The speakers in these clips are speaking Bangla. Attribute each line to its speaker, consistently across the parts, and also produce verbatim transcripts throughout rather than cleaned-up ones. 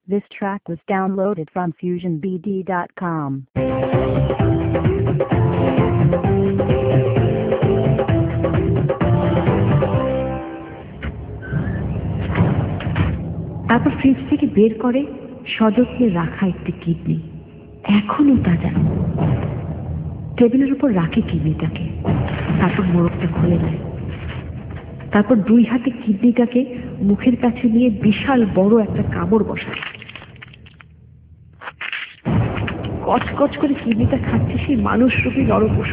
Speaker 1: This track was downloaded from fusion b d dot com.
Speaker 2: তারপর ফ্রিজ থেকে বের করে সযত্নে রাখা একটি কিডনি, এখনো তাজা। টেবিলের উপর রাখে কিডনিটাকে, তারপর মোড়কটা খুলে নেয়। তারপর দুই হাতে কিডনিটাকে মুখের কাছে নিয়ে বিশাল বড় একটা কামড় বসায়। কচকচ করে কিডনিটা খাচ্ছে সেই মানুষরূপী নরপশু।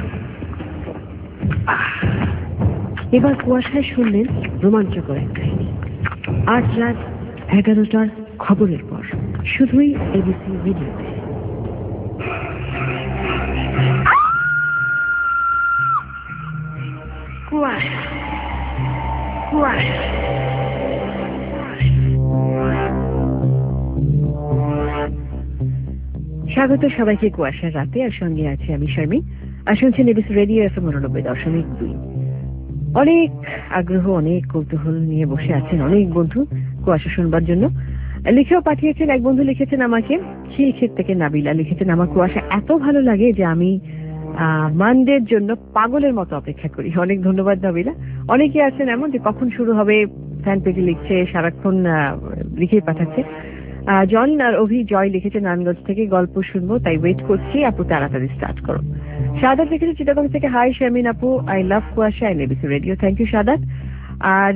Speaker 2: এবার কুয়াশায় শুনলেন রোমাঞ্চকর এক কাহিনী। আজ রাত এগারোটার খবরের পর, শুধুই এবিসি রেডিওতে। কুয়াশা কুয়াশা স্বাগত সবাইকে কুয়াশার রাতে, আর সঙ্গে আছে আমি শারমিন। আর শুনছেন এবিসি রেডিও এফএম উননব্বই দশমিক দুই। অনেক আগ্রহ, অনেক কৌতূহল নিয়ে বসে আছেন অনেক বন্ধু কুয়াশা শুনবার জন্য। লিখেও পাঠিয়েছেন। এক বন্ধু লিখেছেন আমাকে, খিলক্ষেত থেকে নাবিলা লিখেছেন, আমার কুয়াশা এত ভালো লাগে যে আমি আহ মানডের জন্য পাগলের মতো অপেক্ষা করি। অনেক ধন্যবাদ নাবিলা। অনেকে আছেন এমন যে কখন শুরু হবে ফ্যান পেজে লিখছে, সারাক্ষণ লিখেই পাঠাচ্ছে। জন আর অভি জয় লিখেছে নারায়ণগঞ্জ থেকে, গল্প শুনবো তাই ওয়েট করছি, আপু তাড়াতাড়ি স্টার্ট করো। সাদাত লিখেছে চিটাগং থেকে, হাই শারমিন আপু, I love Kuasha, I ABC radio. Thank you Sadat. আর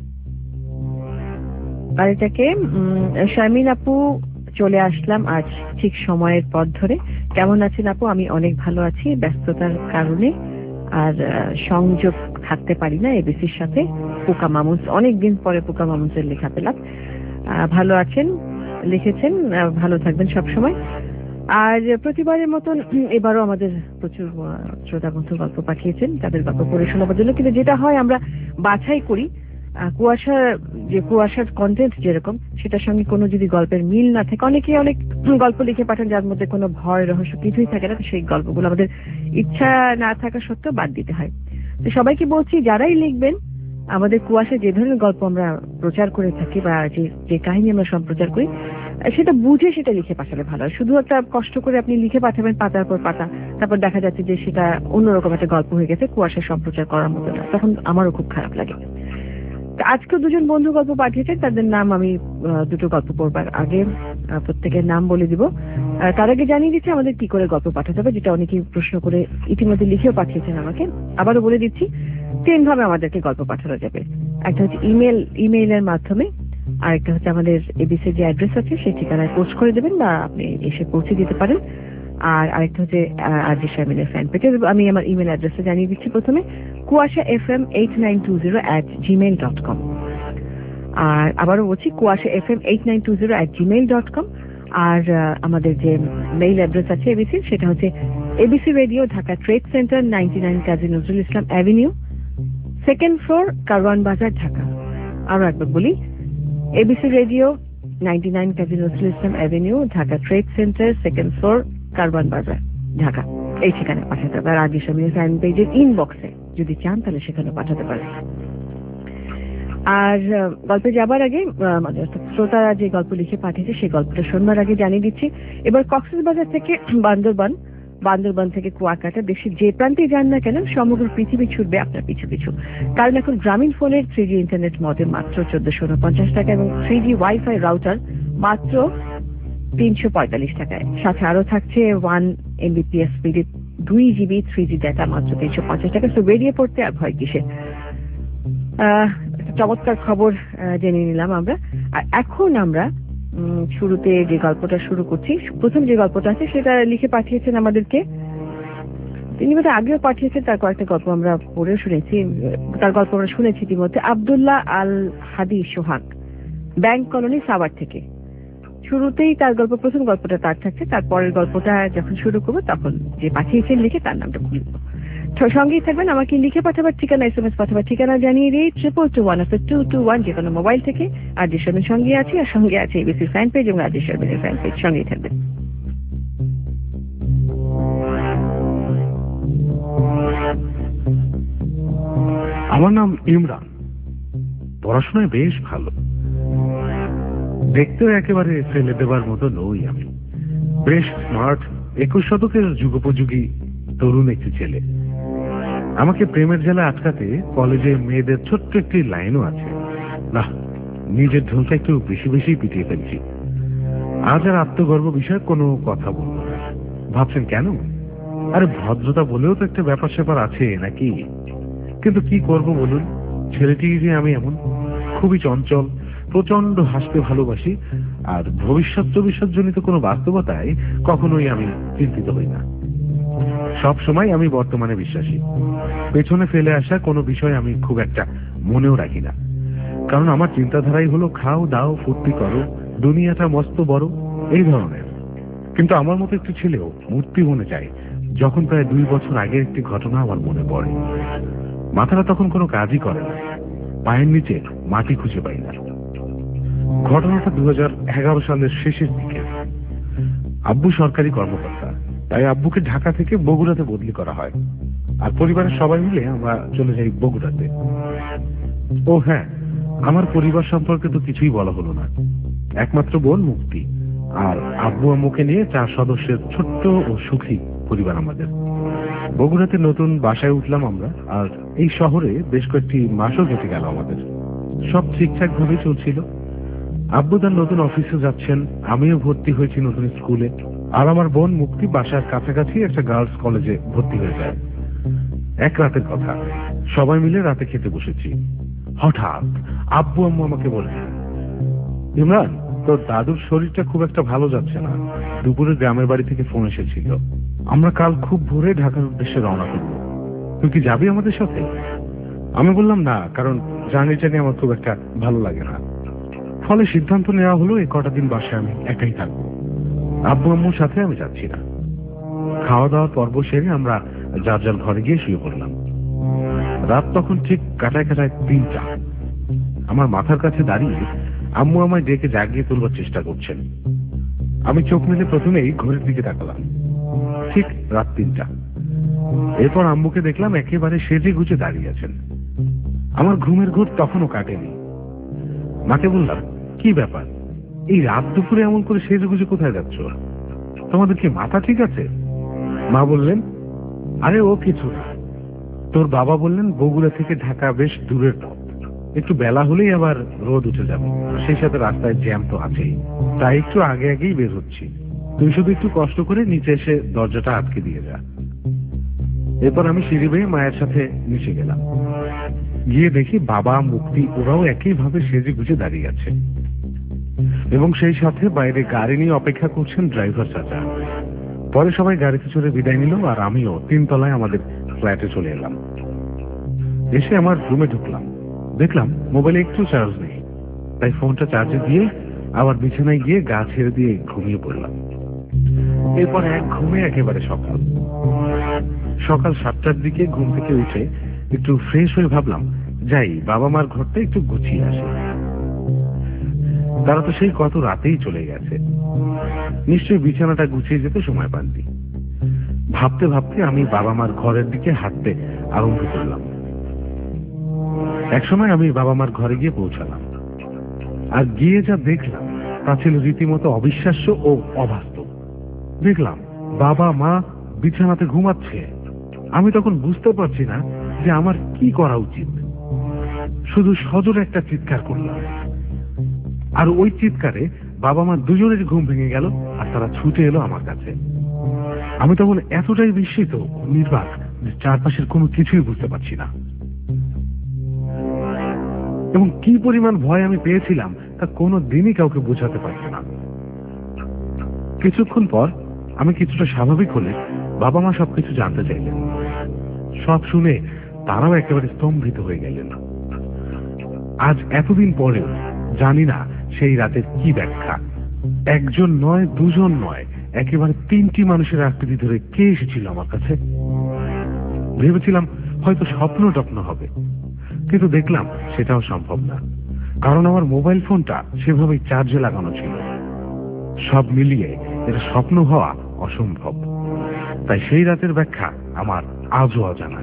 Speaker 2: আর এটাকে শারমিন আপু, চলে আসলাম আজ ঠিক সময়ের পথ ধরে। কেমন আছেন আপু? আমি অনেক ভালো আছি, ব্যস্ততার কারণে আর সংযোগ থাকতে পারি না এবিসির সাথে। পোকা মামুস, অনেকদিন পরে পোকা মামুসের লেখা পেলাম। ভালো আছেন লিখেছেন, ভালো থাকবেন সবসময়। আর প্রতিবারের মতন এবারও আমাদের প্রচুর শ্রোতা বন্ধু গল্প পাঠিয়েছেন, তাদের গল্প পড়ে শোনাবার জন্য। কিন্তু যেটা হয়, আমরা বাছাই করি কুয়াশা, যে কুয়াশার কন্টেন্ট যেরকম, সেটার সঙ্গে কোনো যদি গল্পের মিল না থাকে, অনেকে অনেক গল্প লিখে পাঠান যার মধ্যে কোনো ভয় রহস্য কিছুই থাকে না, সেই গল্পগুলো আমাদের ইচ্ছা না থাকা সত্ত্বেও বাদ দিতে হয়। তো সবাইকে বলছি, যারাই লিখবেন, আমাদের কুয়াশা যে ধরনের গল্প আমরা প্রচার করে থাকি বা যে যে কাহিনী আমরা সম্প্রচার করি, সেটা বুঝে সেটা লিখে পাঠালে ভালো হয়। শুধু একটা কষ্ট করে আপনি লিখে পাঠাবেন পাতার পর পাতা, তারপর দেখা যাচ্ছে যে সেটা অন্যরকম একটা গল্প হয়ে গেছে, কুয়াশা সম্প্রচার করার মতো না, তখন আমারও খুব খারাপ লাগে। আজকে দুজন বন্ধু গল্প পাঠিয়েছেন, তাদের নাম আমি দুটো গল্প পড়বার আগে প্রত্যেকের নাম বলে দিব। তার আগে জানিয়ে দিচ্ছি আমাদের কি করে গল্প পাঠাতে হবে, যেটা অনেকেই প্রশ্ন করে ইতিমধ্যে লিখেও পাঠিয়েছেন আমাকে। আবারও বলে দিচ্ছি, তিন ভাবে আমাদেরকে গল্প পাঠানো যাবে। একটা হচ্ছে ইমেল, ইমেইলের মাধ্যমে। আরেকটা হচ্ছে আমাদের এবিসি যে অ্যাড্রেস আছে সেই ঠিকানায় পোস্ট করে দেবেন বা আপনি এসে পৌঁছে দিতে পারেন। আর আরেকটা হচ্ছে আরজে শারমিনের ফ্যান পেজে। আমি আমার ইমেল অ্যাড্রেসটা জানিয়ে দিচ্ছি প্রথমে, Kuasha F M eight nine two zero at Gmail dot com. আর আবারও বলছি, Kuasha F M eight nine two zero at Gmail dot com. আর আমাদের যে মেইল অ্যাড্রেস আছে এবিসির, সেটা হচ্ছে ABC radio, Dhaka trade centre, ninety nine Kazi Nazrul Islam avenue, second floor, Karwan Bazar, Dhaka. আরো একবার বলি, ABC radio, ninety nine Kazi Nazrul Islam avenue, Dhaka trade centre, second floor, Karwan Bazar, Dhaka. এই ঠিকানায় পাঠাতে হবে। আর আরজে শারমিনের ফ্যান পেজের ইনবক্সে যদি চান তাহলে সেখানে পাঠাতে পারেন। আর গল্পে যাবার আগে, মানে শ্রোতারা যে গল্প লিখে পাঠিয়েছে সেই গল্পটা শোনবার আগে জানিয়ে দিচ্ছি, এবার কক্সবাজার থেকে বান্দরবান, বান্দরবান থেকে কুয়াকাটা, দেশের যে প্রান্তে যান না কেন সমগ্র পৃথিবী ছুটবে আপনার পিছু পিছু। কারণ এখন গ্রামীণ ফোনের থ্রি জি ইন্টারনেট মডেম মাত্র চোদ্দশো উনপঞ্চাশ টাকা এবং থ্রি জি ওয়াইফাই রাউটার মাত্র তিনশো পঁয়তাল্লিশ টাকায়। সাথে আরো থাকছে ওয়ান এমবিপিএস স্পিডে দুই জিবি থ্রি জি ডাটা মাত্র তিনশো পঞ্চাশ টাকা। তো বেরিয়ে পড়তে আর ভয় কিসে। আহ চমৎকার খবর জেনে নিলাম আমরা। আর এখন আমরা শুরুতে যে গল্পটা শুরু করছি, প্রথম যে গল্পটা আছে সেটা লিখে পাঠিয়েছেন আমাদেরকে, তিনি বোধ আগেও পাঠিয়েছেন, তার কয়েকটা গল্প আমরা পড়েও শুনেছি, তার গল্প আমরা শুনেছি ইতিমধ্যে। আব্দুল্লাহ আল হাদি সোহাগ, ব্যাংক কলোনি, সাভার থেকে। শুরুতেই তার গল্প, প্রথম গল্পটা তার থাকছে, তারপরের গল্পটা যখন শুরু করবো তখন যে পাঠিয়েছেন লিখে তার নামটা খুলব। সঙ্গেই থাকবেন। আমাকে লিখে পাঠাবার ঠিকানা, এস এম এস পাঠাবার ঠিকানা জানিয়ে দিই, triple two one two two one, যে কোনো মোবাইল থেকে। আরজে শারমিন সঙ্গে আছে, আর সঙ্গে আছে এবিসি ফ্যান পেজ এবং আরজে শারমিনের ফ্যান পেজ। সঙ্গেই থাকবেন।
Speaker 3: আমার নাম ইমরান, পড়াশোনায় বেশ ভালো। দেখতেও একেবারে ফেলে দেবার মতো নই আমি। বেশ স্মার্ট, একুশ শতকের যুগোপযোগী তরুণ একটি ছেলে। আমাকে প্রেমের জালে আটকাতে কলেজে মেয়েদের ছোট্ট একটি লাইনও আছে। না, নিজের ঢোলটা একটু বেশি বেশি পিটিয়ে ফেলছি। আজ আর আত্মগর্ব বিষয়ে কোনো কথা বলবো না। ভাবছেন কেন? আরে ভদ্রতা বলেও তো একটা ব্যাপার স্যাপার আছে নাকি? কিন্তু কি করব বলুন, ছেলেটি যে আমি এমন, খুবই চঞ্চল, প্রচন্ড হাসতে ভালোবাসি, আর ভবিষ্যৎ ভবিষ্যৎজনিত কোনো বাস্তবতায় কখনোই আমি চিন্তিত হই না। সব সময় আমি বর্তমানে বিশ্বাসী। পেছনে ফেলে আসা কোনো বিষয় আমি খুব একটা মনেও রাখি না, কারণ আমার চিন্তাধারাই হলো খাও দাও ফুর্তি করো, দুনিয়াটা মস্ত বড়, এই ধরনের। কিন্তু আমার মতো একটি ছেলেও মূর্তি মনে চায় যখন প্রায় দুই বছর আগের একটি ঘটনা আমার মনে পড়ে। মাথাটা তখন কোনো কাজই করে না, পায়ের নিচে মাটি খুঁজে পাই না। ঘটনাটা দু হাজার এগারো সালের শেষের দিকে। আব্বু সরকারি কর্মকর্তা, তাই আব্বুকে ঢাকা থেকে বগুড়াতে বদলি করা হয়, আর পরিবারের সবাই মিলে আমরা চলে যাই বগুড়াতে। ও হ্যাঁ, আমার পরিবার সম্পর্কে তো কিছুই বলা হলো না। একমাত্র বোন মুক্তি আর আব্বু আম্মুকে নিয়ে চার সদস্যের ছোট্ট ও সুখী পরিবার আমাদের। বগুড়াতে নতুন বাসায় উঠলাম আমরা, আর এই শহরে বেশ কয়েকটি মাসও কেটে গেল আমাদের। সব ঠিকঠাক ভাবে চলছিল। আব্বু তার নতুন অফিসে যাচ্ছেন, আমিও ভর্তি হয়েছি নতুন স্কুলে, আর আমার বোন মুক্তি বাসার কাছাকাছি একটা গার্লস কলেজে ভর্তি হয়ে যায়। এক রাতের কথা, সবাই মিলে রাতে খেতে বসেছি। হঠাৎ আব্বু আম্মু আমাকে বললেন, ইমরান, তোর দাদুর শরীরটা খুব একটা ভালো যাচ্ছে না। দুপুরে গ্রামের বাড়ি থেকে ফোন এসেছিল, আমরা কাল খুব ভোরে ঢাকার উদ্দেশ্যে রওনা করব। তুই কি যাবি আমাদের সাথে? আমি বললাম না, কারণ জার্নি টার্নি আমার খুব একটা ভালো লাগে না। ফলে সিদ্ধান্ত নেওয়া হলো এই কটা দিন বাসায় আমি একাই থাকবো, আব্বু আম্মুর সাথে আমি যাচ্ছি না। খাওয়া দাওয়ার পর্ব সেরে আমরা যার যার ঘরে গিয়ে শুয়ে পড়লাম। রাত তখন ঠিক কাটায় কাটায় তিনটা। আমার মাথার কাছে দাঁড়িয়ে আম্মু আমায় ডেকে জাগিয়ে তুলবার চেষ্টা করছেন। আমি চোখ মেলে প্রথমেই ঘড়ির দিকে তাকালাম, ঠিক রাত তিনটা। এরপর আম্মুকে দেখলাম একেবারে সেজে গুজে দাঁড়িয়ে আছেন। আমার ঘুমের ঘোর তখনও কাটেনি। মাকে বললাম, কি ব্যাপার, এই রাত দুপুরে এমন করে সেজে গুজে কোথায় যাচ্ছ? তোমাদের কি মাথা ঠিক আছে? মা বললেন, আরে ও কিছু না। তোর বাবা বললেন বগুড়া থেকে ঢাকা বেশ দূরের পথ, একটু বেলা হলেই আবার রোদ উঠে যাবে, সেই সাথে রাস্তায় জ্যাম তো আছেই, তাই একটু আগে আগেই বের হচ্ছি। তুই শুধু একটু কষ্ট করে নিচে এসে দরজাটা আটকে দিয়ে যা। এরপর আমি সিঁড়ি বেয়ে মায়ের সাথে মিশে গেলাম। গিয়ে দেখি বাবা মুক্তি ওরাও একইভাবে সেজে গুজে দাঁড়িয়ে আছে, এবং সেই সাথে বাইরে গাড়ি নিয়ে অপেক্ষা করছেন ড্রাইভার চাচা। পরে সবাই গাড়িতে চড়ে বিদায় নিল, আর আমিও তিনতলায় আমাদের ফ্ল্যাটে চলে এলাম। এসে আমার রুমে ঢুকলাম, দেখলাম মোবাইলে একটু চার্জ নেই, তাই ফোনটা চার্জে দিয়ে আবার বিছানায় গিয়ে গা ছেড়ে দিয়ে ঘুমিয়ে পড়লাম। এরপর এক ঘুমে একেবারে সকাল সকাল সাতটার দিকে ঘুম থেকে উঠে একটু ফ্রেশ হয়ে ভাবলাম যাই বাবা মার ঘরটা একটু গুছিয়ে আসে। তারা তো সেই কত রাতেই চলে গেছে, নিশ্চয়ই বিছানাটা গুছিয়ে যেতে সময় পাননি। ভাবতে ভাবতে আমি বাবা মার ঘরের দিকে হাঁটতে আরম্ভ করলাম। একসময় আমি বাবা মার ঘরে গিয়ে পৌঁছালাম, আর গিয়ে যা দেখলাম তা ছিল রীতিমতো অবিশ্বাস্য ও অবাস্তব। দেখলাম বাবা মা বিছানাতে ঘুমাচ্ছে। আমি তখন বুঝতে পারছি না যে আমার কি করা উচিত। শুধু সজোরে একটা চিৎকার করলাম, আর ওই চিৎকারে বাবা মা দুজনের ঘুম ভেঙে গেল, আর তারা ছুটে এলো আমার কাছে। আমি তখন এতটাই বিস্মিত নির্বাক যে চারপাশের কোনো কিছুই বুঝতে পারছি না, এবং কি পরিমাণ ভয় আমি পেয়েছিলাম তা কোনো দিনই কাউকে বোঝাতে পারছি না। কিছুক্ষণ পর আমি কিছুটা স্বাভাবিক হলে বাবা মা সবকিছু জানতে চাইলেন। সব শুনে তারাও একেবারে স্তম্ভিত হয়ে গেলেন। আজ এতদিন পরেও জানি না সেই রাতের কি ব্যাখ্যা। একজন নয়, দুজন নয়, একেবারে তিনটি মানুষের আকৃতি ধরে কে এসেছিল আমার কাছে। ভেবেছিলাম হয়তো স্বপ্ন টপ্ন হবে, কিন্তু দেখলাম সেটাও সম্ভব না, কারণ আমার মোবাইল ফোনটা সেভাবেই চার্জে লাগানো ছিল। সব মিলিয়ে এটা স্বপ্ন হওয়া অসম্ভব। তাই সেই রাতের ব্যাখ্যা আমার আজও অজানা।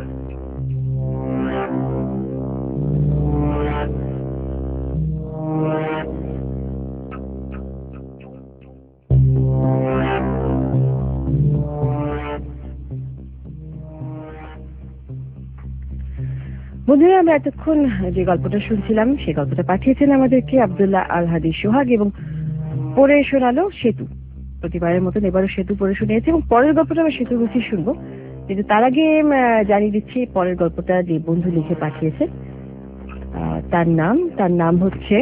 Speaker 2: বন্ধুরা, আমরা এতক্ষণ যে গল্পটা শুনছিলাম সেই গল্পটা পাঠিয়েছেন আমাদেরকে আব্দুল্লাহ আল হাদি সোহাগ এবং পড়ে শোনালো সেতু। প্রতিবারের মতন এবারও সেতু পড়ে শুনিয়েছে এবং পরের গল্পটা আমরা সেতু বসে শুনবো। কিন্তু তার আগে জানিয়ে দিচ্ছি পরের গল্পটা যে বন্ধু লিখে পাঠিয়েছে তার নাম তার নাম হচ্ছে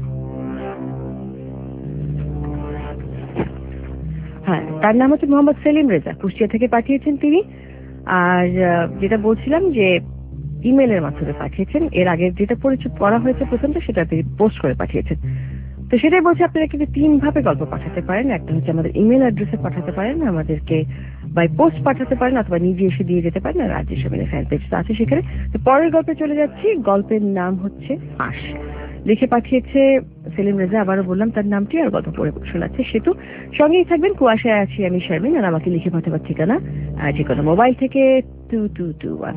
Speaker 2: হ্যাঁ তার নাম হচ্ছে মোহাম্মদ সেলিম রেজা, কুষ্টিয়া থেকে পাঠিয়েছেন তিনি। আর যেটা বলছিলাম যে ইমেলের মাধ্যমে পাঠিয়েছেন, এর আগে যেটা পরিচয় করা হয়েছে প্রথমটা সেটা তিনি পোস্ট করে পাঠিয়েছেন। তো সেটাই বলছি, আপনারা কিন্তু তিন ভাবে গল্প পাঠাতে পারেন। একটা হচ্ছে আমাদের ইমেল অ্যাড্রেসে পাঠাতে পারেন, আমাদেরকে বাই পোস্ট পাঠাতে পারেন, অথবা নিজে এসে দিয়ে যেতে পারেন। আর রাজ্য সমিতির ফ্যান পেজ তো আছে সেখানে। তো পরের গল্পে চলে যাচ্ছি। গল্পের নাম হচ্ছে ফাঁস। লিখে পাঠিয়েছে সেলিম রেজা, আবারও বললাম তার নামটি, আর গল্প পড়ে শোনাচ্ছে সেতু। সঙ্গেই থাকবেন, কুয়াশায় আছি আমি শারমিন। আর আমাকে লিখে পাঠাবার ঠিকানা যে কোনো মোবাইল থেকে টু টু টু ওয়ান।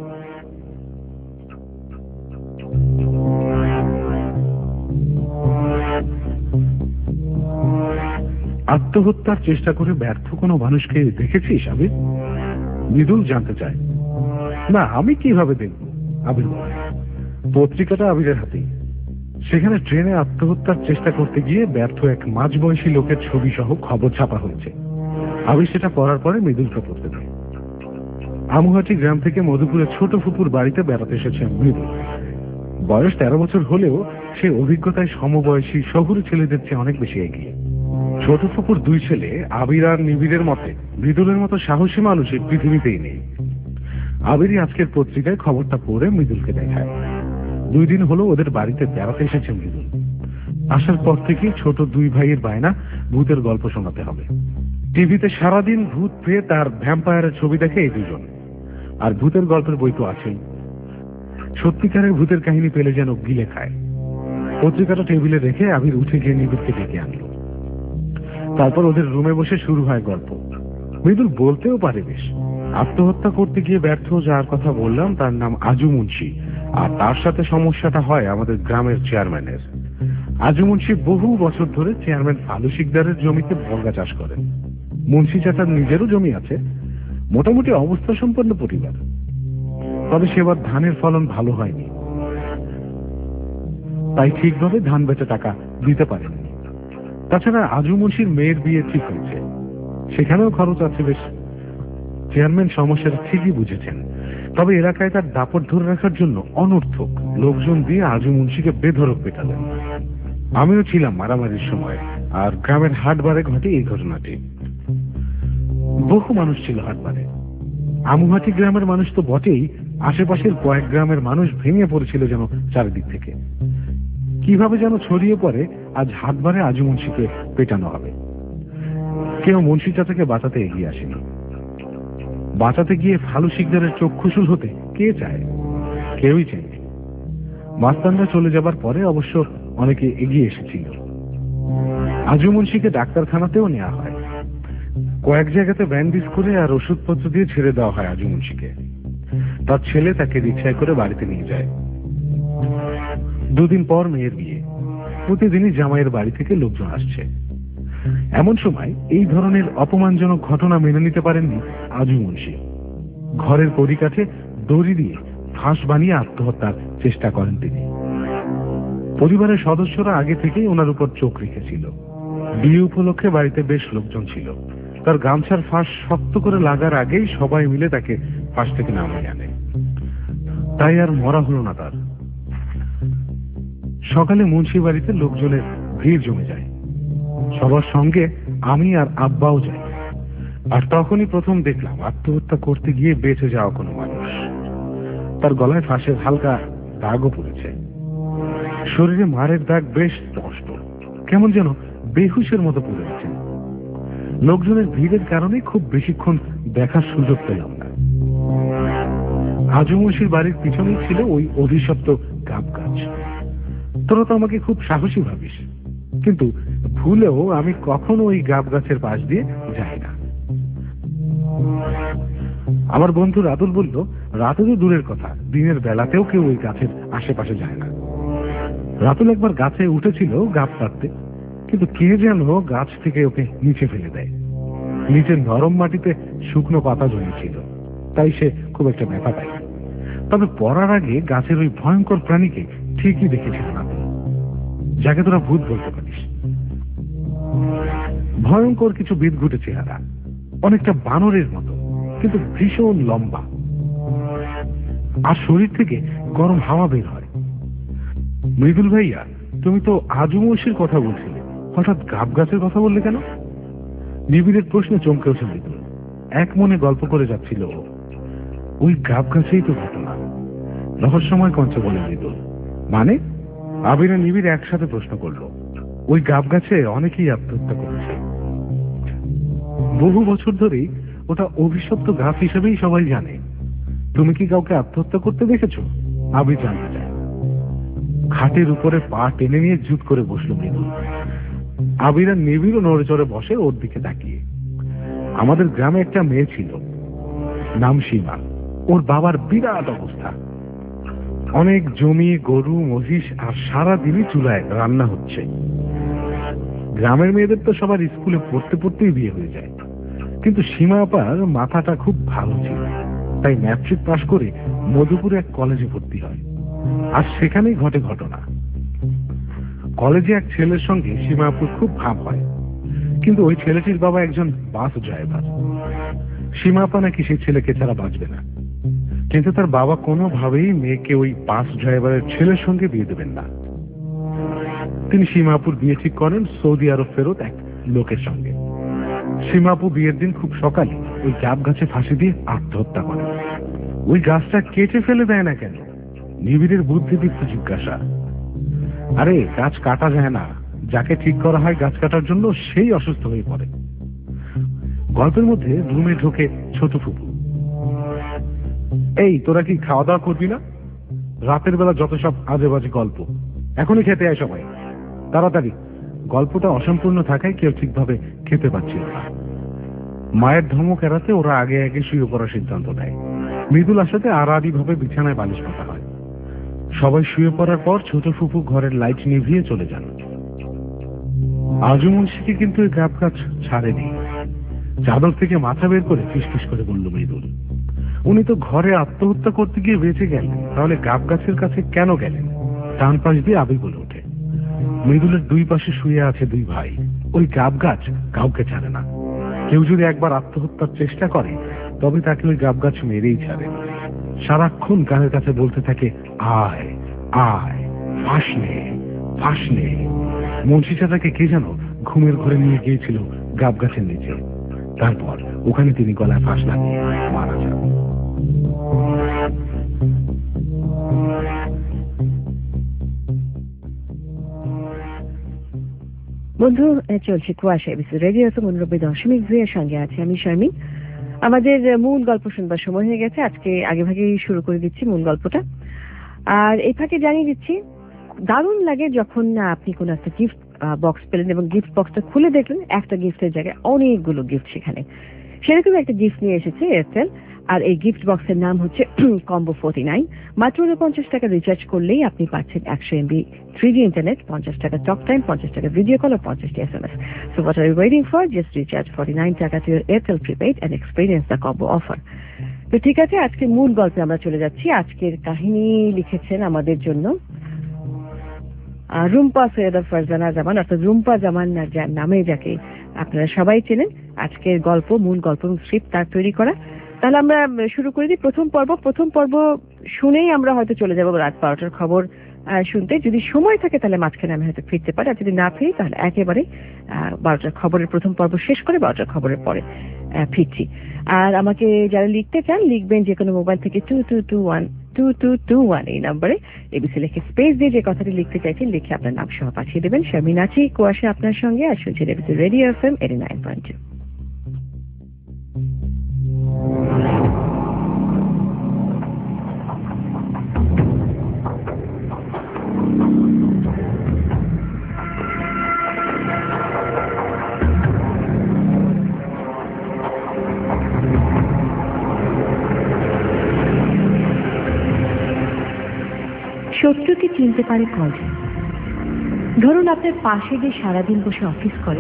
Speaker 3: আত্মহত্যার চেষ্টা করে ব্যর্থ কোনো মানুষকে দেখেছিস আবির? মৃদুল জানতে চায়। না, আমি কিভাবে দেখব? আবির বলে, পত্রিকাটা আবিরের হাতেই। সেখানে ট্রেনে আত্মহত্যার চেষ্টা করতে গিয়ে ব্যর্থ এক মাঝবয়সী লোকের ছবি সহ খবর ছাপা হয়েছে। আবির সেটা পড়ার পরে মৃদুলকে পড়তে দেয়। আমুহাটি গ্রাম থেকে মধুপুরের ছোট ফুপুর বাড়িতে বেড়াতে এসেছে মৃদুল। বয়স তেরো বছর হলেও সে অভিজ্ঞতায় সমবয়সী শহুরে ছেলেদের চেয়ে অনেক বেশি এগিয়ে। ছোট ফুপুর দুই ছেলে আবির আর নিবিড়ের মতে মৃদুলের মতো সাহসী মানুষ এই পৃথিবীতেই নেই। আবিরই আজকের পত্রিকায় খবরটা পড়ে মৃদুলকে দেখায়। দুই দিন হলো ওদের বাড়িতে বেড়াতে এসেছে মৃদুল। আসার পর থেকেই ছোট দুই ভাইয়ের বায়না ভূতের গল্প শোনাতে হবে। টিভিতে সারাদিন ভূত পেয়ে তার ভ্যাম্পায়ারের ছবি দেখে এই দুজন। আর ভূতের গল্পের বই তো আছেই। সত্যিকারের ভূতের কাহিনী পেলে যেন গিলে খায়। পত্রিকাটা টেবিলে রেখে আবির উঠে গিয়ে নিবিড়কে ডেকে আনলো। তারপর ওদের রুমে বসে শুরু হয় গল্প। মৃদুল বলতেও পারে বেশ। আত্মহত্যা করতে গিয়ে ব্যর্থ যার কথা বললাম তার নাম আজু মুন্সি, আর তার সাথে সমস্যাটা হয় আমাদের গ্রামের চেয়ারম্যানের। আজু মুন্সি বহু বছর ধরে চেয়ারম্যান ফালু শিকদারের জমিতে বর্গা চাষ করেন। মুন্সি চাচার নিজেরও জমি আছে। মোটামুটি অবস্থা সম্পন্ন পরিবার। তবে সেবার ধানের ফলন ভালো হয়নি, তাই ঠিকভাবে ধান বেচে টাকা দিতে পারেননি। তাছাড়া আজু মুন্সির মেয়ের বিয়ে ঠিক হয়েছে, সেখানেও খরচ আছে বেশ। চেয়ারম্যান সমস্যাটা ঠিকই বুঝেছেন, তবে এলাকায় তার দাপট ধরে রাখার জন্য অনর্থক লোকজন দিয়ে আজু মুন্সিকে বেধড়ক পেটালেন। আমিও ছিলাম মারামারির সময়, আর গ্রামের হাটবারে ঘটে এই ঘটনাটি। বহু মানুষ ছিল হাটবারে। আমুহাটি গ্রামের মানুষ তো বটেই, আশেপাশের কয়েক গ্রামের মানুষ ভেঙে পড়েছিল যেন চারিদিক থেকে। কিভাবে যেন ছড়িয়ে পড়ে আজ হাটবারে আজু মুন্সিকে পেটানো হবে। কেউ মুন্সি চাচাকে বাঁচাতে এগিয়ে আসেনি। বাঁচাতে গিয়ে ফালু শিকদারের চক্ষুশূল হতে কে চায়? কেউই চায়নি। মাস্তানরা চলে যাবার পরে অবশ্য অনেকে এগিয়ে এসেছিল। আজু মুন্সিকে ডাক্তারখানাতেও নেওয়া হয়। কয়েক জায়গাতে ব্যান্ডেজ করে আর ওষুধপত্র দিয়ে ছেড়ে দেওয়া হয় আজু মুন্সিকে। তার ছেলে তাকে রিকশায় করে বাড়িতে নিয়ে যায়। দুদিন পর মেয়ের বিয়ে। প্রতিদিনই জামাইয়ের বাড়ি থেকে লোকজন আসছে। এমন সময় এই ধরনের অপমানজনক ঘটনা মেনে নিতে পারেননি আজু মুন্সি। ঘরের কড়িকাঠে দড়ি দিয়ে ফাঁস বানিয়ে আত্মহত্যার চেষ্টা করেন তিনি। পরিবারের সদস্যরা আগে থেকেই ওনার উপর চোখ রেখেছিল। বিয়ে উপলক্ষে বাড়িতে বেশ লোকজন ছিল। তার গামছার ফাঁস শক্ত করে লাগার আগেই সবাই মিলে তাকে ফাঁস থেকে নামিয়ে আনে। তাই আর মরা হলো না তার। সকালে মুন্সি বাড়িতে লোকজনের ভিড় জমে যায়। সবার সঙ্গে আমি আর আব্বাও যাই। আর তখনই প্রথম দেখলাম আত্মহত্যা করতে গিয়ে বেঁচে যাওয়া কোনো মানুষ। তার গলায় ফাঁসের হালকা দাগও পড়েছে। শরীরে মারের দাগ বেশ স্পষ্ট, কেমন যেন বেহুশের মতো পড়ে আছে। লোকজনের ভিড়ের কারণে খুব বেশিক্ষণ দেখার সুযোগ পেলাম না। আজু মুন্সির বাড়ির পিছনেই ছিল ওই অভিশপ্ত গাব গাছ। তোরা তো আমাকে খুব সাহসী ভাবিস, কিন্তু ভুলেও আমি কখনো ওই গাব গাছের পাশ দিয়ে যাই না। আমার বন্ধু রাতুল বলল, রাতে তো দূরের কথা, দিনের বেলাতেও কেউ ওই গাছের আশেপাশে যায় না। রাতুল একবার গাছে উঠেছিল গাব কাটতে, কিন্তু কে যেন গাছ থেকে ওকে নিচে ফেলে দেয়। নিচের নরম মাটিতে শুকনো পাতা জমেছিল, তাই সে খুব একটা ব্যথা পায়। তবে পড়ার আগে গাছের ওই ভয়ঙ্কর প্রাণীকে ঠিকই দেখেছিল না, যাকে তোরা ভূত বলতে পারিস। ভয়ঙ্কর কিছু বিদঘুটে চেহারা, অনেকটা বানরের মতো, কিন্তু ভীষণ লম্বা, আর শরীর থেকে গরম হাওয়া বের হয়। মৃদুল ভাইয়া, তুমি তো আজমর্ষির কথা বলছিলে, হঠাৎ গাব গাছের কথা বললে কেন? নিবিড়ের প্রশ্নে চমকে ওঠে মৃদুল। এক মনে গল্প করে যাচ্ছিল ও। ওই গাব গাছেই তো ঘটনা, রহস্যময় কঞ্চে বলে মৃদুল। মানে? আবির আর নিবিড় একসাথে প্রশ্ন করলো। ওই গাব গাছে অনেকেই আত্মহত্যা করেছে। বহু বছর ধরেই ওটা অভিশপ্ত গাছ হিসেবেই সবাই জানে। তুমি কি কাউকে আত্মহত্যা করতে দেখেছো? আবির জানতে চায়। খাটের উপরে পা টেনে নিয়ে জুত করে বসলো মৃদুল। আবির আর নিবিড়ও নড়ে চড়ে বসে ওর দিকে তাকিয়ে। আমাদের গ্রামে একটা মেয়ে ছিল, নাম সীমা। ওর বাবার বিরাট অবস্থা, অনেক জমি, গরু, মহিষ, আর সারা দিনই চুলায় রান্না হচ্ছে। গ্রামের মেয়েদের তো সবার স্কুলে পড়তে পড়তেই বিয়ে হয়ে যায়, কিন্তু সীমা আপার মাথাটা খুব ভালো ছিল, তাই ম্যাট্রিক পাশ করে মধুপুরে এক কলেজে ভর্তি হয়। আর সেখানেই ঘটে ঘটনা। কলেজে এক ছেলের সঙ্গে সীমা আপুর খুব ভাব হয়, কিন্তু ওই ছেলেটির বাবা একজন বাস ড্রাইভার। সীমা আপা নাকি সেই ছেলেকে ছাড়া বাঁচবে না, কিন্তু তার বাবা কোনোভাবেই মেয়েকে ওই বাস ড্রাইভারের ছেলের সঙ্গে বিয়ে দেবেন না। তিনি সীমাপুর বিয়ে ঠিক করেন সৌদি আরব ফেরত এক লোকের সঙ্গে। সীমাপু বিয়ের দিন খুব সকালে ওই গাব গাছে ফাঁসি দিয়ে আত্মহত্যা করেন। ওই গাছটা কেটে ফেলে দেয় না কেন? নিবিড়ের বুদ্ধিদীপ্ত জিজ্ঞাসা। আরে গাছ কাটা যায় না, যাকে ঠিক করা হয় গাছ কাটার জন্য সেই অসুস্থ হয়ে পড়ে। গল্পের মধ্যে রুমে ঢোকে ছোট ফুপু। এই তোরা কি খাওয়া দাওয়া করবি না? রাতের বেলা যত সব আজে বাজে গল্প, এখনই খেতে আয় সবাই তাড়াতাড়ি। গল্পটা অসম্পূর্ণ থাকায় কেউ ঠিকভাবে খেতে পারছিল না। মায়ের ধমক এড়াতে ওরা আগে আগে শুয়ে পড়ার সিদ্ধান্ত নেয়। মৃদুল আসাতে আড়াআড়ি ভাবে বিছানায় বালিশ পাতা হয়। সবাই শুয়ে পড়ার পর ছোট ফুপু ঘরের লাইট নিভিয়ে চলে যান। আজু মুন্সিকে কিন্তু ওই গাব গাছ ছাড়েনি। চাদর থেকে মাথা বের করে ফিসফিস করে বলল মৃদুল, উনি তো ঘরে আত্মহত্যা করতে গিয়ে বেঁচে গেলেন, তাহলে গাব গাছের কাছে কেন গেলেন? ডান পাশ দিয়ে আবির বলে ওঠে। মৃদুলের দুই পাশে শুয়ে আছে দুই ভাই। ওই গাব গাছ কাউকে ছাড়ে না। কেউ যদি একবার আত্মহত্যার চেষ্টা করে তবে তাকে ওই গাব গাছ মেরেই ছাড়ে। সারাক্ষণ গানের কাছে বলতে থাকে, আয় আয়, ফাঁস নে ফাঁস নে। মুন্সি চাচাকে কে যেন ঘুমের ঘরে নিয়ে গিয়েছিল গাব গাছের নিচে। তারপর ওখানে তিনি গলায় ফাঁস লাগিয়ে মারা যান।
Speaker 2: বন্ধু, চলছে কুয়াশা এবিসি রেডিও উননব্বই দশমিক দুই এর সঙ্গে আছে আমি শারমিন। আমাদের মূল গল্প শুনবার সময় হয়ে গেছে। আজকে আগে ভাগেই শুরু করে দিচ্ছি মূল গল্পটা। আর এই ফাঁকে জানিয়ে দিচ্ছি, দারুণ লাগে যখন আপনি কোন একটা গিফট বক্স পেলেন এবং গিফট বক্সটা খুলে দেখলেন একটা গিফটের জায়গায় অনেকগুলো গিফট সেখানে। সেরকম একটা গিফট নিয়ে এসেছে এয়ারটেল। আর এই গিফট বক্সের নাম হচ্ছে কম্বো ফোর্টি নাইন। মাত্র পঞ্চাশ টাকা রিচার্জ করলেই আপনি পাচ্ছেন একশো এমবি থ্রি জি ইন্টারনেট, পঞ্চাশ টাকা টক টাইম, পঞ্চাশ টাকা ভিডিও কল, পঞ্চাশটি S M S. So what are you waiting for? Just recharge forty nine টাকা to your Airtel prepaid and experience the combo offer. তো ঠিক আছে, আজকে মূল গল্পে আমরা চলে যাচ্ছি। আজকের কাহিনী লিখেছেন আমাদের জন্য রুম্পা সৈয়দা ফারজানা জামান, অর্থাৎ রুম্পা জামান যার নামে যাকে আপনারা সবাই চেনেন। আজকের গল্প, মূল গল্প স্ক্রিপ্ট তার তৈরি করা। তাহলে আমরা শুরু করে দিই প্রথম পর্ব। প্রথম পর্ব শুনেই আমরা হয়তো চলে যাবো রাত বারোটার খবর শুনতে। যদি সময় থাকে তাহলে মাঝখানে আমি হয়তো ফিরতে পারি, আর যদি না ফিরি তাহলে একেবারে বারোটার খবরের প্রথম পর্ব শেষ করে বারোটার খবরের পরে ফিরছি। আর আমাকে যারা লিখতে চান লিখবেন যে কোনো মোবাইল থেকে two two two one two two two one এই নম্বরে এবিসি লিখে স্পেস দিয়ে যে কথাটি লিখতে চাইছেন লিখে আপনার নাম সহ পাঠিয়ে দেবেন। শারমিন আছি কুয়াশা আপনার সঙ্গে, আর শুনছেন ABC radio FM eighty nine point two.
Speaker 1: শত্রুকে চিনতে পারে কজন? ধরুন আপনার পাশে যে সারাদিন বসে অফিস করে,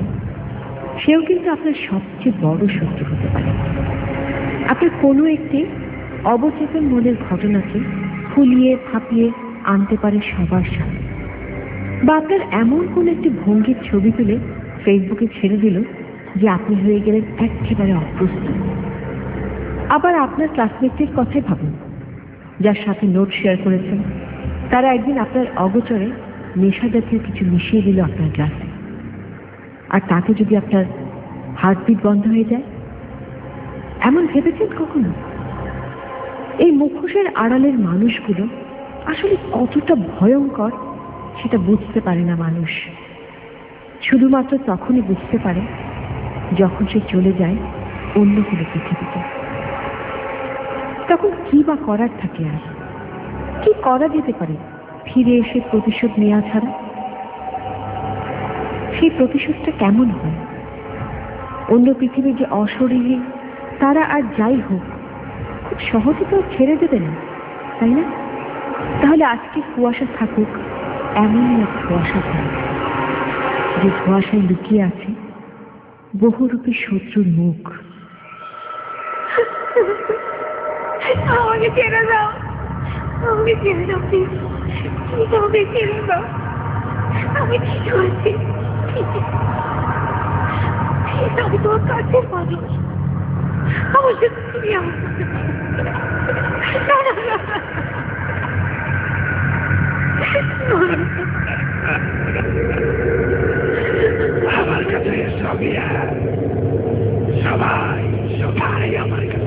Speaker 1: সেও কিন্তু আপনার সবচেয়ে বড় শত্রু হতে পারে। আপনার কোনো একটি অবচেতন মনের ঘটনাকে ফুলিয়ে ফাঁপিয়ে আনতে পারে সবার সামনে। বা আপনার এমন কোন একটি ভঙ্গির ছবি তুলে ফেসবুকে ছেড়ে দিল যে আপনি হয়ে গেলেন একেবারে অপ্রস্তুত। আবার আপনার ক্লাসমেটদের কথাই ভাবুন, যার সাথে নোট শেয়ার করেছেন, তারা একদিন আপনার অগোচরে নেশা জাতীয় কিছু মিশিয়ে দিল আপনার ক্লাসে, আর তাতে যদি আপনার হার্টবিট বন্ধ হয়ে যায়। এমন ভেবেছেন কখনো? এই মুখোশের আড়ালের মানুষগুলো আসলে কতটা ভয়ঙ্কর সেটা বুঝতে পারে না মানুষ। শুধুমাত্র তখনই বুঝতে পারে যখন সে চলে যায় অন্য কোনো পৃথিবীতে। তখন কি বা করার থাকে? আর কি করা যেতে পারে ফিরে এসে প্রতিশোধ নেওয়া ছাড়া? সেই প্রতিশোধটা কেমন হয়? অন্য পৃথিবীর যে অশরীরী তারা আর যাই হোক খুব সহজে তো ছেড়ে দেবে না, তাই না? তাহলে আজকে কুয়াশা থাকুক এমনই এক কুয়াশা থাক, যে কুয়াশায় লুকিয়ে আছে বহুরূপী শত্রুর মুখ।
Speaker 4: আমাকে ছেড়ে দাও, আমাকে ছেড়ে দাও, প্লিজ আমাকে ছেড়ে দাও। আমি ঠিক আছি, আমি তোমার কাছে মানুষ। আমার সাথে তুমি আমার
Speaker 5: আমার কাছে সবই সবাই সবাই আমার কাছে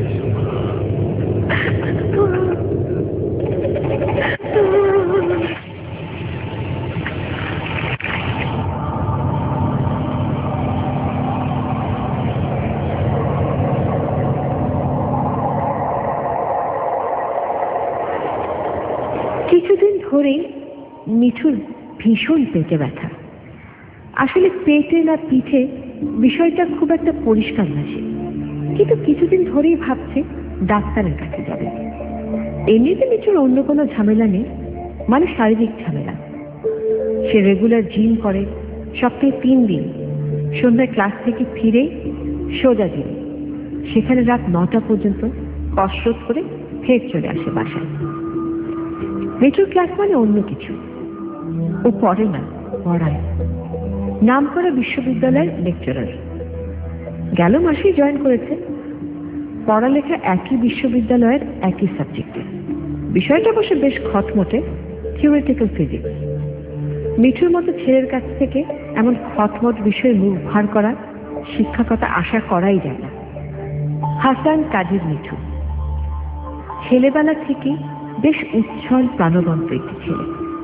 Speaker 1: কিছুদিন ধরেই মিঠুর ভীষণ পেটে ব্যথা। আসলে পেটে না পিঠে বিষয়টা খুব একটা পরিষ্কার না সে, কিন্তু কিছুদিন ধরেই ভাবছে ডাক্তারের কাছে যাবে। এমনিতে মিঠুর অন্য কোনো ঝামেলা নেই, মানে শারীরিক ঝামেলা। সে রেগুলার জিম করে, সপ্তাহে তিন দিন সন্ধ্যায় ক্লাস থেকে ফিরে সোজা জিম, সেখানে রাত নটা পর্যন্ত কসরত করে ফের চলে আসে বাসায়। মিঠুর ক্লাস মানে অন্য কিছু, ও পড়ে না, পড়ায়। নাম করা বিশ্ববিদ্যালয়ের লেকচারার, গেল মাসেই জয়েন করেছে। পড়ালেখা একই বিশ্ববিদ্যালয়ের একই সাবজেক্টে। বিষয়টা অবশ্য বেশ খটমটে, থিওরিটিক্যাল ফিজিক্স। মিঠুর মতো ছেলের কাছ থেকে এমন খটমট বিষয়ে মুখ ভার করা শিক্ষকতা আশা করাই যায় না। হাসান কাজীর মিঠু ছেলেবেলা থেকে বেশ উচ্ছল প্রাণবন্ত একটি ছেলে।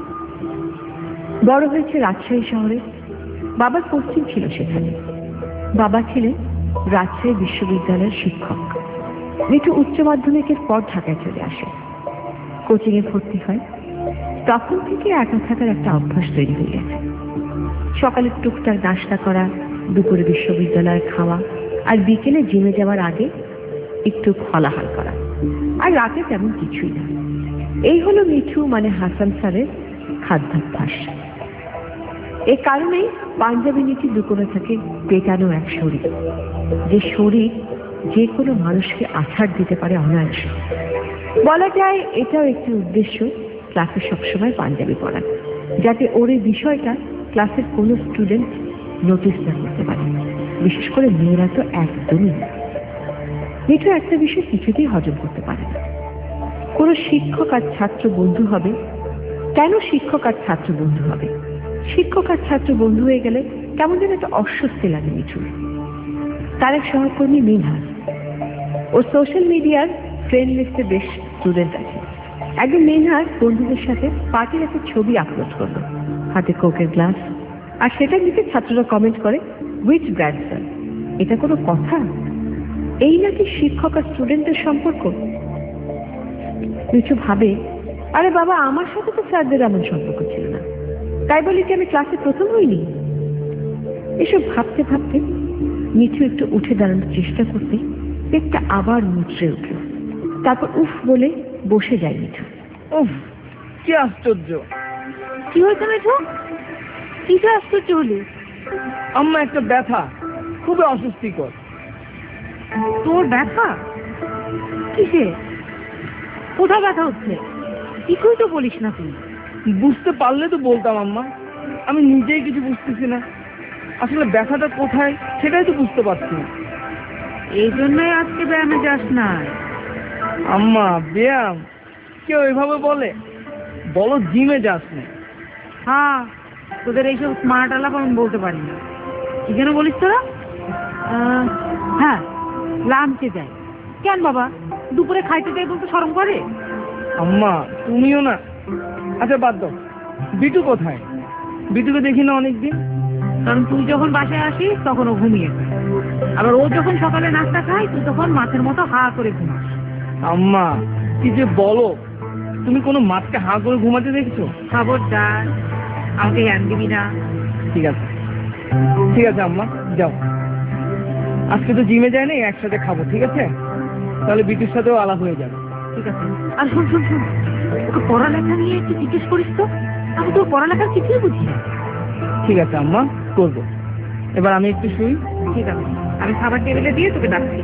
Speaker 1: বড় হয়েছে রাজশাহী শহরে। বাবার পোস্টিং ছিল সেখানে। বাবা ছিলেন রাজশাহী বিশ্ববিদ্যালয়ের শিক্ষক। মিঠু উচ্চ মাধ্যমিকের পর ঢাকায় চলে আসে, কোচিং এ ভর্তি হয়। তখন থেকে একা থাকার একটা অভ্যাস তৈরি হয়ে গেছে। সকালে টুকটাক নাস্তা করা, দুপুরে বিশ্ববিদ্যালয়ে খাওয়া, আর বিকেলে জিমে যাওয়ার আগে একটু ফলাহার করা, আর রাতে তেমন কিছুই না। এই হলো মিঠু মানে হাসান স্যারের খাদ্যাভ্যাস। এ কারণেই পাঞ্জাবি নীতি লুকোনো থাকে পেটানো এক শরীর, যে শরীর যে কোনো মানুষকে আছাড় দিতে পারে অনায়াসে। বলা যায় এটাও একটি উদ্দেশ্য ক্লাসে সবসময় পাঞ্জাবি পরা, যাতে ওর এই বিষয়টা ক্লাসের কোনো স্টুডেন্ট নোটিস না করতে পারে, বিশেষ করে মেয়েরা তো একদমই না। মিঠু একটা বিষয় কিছুতেই হজম করতে পারে না, কোনো শিক্ষক আর ছাত্র বন্ধু হবে কেন? শিক্ষক আর ছাত্র বন্ধু হবে, শিক্ষক আর ছাত্র বন্ধু হয়ে গেলে কেমন যেন একটা অস্বস্তি লাগে মিঠুর। তার এক সহকর্মী মিনহাজ, ও সোশ্যাল মিডিয়ার ফ্রেন্ড লিস্টে বেশ স্টুডেন্ট আছে। একদিন মিনহাজ বন্ধুদের সাথে পার্টির একটা ছবি আপলোড করলো, হাতে কোকের গ্লাস, আর সেটা নিচে ছাত্ররা কমেন্ট করে, উইচ ব্র্যান্ড স্যার? এটা কোনো কথা? এই নাকি শিক্ষক আর স্টুডেন্টের সম্পর্ক? মিঠু ভাবে, আরে বাবা, আমার সাথে তো স্যারদের এমন সম্পর্ক ছিল না, তাই বলি কি আমি ক্লাসে প্রথম হইনি? এসব ভাবতে ভাবতে মিঠু একটু উঠে দাঁড়ানোর চেষ্টা করতে পেটটা আবার মুচড়ে উঠল। তারপর উফ বলে বসে যায় মিঠু।
Speaker 6: উফ, কি আশ্চর্য!
Speaker 4: কি হয়েছে মিঠু? কিসে আশ্চর্য হলি?
Speaker 6: আম্মা, একটা ব্যথা, খুবই অস্বস্তিকর।
Speaker 4: তোর ব্যথা? কিসে?
Speaker 1: কোথায় ব্যথা হচ্ছে? কিছুই তো বলিস না তুই।
Speaker 6: বুঝতে পারলে তো বলতাম আম্মা, আমি নিজেই কিছু বুঝতেছি না। আসলে ব্যথাটা কোথায় সেটাই তো বুঝতে পারছি না।
Speaker 1: এই জন্যই আজকে ব্যায়ামে যাস না।
Speaker 6: আম্মা, ব্যায়াম কেউ এভাবে বলে? বলো জিমে যাস না।
Speaker 1: হ্যাঁ, তোদের এইসব স্মার্ট আলাপ আমি বলতে পারি না। কি যেন বলিস তোরা? আহ, হ্যাঁ, লাঞ্চে যাই। কেন বাবা, দুপুরে খাইতে যাই বলতে শরম করে?
Speaker 6: আম্মা তুমিও না। আচ্ছা বাদ দাও, বিটু কোথায়? বিটুকে দেখি না অনেকদিন।
Speaker 1: কারণ তুই যখন বাসায় আসিস তখন ও ঘুমিয়ে যায়, আবার ও যখন সকালে নাস্তা খায় তুই তখন মাছের মতো হা করে ঘুমাস।
Speaker 6: আম্মা কি যে বলো, তুমি কোনো মাছকে হা করে ঘুমাতে দেখছো?
Speaker 1: খবরদার, আমাকে জ্ঞান দিবি না।
Speaker 6: ঠিক আছে ঠিক আছে আম্মা, যাও। আজকে তো জিমে যায় না, একসাথে খাবো, ঠিক আছে? তাহলে বিটুর সাথেও আলাপ হয়ে যাবে।
Speaker 1: ঠিক আছে। আর শোন শোন শোন, ওকে পড়ালেখা নিয়ে একটু জিজ্ঞেস করিস তো, আমি তো পড়ালেখার কিছুই বুঝি না।
Speaker 6: ঠিক আছে আম্মা, করবো। এবার আমি একটু শুই।
Speaker 1: ঠিক আছে, আমি খাবার টেবিলে দিয়ে তোকে ডাকছি।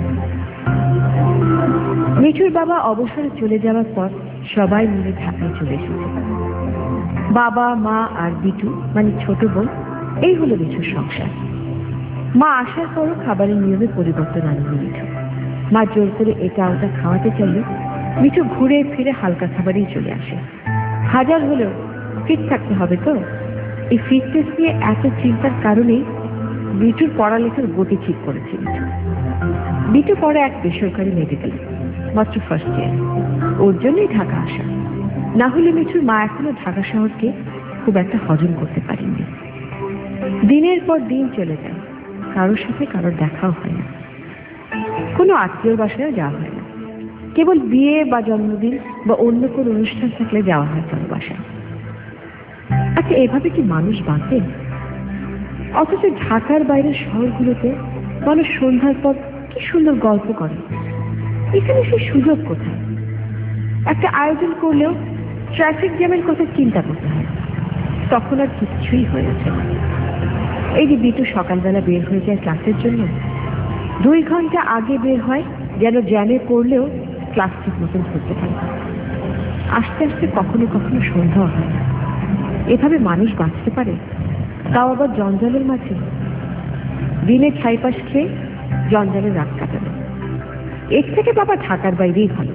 Speaker 2: মিঠুর বাবা অবসরে চলে যাওয়ার পর সবাই মিলে ঢাকায় চলে এসেছে। বাবা, মা আর বিটু মানে ছোট বোন, এই হলো মিঠুর সংসার। মা আসার পরও খাবারের নিয়মে পরিবর্তন আনেনি মিঠু। মা জোর করে এটা ওটা খাওয়াতে চাইলে মিঠু ঘুরে ফিরে হালকা খাবারেই চলে আসে। হাজার হলেও ফিট থাকতে হবে তো। এই ফিটনেস নিয়ে এত চিন্তার কারণেই মিঠুর পড়ালেখার গতি ঠিক করেছে মিঠু। বিটু পড়ে এক বেসরকারি মেডিকেলে, মাত্র ফার্স্ট ইয়ার। ওর জন্যই ঢাকা আসা, না হলে মিঠুর মা এখনো ঢাকা শহরকে খুব একটা হজম করতে পারেনি। দিনের পর দিন চলে যায়, কারোর সাথে কারোর দেখাও হয় না, কোনো আত্মীয় বাসায়ও যাওয়া হয় না। কেবল বিয়ে বা জন্মদিন বা অন্য কোনো অনুষ্ঠান থাকলে যাওয়া হয় কারো বাসায়। আচ্ছা, এভাবে কি মানুষ বাঁচে? অথচ ঢাকার বাইরের শহরগুলোতে মানুষ সন্ধ্যার পর কি সুন্দর গল্প করে। এখানে সেই সুযোগ কোথায়? একটা আয়োজন করলেও ট্রাফিক জ্যামের কথা চিন্তা করতে হয়, তখন আর কিছুই হয়ে ওঠে না। এই যে বিটু সকালবেলা বের হয়ে যায় ক্লাসের জন্য, দুই ঘন্টা আগে বের হয় যেন জ্যামে পড়লেও ক্লাস ঠিক মতন ধরতে পারে। আস্তে আস্তে কখনো কখনো সন্ধ্যা হয় না। এভাবে মানুষ বাঁচতে পারে, তাও আবার জঞ্জালের মাঝে। দিনে ছাইপাশ খেয়ে জঞ্জালের রাত কাটানো, এর থেকে বাবা ঢাকার বাইরেই ভালো।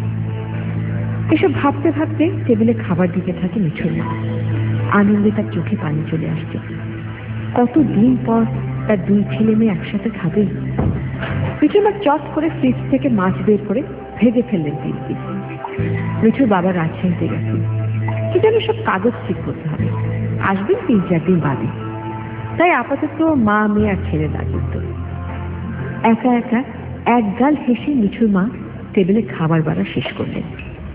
Speaker 2: এসব ভাবতে ভাবতে টেবিলে খাবার দিতে থাকে মিঠুর মা। আনন্দে তার চোখে পানি চলে আসছে। কতদিন পর তার দুই ছেলে মেয়ে একসাথে খাবে। মিঠুর মা চট করে ফ্রিজ থেকে মাছ বের করে ভেজে ফেললেন তিন পিস। মিঠুর বাবা রাজশাহীতে গেছেন, কি যেন সব কাগজ ঠিক করতে হবে, আসবেন তিন চার দিন বাদে। তাই আপাতত মা, মেয়ে আর ছেলে রাজত্ব। একা একা এক গাল হেসে মিঠুর মা টেবিলে খাবার বাড়া শেষ করলেন।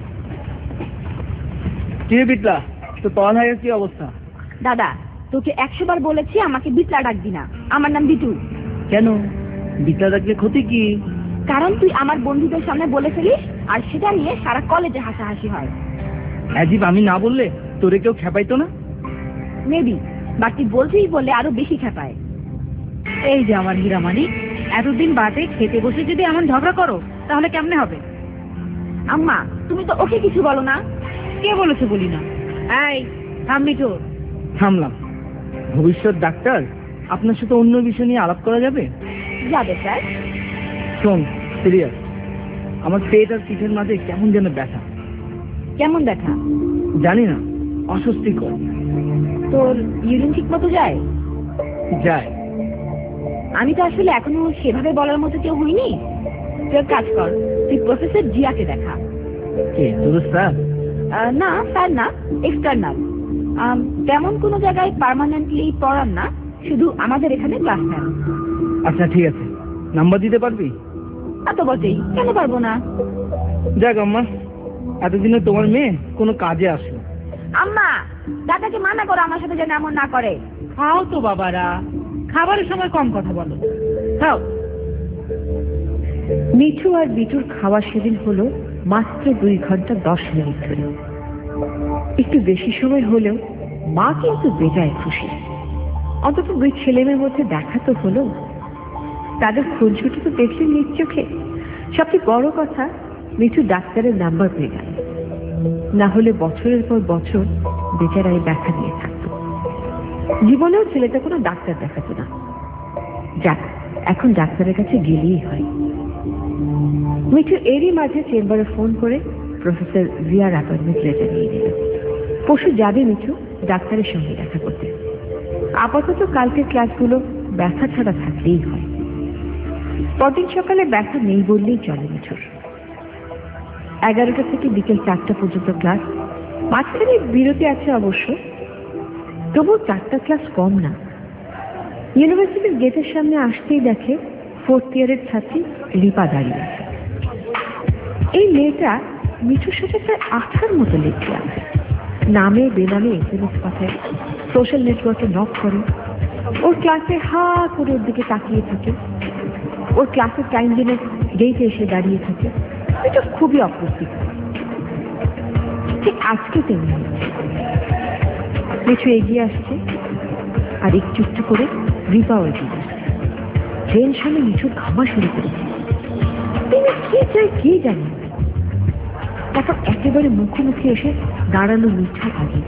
Speaker 6: কি বিটলা, তো পড়ালেখার কি অবস্থা?
Speaker 4: দাদা, তোকে একশো বার বলেছি আমাকে বিটলা ডাকবি না, আমার নাম বিটু।
Speaker 6: কেন? বিটলা ডাকলে ক্ষতি কি?
Speaker 4: কারণ তুই আমার বন্ধুদের সামনে বলে ফেলিস, আর সেটা নিয়ে সারা কলেজে হাসাহাসি হয়।
Speaker 6: অ্যাজিব, আমি না বললে তোরে কেউ খেপাইতো না?
Speaker 4: মেবি, বাট তুই বলছিস বলে আরো বেশি খেপায়।
Speaker 1: এই যে আমার হীরামানি, এতদিন বাদে খেতে বসে যদি এমন ঝগড়া করো তাহলে কেমনে হবে?
Speaker 4: আম্মা, তুমি তো ওকে কিছু বলো না।
Speaker 1: কে বলেছে বলি না? এই থাম মিঠু।
Speaker 6: থামলাম। ভবিষ্যৎ ডাক্তার, আপনার সাথে অন্য বিষয় নিয়ে আলাপ করা যাবে?
Speaker 4: যাবে স্যার।
Speaker 6: শোন, সিরিয়াস, আমার পেট আর পিঠের মাঝে কেমন যেন ব্যথা।
Speaker 4: কেমন ব্যথা?
Speaker 6: জানি না, অস্বস্তিকর।
Speaker 4: তোর ইউরিন ঠিক মতো যায়?
Speaker 6: যায়।
Speaker 4: আমি তো আসলে এখনো সেভাবে বলার মতো কেউ হইনি। তুই এক কাজ কর, তুই প্রফেসর জিয়াকে দেখা।
Speaker 6: কে, তোর স্যার?
Speaker 4: আহ, না স্যার না, এক্সটার্নাল। তেমন কোনো জায়গায় পার্মানেন্টলি পড়ান না, শুধু আমাদের এখানে ক্লাস নেন।
Speaker 6: আচ্ছা ঠিক আছে, নাম্বার দিতে পারবি?
Speaker 4: এত বটেই, কেন পারবো না?
Speaker 6: যাক আম্মা, এতদিনে তোমার মেয়ে কোনো কাজে আসে।
Speaker 4: আম্মা, দাদাকে মানা করো আমার সাথে যেন এমন না করে।
Speaker 1: খাও তো বাবারা, খাবারের সময় কম কথা বলো, খাও।
Speaker 2: মিঠু আর বিটুর খাওয়া সেদিন হলো মাত্র দুই ঘন্টা দশ মিনিট ধরে। একটু বেশি সময় হলেও মা কিন্তু বেজায় খুশি। অন্তত দুই ছেলে মেয়ের মধ্যে দেখা তো হলো, তাদের খুনছুটি তো দেখলেন নিজ চোখে। সবচেয়ে বড় কথা,
Speaker 1: মিঠু ডাক্তারের নাম্বার পেয়ে গেল, না হলে বছরের পর বছর বেচারায় ব্যথা নিয়ে থাকত। জীবনেও ছেলেটা কোনো ডাক্তার দেখাতো না। যাক, এখন ডাক্তারের কাছে গেলেই হয়। মিঠু এরই মাঝে চেম্বারে ফোন করে প্রফেসর জিয়ার অ্যাপয়েন্টমেন্ট লেটার নিয়ে নিল। পরশু যাবে মিঠু ডাক্তারের সঙ্গে দেখা করতে। আপাতত কালকের ক্লাসগুলো ব্যথা ছাড়া থাকলেই হয়। পরদিন সকালে ব্যথা নেই বললেই চলে মিঠুর। এগারোটা থেকে বিকেল চারটা পর্যন্ত ক্লাস, মাঝখানে বিরতি আছে অবশ্য, তবুও চারটা ক্লাস কম না। ইউনিভার্সিটির গেটের সামনে আসতেই দেখে ফোর্থ ইয়ারের ছাত্রী রিপা দাঁড়িয়ে আছে। এই মেয়েটা মিঠুর সাথে প্রায় আঠার মতো লেগে আছে। নামে বেনামে এসএমএস পাঠায়, সোশ্যাল নেটওয়ার্কে নক করে, ওর ক্লাসে হা করে ওর দিকে তাকিয়ে থাকে, ওর ক্লাসের টাইম জেনে গেটে এসে দাঁড়িয়ে থাকে। এটা খুবই অপ্রস্তুত। ঠিক আজকে তেমনি মিঠু এগিয়ে আসছে আর একটু একটু করে রিপাও এগিয়ে আসছে। টেনশনে মিঠু ঘামা শুরু করেছে। তিনি কি চাই কে জানে। তারপর একেবারে মুখোমুখি এসে দাঁড়ানো মিঠু আগে।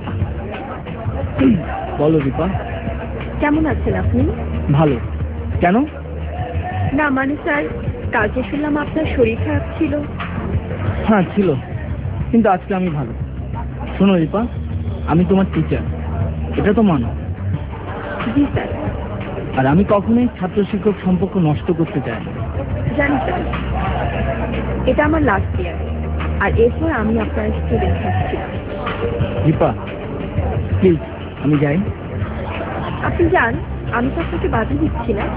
Speaker 6: বলো রিপা।
Speaker 4: কেমন আছেন আপনি?
Speaker 6: ভালো। কেন?
Speaker 4: না মানে স্যার, কালকে শুনলাম আপনার শরীর খারাপ ছিল।
Speaker 6: হ্যাঁ ছিল, কিন্তু আজকে আমি ভালো। শোনো রিপা, আমি তোমার টিচার, এটা তো মানো।
Speaker 4: জি স্যার।
Speaker 6: আর আমি কখনোই ছাত্র শিক্ষক সম্পর্ক নষ্ট করতে চাই না।
Speaker 4: জানি স্যার, এটা আমার লাস্ট ইয়ার, আর এরপর আমি আপনার স্টুডেন্ট থাকছি।
Speaker 6: রিপা প্লিজ, আমি যাই।
Speaker 4: আপনি যান, আমি তো আপনাকে বাধা দিচ্ছি না।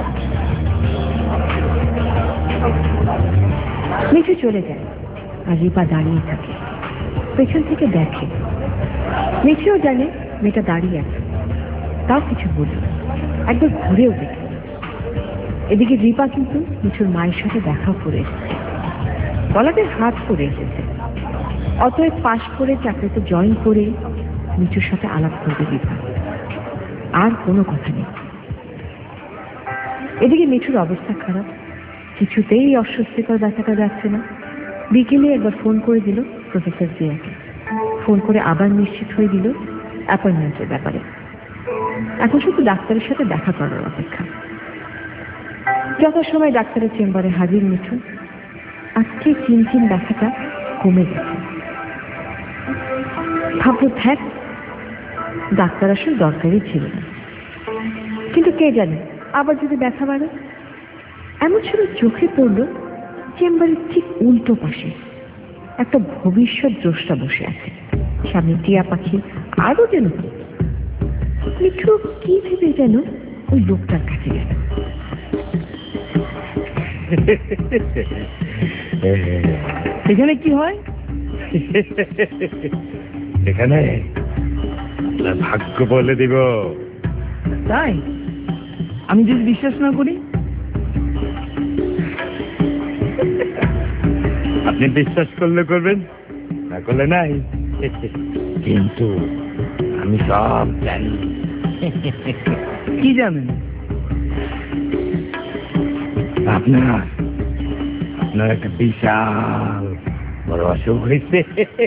Speaker 1: মিঠু চলে যায় আর রিপা দাঁড়িয়ে থাকে, পেছন থেকে দেখে। মিঠুও জানে মেয়েটা দাঁড়িয়ে আছে, তাও কিছু বলল, একবার ঘুরেও দেখে। এদিকে রিপা কিন্তু মিঠুর মায়ের সাথে দেখা করে এসেছে, গলাতে হাত করে এসেছে। অতএব পাশ করে চাকরিতে জয়েন করে মিঠুর সাথে আলাপ করবে রিপা, আর কোনো কথা নেই। এদিকে মিঠুর অবস্থা খারাপ, কিছুতেই অস্বস্তিকর ব্যথাটা যাচ্ছে না। বিকেলে একবার ফোন করে দিল প্রফেসর জিয়াকে, ফোন করে আবার নিশ্চিত হয়ে দিল অ্যাপয়েন্টমেন্টের ব্যাপারে। এখন শুধু ডাক্তারের সাথে দেখা করার অপেক্ষা। যথাসময় ডাক্তারের চেম্বারে হাজির মিঠু। আজকে চিনচিন ব্যথাটা কমে গেছে। ভাবো থাক, ডাক্তার আসলে দরকারই ছিল না, কিন্তু কে জানে আবার যদি ব্যথা বাড়ে। এমন সময় চোখে পড়ল চেম্বারের ঠিক উল্টো পাশে একটা ভবিষ্যৎ দ্রষ্টা বসে আছে, সামনে টিয়া পাখি আরো যেন। মিঠু কি ভেবে যেন ওই লোকটার কাছে গেল।
Speaker 6: এখানে কি হয়?
Speaker 3: এখানে ভাগ্য বলে দিব।
Speaker 6: তাই? আমি যদি বিশ্বাস না করি?
Speaker 3: আপনি বিশ্বাস করলে করবেন, না করলে নাই। কিন্তু আমি সব জানি।
Speaker 6: কি জানেন?
Speaker 3: আপনার আপনার একটা বিশাল বড় অসুখ হয়েছে।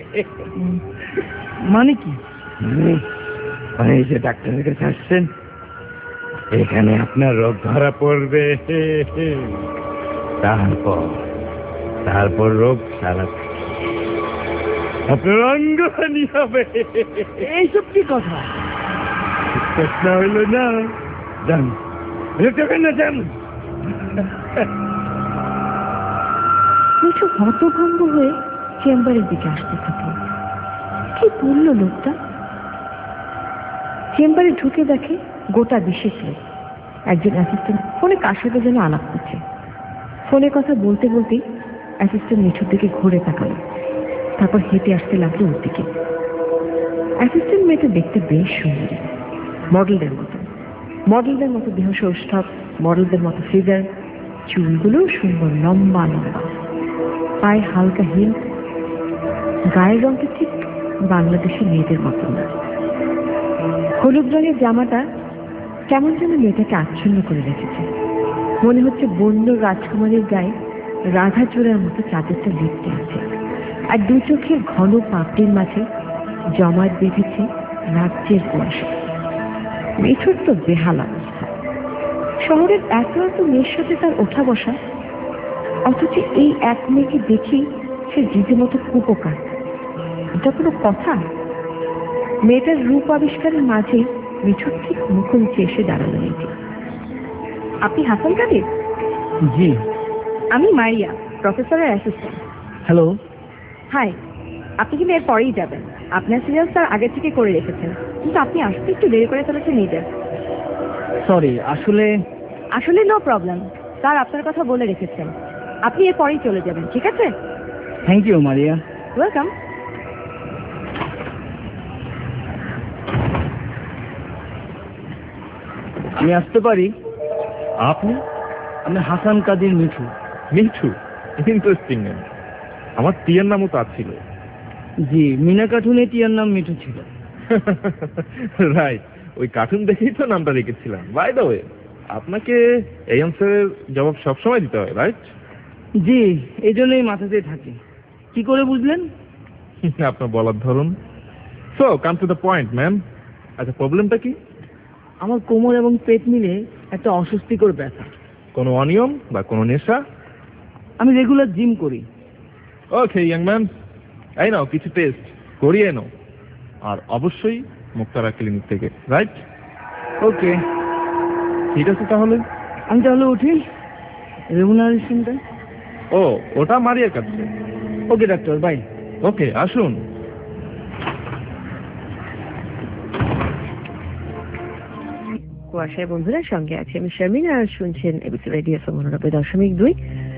Speaker 6: মানে কি?
Speaker 3: মানে এই যে ডাক্তারের কাছে আসছেন, এখানে আপনার রোগ ধরা পড়বে। তারপর তারপর রোগ সারা আপনার অঙ্গহানি হবে।
Speaker 6: এইসব কি কথা?
Speaker 3: না হইল না, যান যাবেন না, যান।
Speaker 1: মিঠু হতভম্ব হয়ে চেম্বারের দিকে আসতে থাকলো। কি বললো লোকটা? চেম্বারে ঢুকে দেখে গোটা বিশেষ লোক। একজন অ্যাসিস্ট্যান্ট ফোনে কার সাথে যেন আলাপ করছে। ফোনে কথা বলতে বলতেই অ্যাসিস্ট্যান্ট মিঠুর দিকে ঘুরে তাকালো, তারপর হেঁটে আসতে লাগলো ওর দিকে। অ্যাসিস্ট্যান্ট মেয়েটা দেখতে বেশ সুন্দরী, মডেলদের মতো মডেলদের মতো দেহ সৌষ্ঠব, মডেলদের মতো ফিগার, চুলগুলো সুন্দর লম্বা লম্বা, পায়ে হালকা হিল, গায়ের রঙটা ঠিক বাংলাদেশের মেয়েদের মতো না। হলুদ রঙের জামাটা কেমন যেন মেয়েটাকে আচ্ছন্ন করে রেখেছে। মনে হচ্ছে বন্য রাজকুমারীর গায়ে রাধাচূড়ার মতো চাদরটা লিপটে আছে। আর দু চোখের ঘন পাপড়ির মাঝে জমাট বেঁধেছে রাজ্যের কুয়াশা। মিঠুর তো বেহাল অবস্থা। শহরের এত এত মেয়ের সাথে তার ওঠা বসা, অথচ এই এক মেয়েকে দেখি সে রীতিমতো কুপোকার। এটা কোনো কথা? মেয়েটার রূপ আবিষ্কারের মাঝে মিঠুর ঠিক মুখোমুখি এসে দাঁড়ালো মেয়েটি। আপনি হাসান কাদির?
Speaker 6: জি।
Speaker 1: আমি মারিয়া, প্রফেসরের অ্যাসিস্ট্যান্ট।
Speaker 6: হ্যালো।
Speaker 1: হাই। আপনি কিন্তু এর পরেই যাবেন। আপনার সিরিয়াল স্যার আগে থেকে করে রেখেছেন, কিন্তু আপনি আসতে একটু দেরি করে ফেলেছেন নিজের।
Speaker 6: সরি, আসলে
Speaker 1: আসলে নো প্রবলেম, স্যার আপনার কথা বলে রেখেছেন। আপনি এর পরেই চলে যাবেন, ঠিক আছে?
Speaker 6: Thank you Maria.
Speaker 1: ওয়েলকাম।
Speaker 6: আমি আসতে পারি?
Speaker 3: আপনি?
Speaker 6: আমি হাসান কাদির মিঠু।
Speaker 3: মিঠু? Interesting name. আমার টিয়ার নামও তা ছিল।
Speaker 6: জি, মিনা কার্টুনে টিয়ার নাম মিঠু ছিল।
Speaker 3: রাইট, ওই কার্টুন দেখেই তো নামটা রেখেছিলাম। বাই দ্য ওয়ে, আপনাকে এই অ্যান্সারের জবাব সবসময় দিতে হয়, রাইট?
Speaker 6: জি, এই জন্যই মাথাতে থাকে। কি করে বুঝলেন?
Speaker 3: আপনার বলার ধরুন। So come to the point ma'am. আচ্ছা, প্রবলেমটা কি?
Speaker 6: আমার কোমর এবং পেট মিলে একটা অস্বস্তিকর ব্যথা।
Speaker 3: কোনো অনিয়ম বা কোনো নেশা?
Speaker 6: আমি রেগুলার জিম করি।
Speaker 3: ওকে ইয়াং ম্যান, এই নাও কিছু টেস্ট করিয়ে নাও, আর অবশ্যই মুক্তারা ক্লিনিক থেকে, রাইট?
Speaker 6: ওকে,
Speaker 3: ঠিক আছে তাহলে।
Speaker 6: আমি তাহলে উঠি। রেমুনারেশনটা?
Speaker 3: ও, ওটা মারিয়ার কাছে।
Speaker 6: ওকে ডাক্তার, বাই।
Speaker 3: ওকে, আসুন।
Speaker 2: কুয়াশায় বন্ধুরা, সঙ্গে আছে আমি শারমিনা, আর শুনছেন এবিসি রেডিও উননব্বই দশমিক দুই।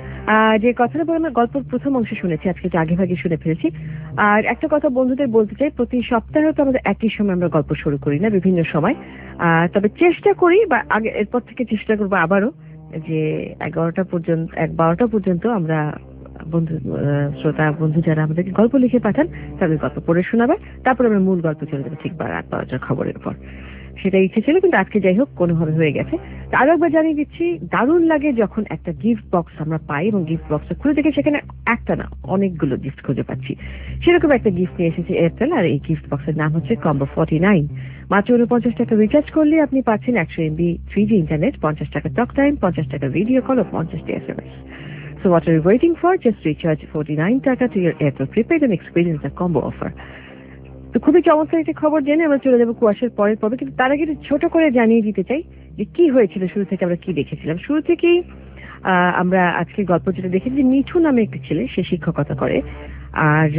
Speaker 2: যে কথাটা বলে আমরা গল্পের প্রথম অংশে শুনেছি, আজকে একটু আগে ভাগে শুনে ফেলেছি। আর একটা কথা বন্ধুদের বলতে চাই, প্রতি সপ্তাহে তো আমাদের একই সময় আমরা গল্প শুরু করি না, বিভিন্ন সময়। তবে চেষ্টা করি, বা আগে এরপর থেকে চেষ্টা করবো আবারও, যে এগারোটা পর্যন্ত এক বারোটা পর্যন্ত আমরা বন্ধু শ্রোতা বন্ধু যারা আমাদেরকে গল্প লিখে পাঠান তাদের গল্প পড়ে শোনাবে, তারপর আমরা মূল গল্প চলে যাবো ঠিক রাত বারোটার খবরের পর। সেটা ইচ্ছে ছিল, কিন্তু আজকে যাই হোক কোনোভাবে হয়ে গেছে। আরো একবার জানিয়ে দিচ্ছি, দারুণ লাগে যখন একটা গিফট বক্স আমরা পাই এবং গিফট বক্সটা খুলে দেখে সেখানে একটা না অনেকগুলো গিফট খুঁজে পাচ্ছি। সেরকম একটা গিফট নিয়ে এসেছে এয়ারটেল, আর এই গিফট বক্সের নাম হচ্ছে কম্বো ফর্টি নাইন। মাত্র উনপঞ্চাশ টাকা রিচার্জ করলে আপনি পাচ্ছেন একশো এমবি থ্রি জি ইন্টারনেট, পঞ্চাশ টাকা টক টাইম, পঞ্চাশ টাকা ভিডিও কল ও পঞ্চাশটি S M S. So what are you waiting for? Just recharge forty-nine টাকা to your Airtel prepaid and experience the combo offer. তো খুবই চমৎকার একটা খবর জেনে আমরা চলে যাবো কুয়াশার পরের পর্বে, কিন্তু তার আগে ছোট করে জানিয়ে দিতে চাই যে কি হয়েছিল শুরু থেকে, আমরা কি দেখেছিলাম। শুরু থেকেই আহ আমরা আজকে গল্প যেটা দেখেছি, যে মিঠু নামে একটি ছেলে, সে শিক্ষকতা করে, আর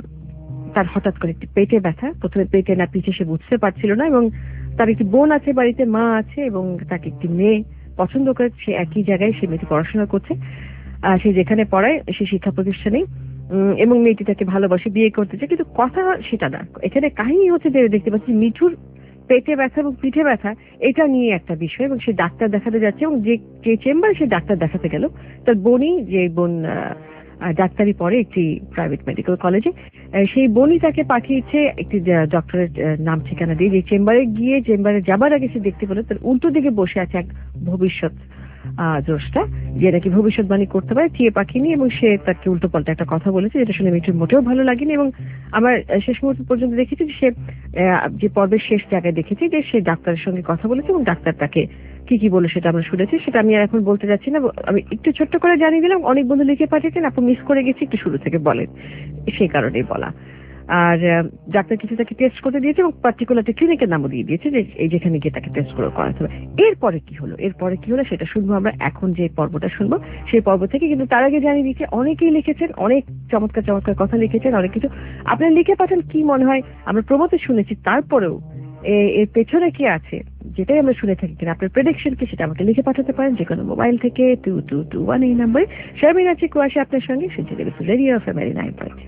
Speaker 2: তার হঠাৎ করে একটি পেটে ব্যথা, প্রথমে পেটে না পিঠে সে বুঝতে পারছিল না, এবং তার একটি বোন আছে বাড়িতে, মা আছে, এবং তাকে একটি মেয়ে পছন্দ করে। সে একই জায়গায় সে মেয়েটি পড়াশোনা করছে, সে যেখানে পড়ায় সে শিক্ষা প্রতিষ্ঠানেই, এবং মেয়েটি তাকে ভালোবাসে, বিয়ে করতে চায়। কিন্তু কথা সেটা না, এখানে কাহিনী হচ্ছে যে দেখতে পাচ্ছি মিঠুর পেটে ব্যথা এবং পিঠে ব্যথা, এটা নিয়ে একটা বিষয়, এবং সে ডাক্তার দেখাতে যাচ্ছে, এবং যে যে চেম্বারে সে ডাক্তার দেখাতে গেল, তার বোনই, যে বোন ডাক্তারি পড়ে একটি প্রাইভেট মেডিকেল কলেজে, সেই বোনই তাকে পাঠিয়েছে একটি ডক্টরের নাম ঠিকানা দিয়ে। যে চেম্বারে গিয়ে, চেম্বারে যাবার আগে সে দেখতে পেল তার উল্টো দিকে বসে আছে এক ভবিষ্যৎ দ্রষ্টা, যে নাকি ভবিষ্যৎবাণী করতে পারে টিয়ে পাখি নিয়ে, এবং সে তাকে উল্টো পাল্টা একটা কথা বলেছে, যেটা শুনে মিঠুর মোটেও ভালো লাগেনি। এবং আমার শেষ মুহূর্ত পর্যন্ত দেখেছি যে সে, যে পর্বের শেষ জায়গায় দেখেছি যে সে ডাক্তারের সঙ্গে কথা বলেছে, এবং ডাক্তার তাকে কি কি বলে সেটা আমরা শুনেছি। সেটা আমি আর এখন বলতে যাচ্ছি না, আমি একটু ছোট্ট করে জানিয়ে দিলাম। অনেক বন্ধু লিখে পাঠিয়েছেন, আপনি মিস করে গেছি, একটু শুরু থেকে বলেন, সেই কারণেই বলা। আর ডাক্তার কিছু তাকে টেস্ট করতে দিয়েছে, এবং পার্টিকুলার ক্লিনিকের নামও দিয়ে দিয়েছে, যে এই যেখানে গিয়ে তাকে টেস্ট করে করাতে হবে। এরপরে কি হলো, এরপরে কি হলো সেটা শুনবো আমরা এখন, যে পর্বটা শুনবো সেই পর্ব থেকে। কিন্তু তার আগে জানিয়ে দিচ্ছি, অনেকেই লিখেছেন, অনেক চমৎকার চমৎকার কথা লিখেছেন, অনেক কিছু আপনারা লিখে পাঠান। কি মনে হয়, আমরা প্রমোতে শুনেছি, তারপরেও এর পেছনে কি আছে, যেটাই আমরা শুনে থাকি কিনা, আপনার প্রেডিকশন কি, সেটা আমাকে লিখে পাঠাতে পারেন যে কোনো মোবাইল থেকে টু টু টু ওয়ান এই নাম্বারে। শারমিন আছে কুয়াশা আপনার সঙ্গে, শুনছে দেবে radio F M nine point.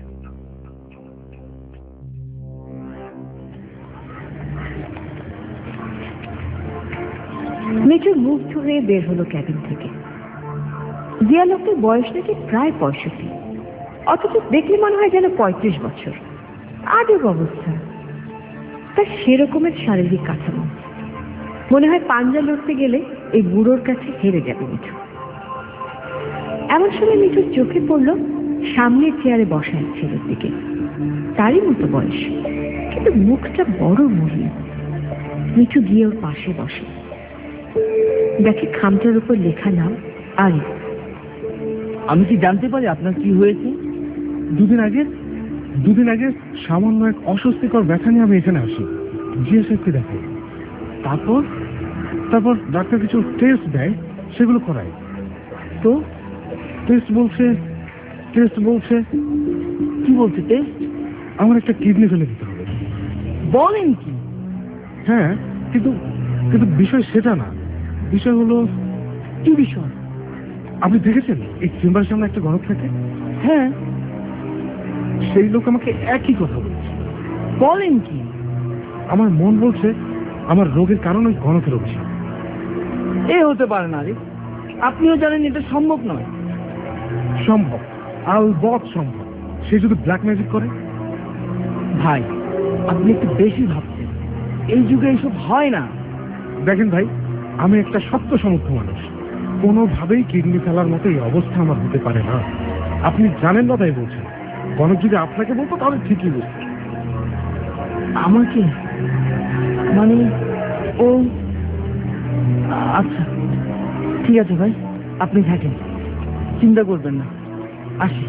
Speaker 2: Mithu মুগ্ধ হয়ে বের হলো ক্যাবিন থেকে। জিয়া লোকটির বয়স নাকি প্রায় পঁয়ষট্টি, অথচ দেখলে মনে হয় যেন পঁয়ত্রিশ বছর। আজব অবস্থা, তার সেরকমের শারীরিক কাঠামো, মনে হয় পাঞ্জা লড়তে গেলে এই বুড়োর কাছে হেরে যাবে মিঠু। এমন সময় মিঠুর চোখে পড়ল
Speaker 1: সামনের চেয়ারে বসা এক ছেলের দিকে, তারই মতো বয়স, কিন্তু মুখটা বড় মহিলা। মিঠু গিয়ে ওর পাশে বসে, দেখে খামটার উপর লেখা নাম আরিফ।
Speaker 6: আমি কি জানতে পারি আপনার কি হয়েছে?
Speaker 3: দুদিন আগে দুদিন আগে সামান্য এক অস্বস্তিকর ব্যথা নিয়ে আমি এখানে আসি, জিএসএফকে দেখাই।
Speaker 6: তারপর?
Speaker 3: তারপর ডাক্তার কিছু টেস্ট দেয়, সেগুলো করাই।
Speaker 6: তো
Speaker 3: টেস্ট বলছে টেস্ট বলছে
Speaker 6: কি বলছে টেস্ট?
Speaker 3: আমার একটা কিডনি ফেলে দিতে হবে।
Speaker 6: বলেন কি?
Speaker 3: হ্যাঁ, কিন্তু কিন্তু বিষয় সেটা না। বিষয় হলো,
Speaker 6: কি বিষয়?
Speaker 3: আপনি দেখেছেন এই চেম্বারের সামনে একটা গণক থাকে?
Speaker 6: হ্যাঁ।
Speaker 3: সেই লোক আমাকে একই কথা বলছে।
Speaker 6: বলেন কি?
Speaker 3: আমার মন বলছে আমার রোগের কারণ ওই গণকের অভিশাপ।
Speaker 6: এ হতে পারে না আরিফ, আপনিও জানেন এটা সম্ভব নয়।
Speaker 3: সম্ভব, আলবৎ সম্ভব। সে যদি ব্ল্যাক ম্যাজিক করে।
Speaker 6: ভাই, আপনি একটু বেশি ভাবছেন, এই যুগে এইসব হয় না।
Speaker 3: দেখেন ভাই, আমি একটা সত্যসমর্থ মানুষ, কোনোভাবেই কিডনি ফেলার মতো এই অবস্থা আমার হতে পারে না। আপনি জানেন না তাই বলছেন। গণক যদি আপনাকে বলতো তাহলে ঠিকই বুঝতেন।
Speaker 6: আমাকে মানে ও আচ্ছা, ঠিক আছে ভাই, আপনি থাকেন, চিন্তা করবেন না, আসি।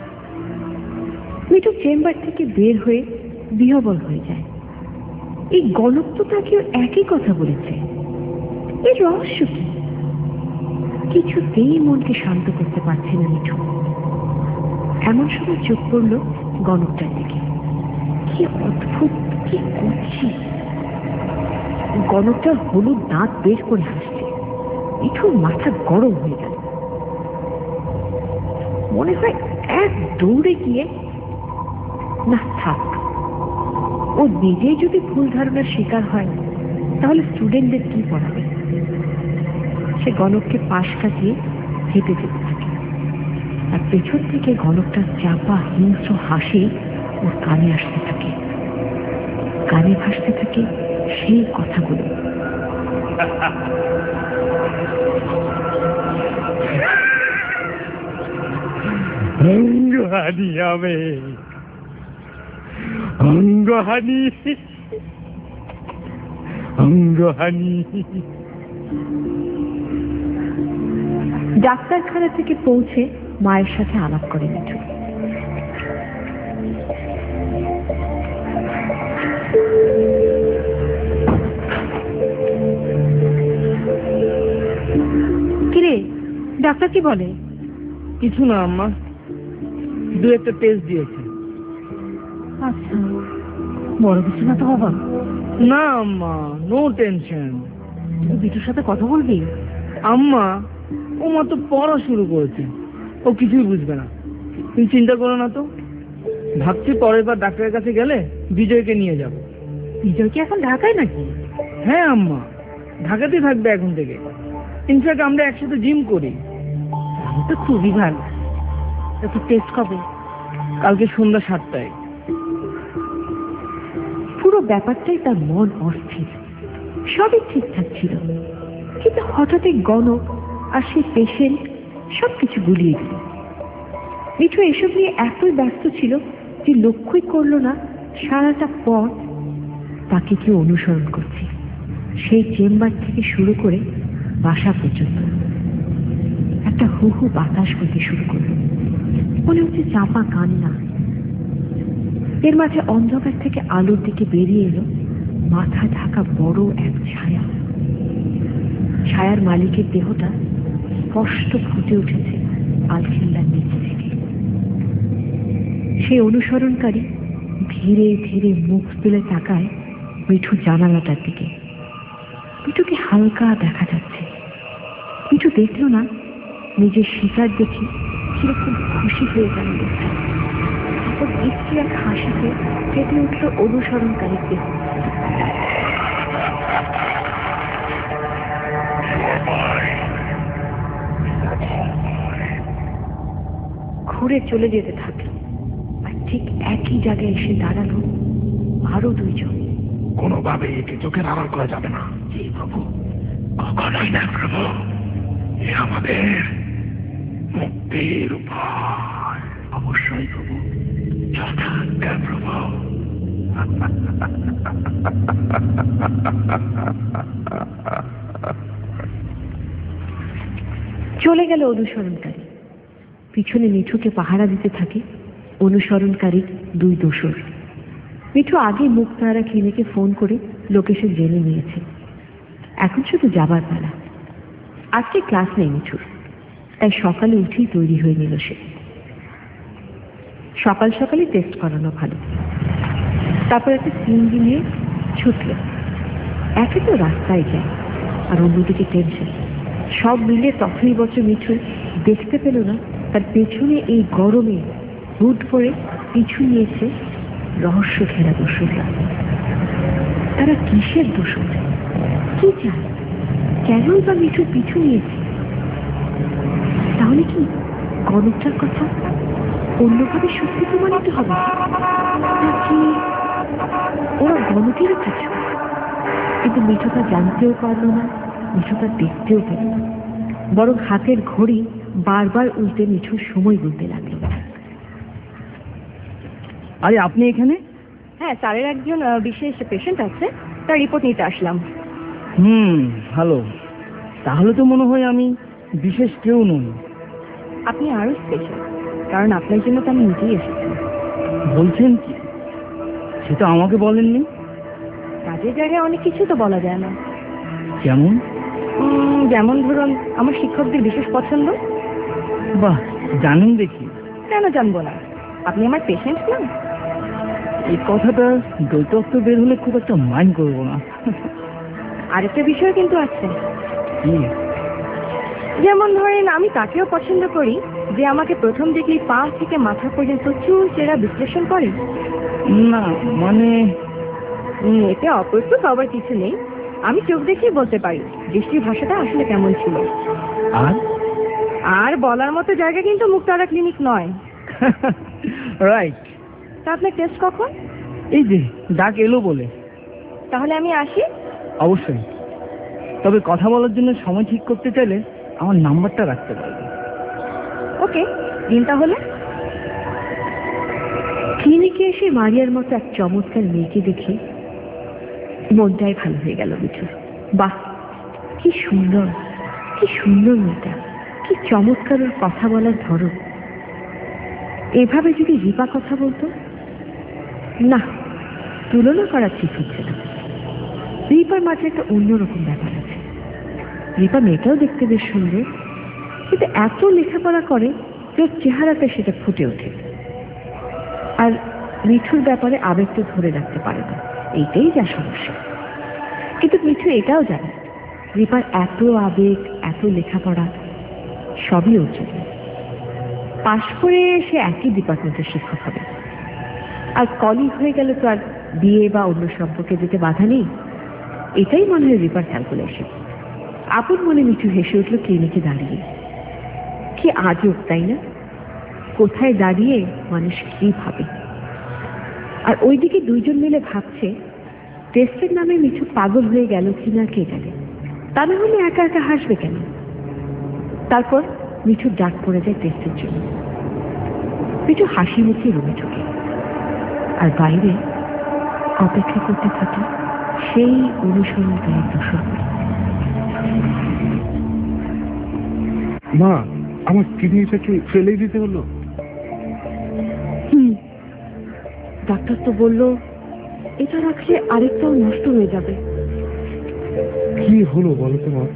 Speaker 1: মিঠু চেম্বার থেকে বের হয়ে বিহ্বল হয়ে যায়। এই গণক তো তাকে একই কথা বলেছে, এই রহস্য কি? কিছুতেই মনকে শান্ত করতে পারছে না মিঠু। এমন সময় চোখ পড়ল গণকটার দিকে। কি অদ্ভুত, কি করছি! গণকটার হলুদ দাঁত বের করে হাসছে। মিঠুর মাথা গরম হয়ে গেল। মনে হয় এক দৌড়ে গিয়ে, না থাক, ও নিজেই যদি ভুল ধারণার শিকার হয় তাহলে স্টুডেন্টদের কি পড়াবে? সে গণককে পাশ কাটিয়ে হেঁটে যেতে থাকে, আর পেছন থেকে গণকটার চাপা হিংস্র হাসি ওর কানে আসতে থাকে। কানে ভাসতে থাকে সেই কথাগুলো।
Speaker 3: অঙ্গহানি, আমি অঙ্গহানি, অঙ্গহানি।
Speaker 1: ডাক্তারখানা থেকে পৌঁছে মায়ের সাথে আলাপ করে মিঠু। কিরে, ডাক্তার কি বলে?
Speaker 6: কিছু না আম্মা, দু একটা টেস্ট দিয়েছে।
Speaker 1: আচ্ছা, বড় কিছু না তো বাবা?
Speaker 6: না আম্মা, নো টেনশন।
Speaker 1: তুই বিটুর সাথে কথা বলবি?
Speaker 6: আম্মা, ও মাত্র পড়া শুরু করেছে, ও কিছুই বুঝবে না। তুমি চিন্তা করো না তো। ভাবছি পরের বার ডাক্তারের কাছে গেলে বিজয়কে নিয়ে যাব।
Speaker 1: বিজয় কি এখন ঢাকায় নাকি?
Speaker 6: হ্যাঁ আম্মা, ঢাকাতেই থাকবে এখন থেকে। ইনফ্যাক্ট আমরা একসাথে জিম করি।
Speaker 1: তো খুবই ভালো। তো টেস্ট কবে?
Speaker 6: কালকে সন্ধ্যা সাতটায়।
Speaker 1: পুরো ব্যাপারটাই তার মন অস্থির। সবই ঠিকঠাক ছিল, কিন্তু হঠাৎ গণক আর সেই পেশেন্ট সবকিছু গুলিয়ে দিল। মিঠু এসব নিয়ে এতই ব্যস্ত ছিল যে লক্ষ্যই করলো না সারাটা পথ তাকে কেউ অনুসরণ করছে, সেই চেম্বার থেকে শুরু করে বাসা পর্যন্ত। একটা হু হু বাতাস বইতে শুরু করলো, মনে হচ্ছে চাপা কান্না। এর মাঝে অন্ধকার থেকে আলোর দিকে বেরিয়ে এলো মাথা ঢাকা বড় এক ছায়া। ছায়ার মালিকের দেহটা স্পষ্ট ফুটে উঠেছে আলখিল্লার নিচ থেকে। সেই অনুসরণকারী ধীরে ধীরে মুখ তুলে তাকায় মিঠু জানালাটার দিকে। মিঠুকে হালকা দেখা যাচ্ছে। মিঠু দেখল না নিজের শিকার দেখে কিরকম খুশি হয়ে গেল লোকটা। তারপর দেখছি এক হাসিতে ফেটে উঠল অনুসরণকারীর দেহ। ঘুরে চলে যেতে থাকলো, আর ঠিক একই জায়গায় এসে দাঁড়ালো আরো দুইজন।
Speaker 5: কোনোভাবে একে চোখের আড়াল করা যাবে না। জি প্রভু, কখনোই না প্রভু, এ আমাদের মুক্তির উপায়। অবশ্যই প্রভু, যথাজ্ঞা প্রভু।
Speaker 1: চলে গেল অনুসরণকারী। পিছনে মিঠুকে পাহারা দিতে থাকে অনুসরণকারীর দুই দোসর। মিঠু আগে মুক্তাহারা ক্লিনিকে ফোন করে লোকেশন জেনে নিয়েছে। এখন শুধু যাবার পালা। আজকে ক্লাস নেই মিঠুর, তাই সকালে উঠেই তৈরি হয়ে নিল সে। সকাল সকালে টেস্ট করানো ভালো। তারপর একটা সিএনজি নিয়ে ছুটল। একে তো রাস্তায় যায়, আর অন্যদিকে টেনশন। সব মিলে তথই বছর মিঠু দেখতে পেল না তার পেছনে এই গরমে হুট করে পিছু নিয়েছে রহস্য ঘেরা দোষরা। তারা কিসের দোষ, কি চায়, কেনই বা মিঠু পিছু নিয়েছে? তাহলে কি গণকটার কথা অন্যভাবে সত্যি প্রমাণিত হবে, নাকি ওরা গণকেরও কিছু? কিন্তু মিঠু তা জানতেও পারল না, মিঠু তা দেখতেও পেল না। বরং হাতের ঘড়ি বারবার উল্টে মিঠুর সময় গুনতে লাগলো।
Speaker 6: আরে আপনি এখানে?
Speaker 2: হ্যাঁ, স্যারের একজন বিশেষ পেশেন্ট আছে, তার রিপোর্ট নিতে আসলাম।
Speaker 6: হুম, ভালো। তাহলে তো মনে হয় আমি বিশেষ কেউ নই।
Speaker 2: আপনি আরো স্পেশাল, কারণ আপনার জন্য তো আমি নিজেই এসেছি।
Speaker 6: বলছেন কি? সেটা আমাকে বলেননি।
Speaker 2: কাজের জায়গায় অনেক কিছু তো বলা যায় না।
Speaker 6: যেমন?
Speaker 2: উম, যেমন ধরুন, আমার শিক্ষকদের বিশেষ পছন্দ।
Speaker 6: বাহ, জানেন দেখি।
Speaker 2: কেন জানবো না? আপনি আমার পেশেন্ট না?
Speaker 6: এই কথাটা দ্বৈতত্ব বের হলে খুব একটা মাইন্ড করবো না।
Speaker 2: আরেকটা বিষয় কিন্তু আছে।
Speaker 6: কি?
Speaker 2: যেমন ধরেন, আমি তাকেও পছন্দ করি যে আমাকে প্রথম দেখলেই পা থেকে মাথা পর্যন্ত চুল চেরা বিশ্লেষণ করে।
Speaker 6: না মানে
Speaker 2: উম, এতে অপ্রস্তুত হবার কিছু নেই। আমি চোখ দেখেই বলতে পারি দৃষ্টির ভাষাটা আসলে কেমন ছিল।
Speaker 6: আর
Speaker 2: আর বলার মতো জায়গা কিন্তু মুক্তাহারা ক্লিনিক নয়।
Speaker 6: রাইট।
Speaker 2: তা আপনার টেস্ট কখন?
Speaker 6: এই যে ডাক এলো বলে।
Speaker 2: তাহলে আমি আসি?
Speaker 6: অবশ্যই। তবে কথা বলার জন্য সময় ঠিক করতে চাইলে আমার নাম্বারটা রাখতে পারবে।
Speaker 2: ওকে, দিন তাহলে।
Speaker 1: ক্লিনিকে এসে মারিয়ার মতো এক চমৎকার মেয়েকে দেখে মনটাই ভালো হয়ে গেল মিঠুর। বাহ, কি সুন্দর, কি সুন্দর মেয়েটা, কি চমৎকার ওর কথা বলার ধরন। এভাবে যদি রিপা কথা বলতো, না, তুলনা করা ঠিক হচ্ছে না। রিপার মাঝে একটা অন্যরকম ব্যাপার আছে। রিপা মেয়েটাও দেখতে বেশ সুন্দর, কিন্তু এত লেখাপড়া করে যে ওর চেহারাতে সেটা ফুটে ওঠে। আর মিঠুর ব্যাপারে আবেগটা ধরে রাখতে পারে না, এইটাই যা সমস্যা। কিন্তু মিঠু এটাও জানে রিপার এত আবেগ, এত লেখাপড়া সবই ওর জন্য। পাশ করে সে একই ডিপার্টমেন্টের শিক্ষক হবে, আর কলিগ হয়ে গেলে তো আর বিয়ে বা অন্য সম্পর্কে যেতে বাধা নেই। এটাই মনে হয় রিপার ক্যালকুলেশন। আপন মনে মিঠু হেসে উঠল ক্লিনিকে দাঁড়িয়ে। কি আজব, তাই না? কোথায় দাঁড়িয়ে মানুষ কি ভাবে। আর ওইদিকে দুইজন মিলে ভাবছে টেস্টের নামে মিঠু পাগল হয়ে গেল কিনা কে জানে। তা না হলে একা একা হাসবে কেন? তারপর মিঠুর ডাক পড়ে যায় টেস্টের জন্য। মিঠু হাসি মুখে রুমে ঢোকে, আর বাইরে অপেক্ষা করতে থাকে সেই অনুসরণকারী দোষর।
Speaker 3: মা, আমার কিডনিটাকে ফেলে দিতে হলো।
Speaker 1: হুম, ডাক্তার তো বললো এটা রাখলে আরেকটাও নষ্ট হয়ে যাবে।
Speaker 3: কি হলো বলো তো মা?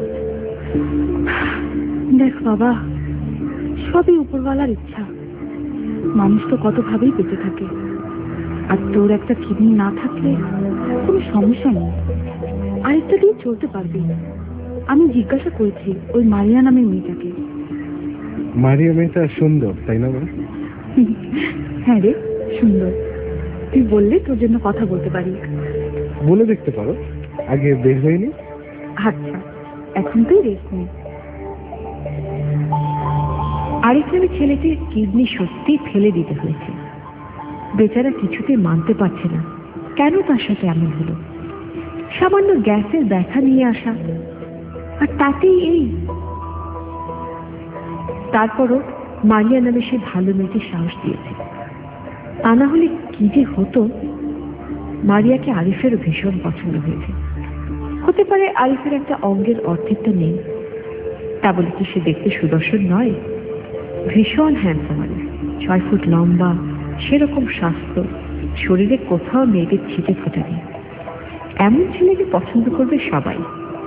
Speaker 1: দেখ বাবা, সবই উপরওয়ালার ইচ্ছা। মানুষ তো কত ভাবেই বেঁচে থাকে, আর তোর একটা কিডনি না থাকলে কোনো সমস্যা নেই, আরেকটা দিয়ে চলতে পারবি। আমি জিজ্ঞাসা করেছি ওই মারিয়া নামের মেয়েটাকে।
Speaker 3: মারিয়া মেয়েটা সুন্দর, তাই না মা?
Speaker 1: হ্যাঁ রে, সুন্দর। তুই বললে তোর জন্য কথা বলতে পারি।
Speaker 3: বলে দেখতে পারো, আগে বের হয়নি।
Speaker 1: আচ্ছা, এখন তুই রেস্ট নে। আরেকখানে ছেলেটির কিডনি সত্যি ফেলে দিতে হয়েছে। বেচারা কিছুতেই মানতে পারছে না কেন তার সাথে এমন হলো। সামান্য গ্যাসের ব্যথা নিয়ে আসা, আর তাতেই এই। তারপরও মারিয়া নামে সে ভালো মেয়েটি সাহস দিয়েছে। তা না হলে কি যে হতো। মারিয়াকে আরিফেরও ভীষণ পছন্দ হয়েছে। হতে পারে আরিফের একটা অঙ্গের অর্ধেকটা নেই, তা বলে কি সে দেখতে সুদর্শন নয়? ভীষণ হ্যান্ডসাম আরিফ, ছয় ফুট লম্বা, সেরকম স্বাস্থ্য, শরীরে কোথাও মেয়েদের ছিটে ফোটা নেই। এমন ছেলেকে পছন্দ করবে সবাই।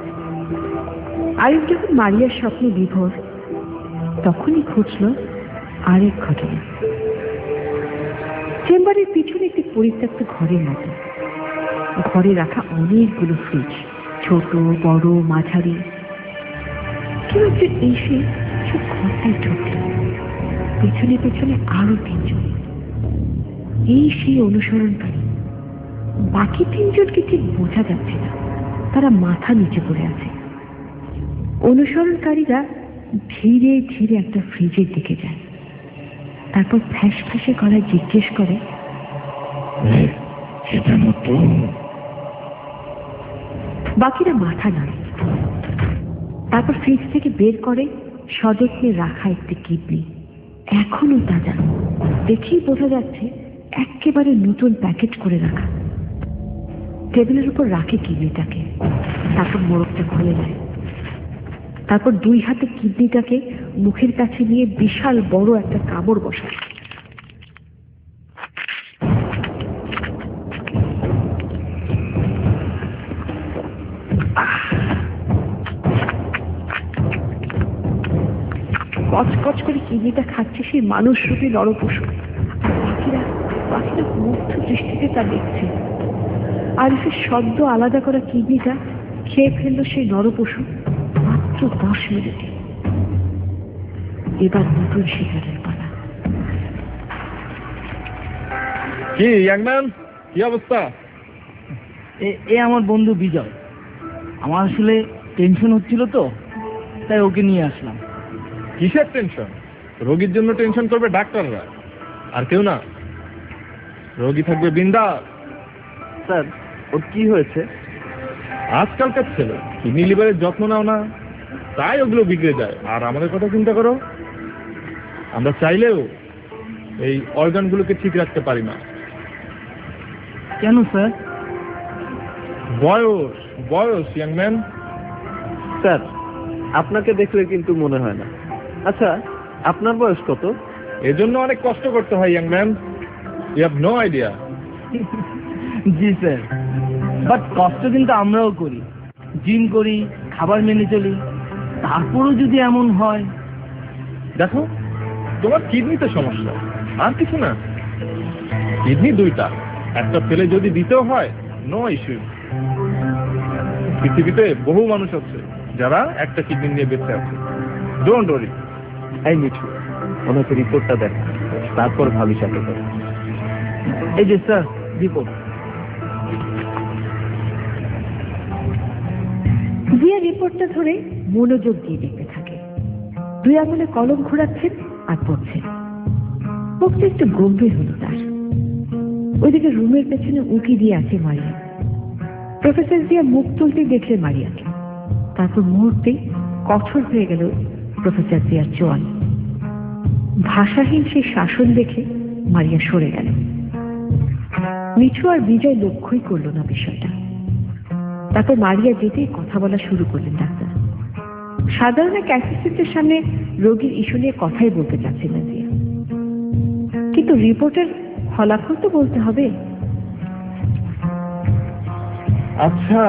Speaker 1: আরিফ যখন মারিয়ার স্বপ্নে বিভোর, তখনই ঘটল আরেক ঘটনা। চেম্বারের পিছনে একটি পরিত্যক্ত ঘরের মতো, ঘরে রাখা অনেকগুলো ফ্রিজ, ছোট বড় মাঝারি। কেউ একজন এসে সব ঘরটায় ঢুকল, পেছনে পেছনে আরো তিনজন। এই সেই অনুসরণকারী। বাকি তিনজনকে ঠিক বোঝা যাচ্ছে না, তারা মাথা নিচে করে আছে। অনুসরণকারীরা ধীরে ধীরে একটা ফ্রিজের দিকে যায়, তারপর ফ্যাস ফ্যাসে গলায় জিজ্ঞেস করে, বাকিরা মাথা নাড়ে। তারপর ফ্রিজ থেকে বের করে সযত্নে রাখা একটি কিডনি, এখনো তাজা, দেখেই বোঝা যাচ্ছে একেবারে নতুন প্যাকেট করে রাখা। টেবিলের উপর রাখে কিডনিটাকে, তারপর মোড়কটা খুলে দেয়। তারপর দুই হাতে কিডনিটাকে মুখের কাছে নিয়ে বিশাল বড় একটা কামড় বসায়। কচকচ করে কিডনিটা খাচ্ছে সেই মানুষরূপী নরপশু। আর বাকিরা বাকিরা মুগ্ধ দৃষ্টিতে তা দেখছে। আরিফের সদ্য আলাদা করা কিডনিটা খেয়ে ফেললো সেই নরপশু মাত্র দশ মিনিটে। এবার নতুন শিকারের পালা।
Speaker 7: কি ইয়াংম্যান, কি অবস্থা?
Speaker 6: এ আমার বন্ধু বিজয়। আমার আসলে টেনশন হচ্ছিল তো, তাই ওকে নিয়ে আসলাম।
Speaker 7: কিসের টেনশন? রোগীর জন্য টেনশন করবে ডাক্তাররা, আর কেউ না। রোগী থাকবে বিন্দাস।
Speaker 6: স্যার, ওর কি হয়েছে?
Speaker 7: আজকালকার ছেলে কিডনি লিভারের যত্ন নাও না, তাই ওগুলো বিগড়ে যায়। আর আমাদের কথা চিন্তা করো, আমরা চাইলেও এই অর্গানগুলোকে ঠিক রাখতে পারি না।
Speaker 6: কেন স্যার?
Speaker 7: বয়স বয়স ইয়াংম্যান।
Speaker 8: স্যার, আপনাকে দেখলে কিন্তু মনে হয় না। আচ্ছা, আপনার বয়স কত?
Speaker 7: এজন্য অনেক কষ্ট করতে হয় ইয়াংম্যান, ইউ হ্যাভ নো আইডিয়া।
Speaker 6: জি স্যার, বাট কষ্ট কিন্তু আমরাও করি, জিম করি, খাবার মেনে চলি, তারপরও যদি এমন হয়।
Speaker 7: দেখো, তোমার কিডনিতে সমস্যা, আর কিছু না। কিডনি দুইটা, একটা ফেলে যদি দিতেও হয়, নো ইস্যু। পৃথিবীতে বহু মানুষ আছে যারা একটা কিডনি নিয়ে বেঁচে আছে। Don't worry.
Speaker 8: এই মিঠু, ওনাকে রিপোর্টটা দেখ, তারপর ভাবি সাথে করে।
Speaker 6: এই যে স্যার রিপোর্ট।
Speaker 1: জিয়া রিপোর্টটা ধরে মনোযোগ দিয়ে দেখতে থাকে। দুই আঙুলে কলম ঘোরাচ্ছেন আর পড়ছেন। মুখটা একটু গম্ভীর হলো তার। ওইদিকে রুমের পেছনে উঁকি দিয়ে আছে মারিয়া। প্রফেসর জিয়া মুখ তুলতে দেখলে মারিয়াকে। তারপর মুহূর্তে কঠোর হয়ে গেল প্রফেসর জিয়ার চোয়াল। ভাষাহীন সেই শাসন দেখে মারিয়া সরে গেল। মিঠু আর বিজয় লক্ষ্যই করলো না বিষয়টা। তারপর মারিয়া যেতেই কথা বলা শুরু করলেন ডাক্তার। সাধারণ এক অ্যাসিস্ট্যান্টের সামনে রোগীর ইস্যু নিয়ে কথাই বলতে চাচ্ছেন না জিয়া, কিন্তু রিপোর্টের ফলাফল তো বলতে হবে।
Speaker 7: আচ্ছা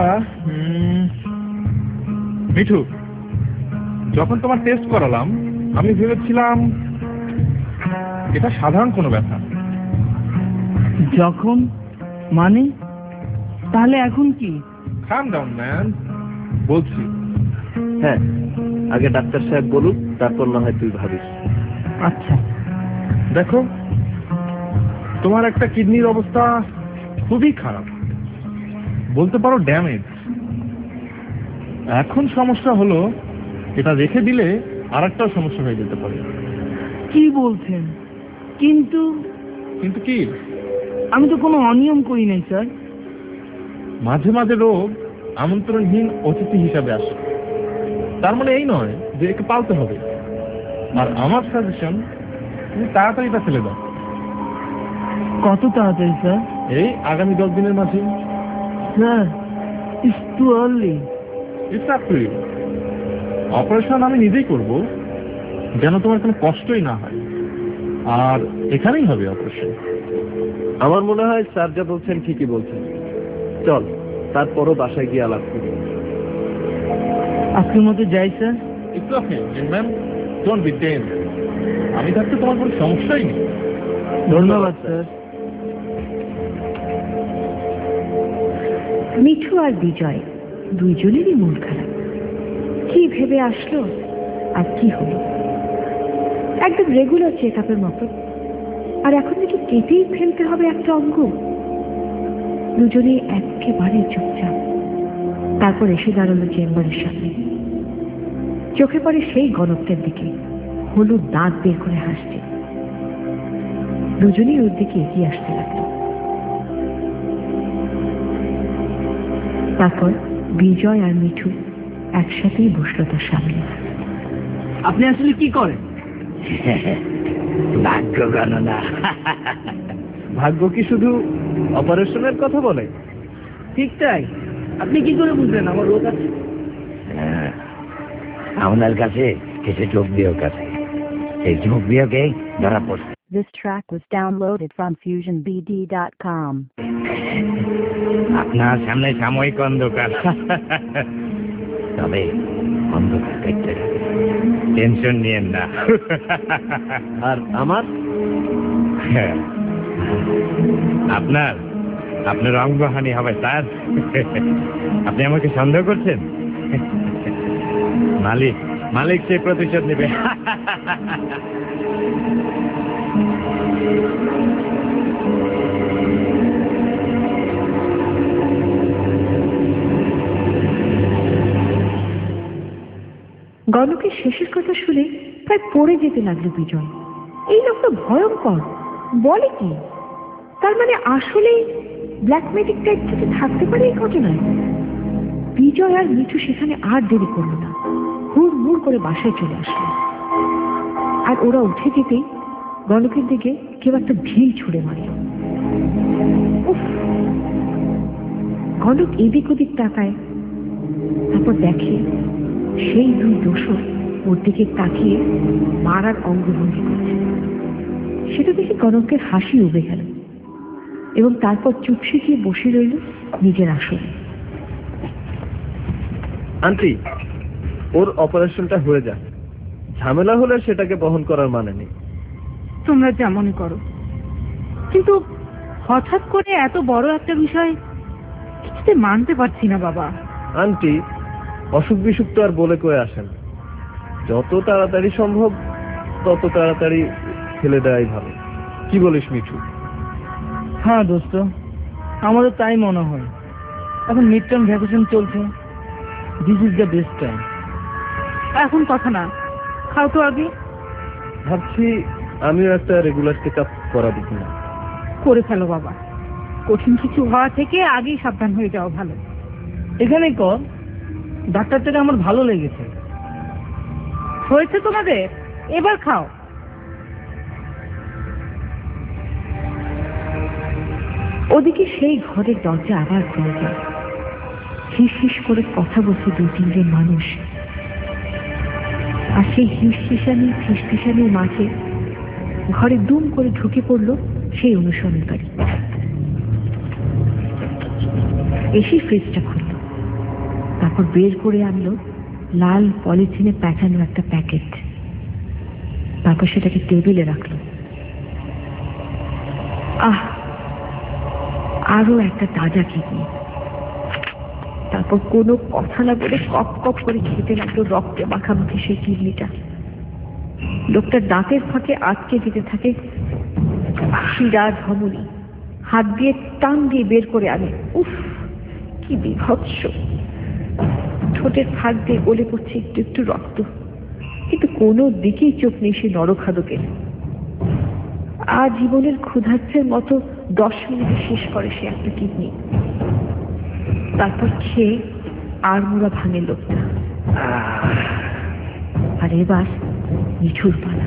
Speaker 7: মিঠু, যখন তোমার টেস্ট করালাম আমি ভেবেছিলাম এটা সাধারণ কোনো ব্যথা।
Speaker 6: যখন মানে তাহলে এখন কি?
Speaker 7: কাম ডাউন ম্যান, বলছি।
Speaker 8: হ্যাঁ, আগে ডাক্তার সাহেব বলুক, তারপর না হয় তুই ভাবিস।
Speaker 6: আচ্ছা,
Speaker 7: দেখো, তোমার একটা কিডনির অবস্থা খুবই খারাপ, বলতে পারো ড্যামেজ। এখন সমস্যা হলো এটা রেখে দিলে আর একটা সমস্যা হয়ে যেতে পারে।
Speaker 6: কি বলছেন? কিন্তু
Speaker 7: কিন্তু কি?
Speaker 6: আমি তো কোনো অনিয়ম করি নাই স্যার।
Speaker 7: মাঝে মাঝে রোগ আমন্ত্রণহীন অতিথি হিসাবে আসে, তার মানে এই নয় যে একে পালতে হবে। আর আমার সাজেশন তুমি তাড়াতাড়ি এটা ফেলে দাও।
Speaker 6: কত তাড়াতাড়ি স্যার?
Speaker 7: এই আগামী দশ দিনের মাঝে।
Speaker 6: Sir, it's too early.
Speaker 7: It's up to you. Operation আমি নিজেই করব, যেন তোমার কোনো কষ্টই না হয়, আর এখানেই হবে অপারেশন।
Speaker 8: আমার মনে হয় স্যার যা বলছেন ঠিকই বলছেন। চল তারপরও বাসায় গিয়ে আলাপ করি।
Speaker 6: আজকের মতো যাই sir.
Speaker 7: It's okay ma'am, don't be tense. আমি থাকতে তোমার কোনো সমস্যাই নেই।
Speaker 6: ধন্যবাদ স্যার।
Speaker 1: মিঠু আর বিজয় দুইজনেরই মন খারাপ। কি ভেবে আসলো আর কি হলো। একদম রেগুলার চেক আপের মতো, আর এখন নাকি কেটেই ফেলতে হবে একটা অঙ্গ। দুজনেই একেবারে চুপচাপ। তারপর এসে দাঁড়ালো চেম্বারের সামনে। চোখে পড়ে সেই গণকটার দিকে, হলুদ দাঁত বের করে হাসছে। দুজনেই ওর দিকে এগিয়ে আসতে লাগলো। তারপর বিজয় আর মিঠু একসাথেই বসলো তার সামনে।
Speaker 6: আপনি আসলে কি করেন?
Speaker 5: ভাগ্য গণনা।
Speaker 8: ভাগ্য কি শুধু অপারেশনের কথা বলে?
Speaker 6: ঠিক তাই। আপনি কি করে বুঝলেন আমার রোগ আছে?
Speaker 5: হ্যাঁ, আপনার কাছে কিছু যোগ বিয়োগ আছে, এই যোগ বিয়োগে ধরা পড়ছে।
Speaker 9: This track was downloaded from fusion b d dot com.
Speaker 5: আপনার সামনে সাময়িক অন্ধকার, তবে অন্ধকার দেখতে টেনশন নিয়েন না।
Speaker 8: আর আমার
Speaker 5: আপনার আপনার অঙ্গহানি হবে স্যার। আপনি আমাকে সন্দেহ করছেন? মালিক মালিক সেই প্রতিশোধ নেবে।
Speaker 1: গণকের শেষের কথা শুনে প্রায় পড়ে যেতে লাগলো বিজয়। এই লোকটা ভয়ঙ্কর, বলে কি? তার মানে আসলেই ব্ল্যাক ম্যাজিক টাইপ কিছু থাকতে পারে এই ঘটনায়। বিজয় আর মিঠু সেখানে আর দেরি করলো না, হুড় মুড় করে বাসায় চলে আসলো। আর ওরা উঠে যেতেই গণকের দিকে কেউ একটা ঢিল ছুঁড়ে মারল। উফ! গণক এদিক ওদিক তাকায়, তারপর দেখে সেই দুই দোষর ওর দিকে তাকিয়ে মারার অঙ্গভঙ্গি করছে। সেটা দেখে গণকের হাসি উবে গেল এবং তারপর চুপসে গিয়ে বসে রইল নিজের আসনে।
Speaker 8: আন্টি, ওর অপারেশনটা হয়ে যাক, ঝামেলা হলে সেটাকে বহন করার মানে নেই।
Speaker 4: তোমরা যেমনই করো, কিন্তু হঠাৎ করে এত বড় একটা বিষয় কিছুতে মানতে পারছি না বাবা।
Speaker 8: আন্টি, অসুখ বিসুখ তো আর বলে কয়ে আসেন, যত তাড়াতাড়ি সম্ভব তত তাড়াতাড়ি ফেলে দেওয়াই ভালো। কি বলিস মিঠু?
Speaker 6: হ্যাঁ দোস্ত, আমারও তাই মনে হয়। এখন মিড টার্ম ভ্যাকেশন চলছে, this is the best time.
Speaker 4: এখন কথা না, খাও তো আগে।
Speaker 8: ভাবছি আমিও একটা রেগুলার চেক আপ করাবো কিনা।
Speaker 4: করে ফেলো বাবা, কঠিন কিছু হওয়া থেকে আগেই সাবধান হয়ে যাওয়া ভালো।
Speaker 6: এখানেই কর, ডাক্তারটাকে আমার ভালো লেগেছে।
Speaker 4: হয়েছে তোমাদের, এবার খাও।
Speaker 1: ওদিকে সেই ঘরের দরজা আবার খুলে যায়। হিস হিস করে কথা বলছে দু তিনজন মানুষ, আর সেই হিস হিসানি ফিস ফিসানির মাঝে ঘরে দুম করে ঢুকে পড়ল সেই অনুসরণকারী। এসে ফ্রিজটা খুলল, তারপর বের করে আনলো লাল পলিথিনে প্যাঁচানো একটা প্যাকেট। তারপর সেটাকে টেবিলে রাখলো। আহ, আরো একটা তাজা কিডনি। তারপর কোনো কথা না বলে কপ কপ করে খেতে লাগলো রক্তে মাখামাখি সেই কিডনিটা। লোকটার দাঁতের ফাঁকে আটকে যেতে থাকে শিরা ধমনী, হাত দিয়ে টান দিয়ে বের করে আনে। উফ, কি বিভৎস! ঠোঁটের ফাঁক দিয়ে গলে পড়ছে একটু একটু রক্ত, কিন্তু কোনো দিকেই চোখ নেই সে নরখাদকের। আর জীবনের ক্ষুধার্তের মতো দশ মিনিটে শেষ করে সে একটা কিডনি। তারপর খেয়ে আর মুড়া ভাঙে লোকটা। আর এবার মিঠুর পালা।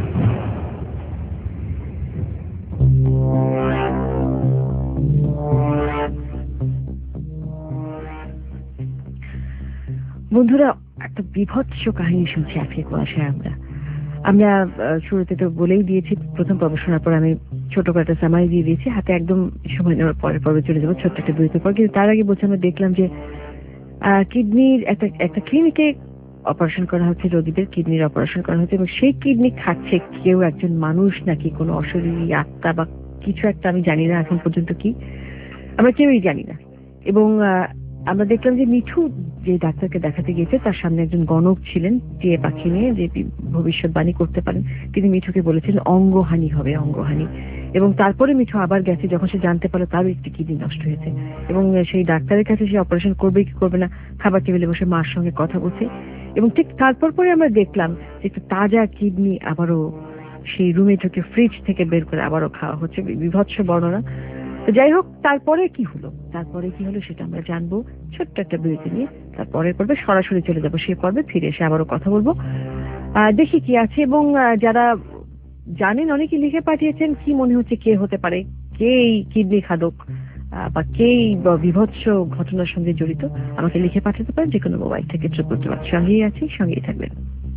Speaker 1: বন্ধুরা, একটা বিভৎস কাহিনী শুনছি আজকে কুয়াশায়। আমরা আমরা শুরুতে তো বলেই দিয়েছি, প্রথম পর্ব শোনার পর আমি ছোট একটা সামারি দিয়ে দিয়েছি, হাতে একদম সময় নেওয়ার পরের পর্বে চলে যাবো ছোট্ট একটা বিরতির পর। কিন্তু তার আগে বলছি, আমরা দেখলাম যে কিডনির একটা একটা ক্লিনিকে অপারেশন করা হচ্ছে, রোগীদের কিডনির অপারেশন করা হচ্ছে, এবং সেই কিডনি খাচ্ছে কেউ একজন মানুষ নাকি কোনো অশরীরী আত্মা বা কিছু একটা, আমি জানি না এখন পর্যন্ত কি, আমরা কেউই জানি না। এবং আমরা দেখলাম যে মিঠু যে ডাক্তারকে দেখাতে গিয়েছে তার সামনে একজন গণক ছিলেন, টিয়ে পাখি নিয়ে, যে ভবিষ্যৎবাণী করতে পারেন। তিনি মিঠুকে বলেছিলেন অঙ্গহানি হবে, অঙ্গহানি। এবং তারপরে মিঠু আবার গেছে, যখন সে জানতে পারলো তারও একটি কিডনি নষ্ট হয়েছে, এবং সেই ডাক্তারের কাছে সে অপারেশন করবে কি করবে না খাবার টেবিলে বসে মার সঙ্গে কথা বলছে। এবং ঠিক তারপর পরে আমরা দেখলাম যে একটু তাজা কিডনি আবারও সেই রুমে ঢুকে ফ্রিজ থেকে বের করে আবারও খাওয়া হচ্ছে। বিভৎস বর্ণনা। তো যাই হোক, তারপরে কি হলো তারপরে কি হলো সেটা আমরা জানবো ছোট্ট একটা বিরতি নিয়ে। তারপরের পর্বে সরাসরি চলে যাবো সেই পর্বে, ফিরে এসে আবারও কথা বলবো, দেখি কি আছে। এবং যারা জানেন, অনেকে লিখে পাঠিয়েছেন কি মনে হচ্ছে কে হতে পারে, কে এই কিডনি খাদক বা কে বিভৎস ঘটনার সঙ্গে জড়িত, আমাকে লিখে পাঠাতে পারেন যে কোনো মোবাইল থেকে। চক্রবর্তী সঙ্গেই আছি, সঙ্গেই থাকবেন।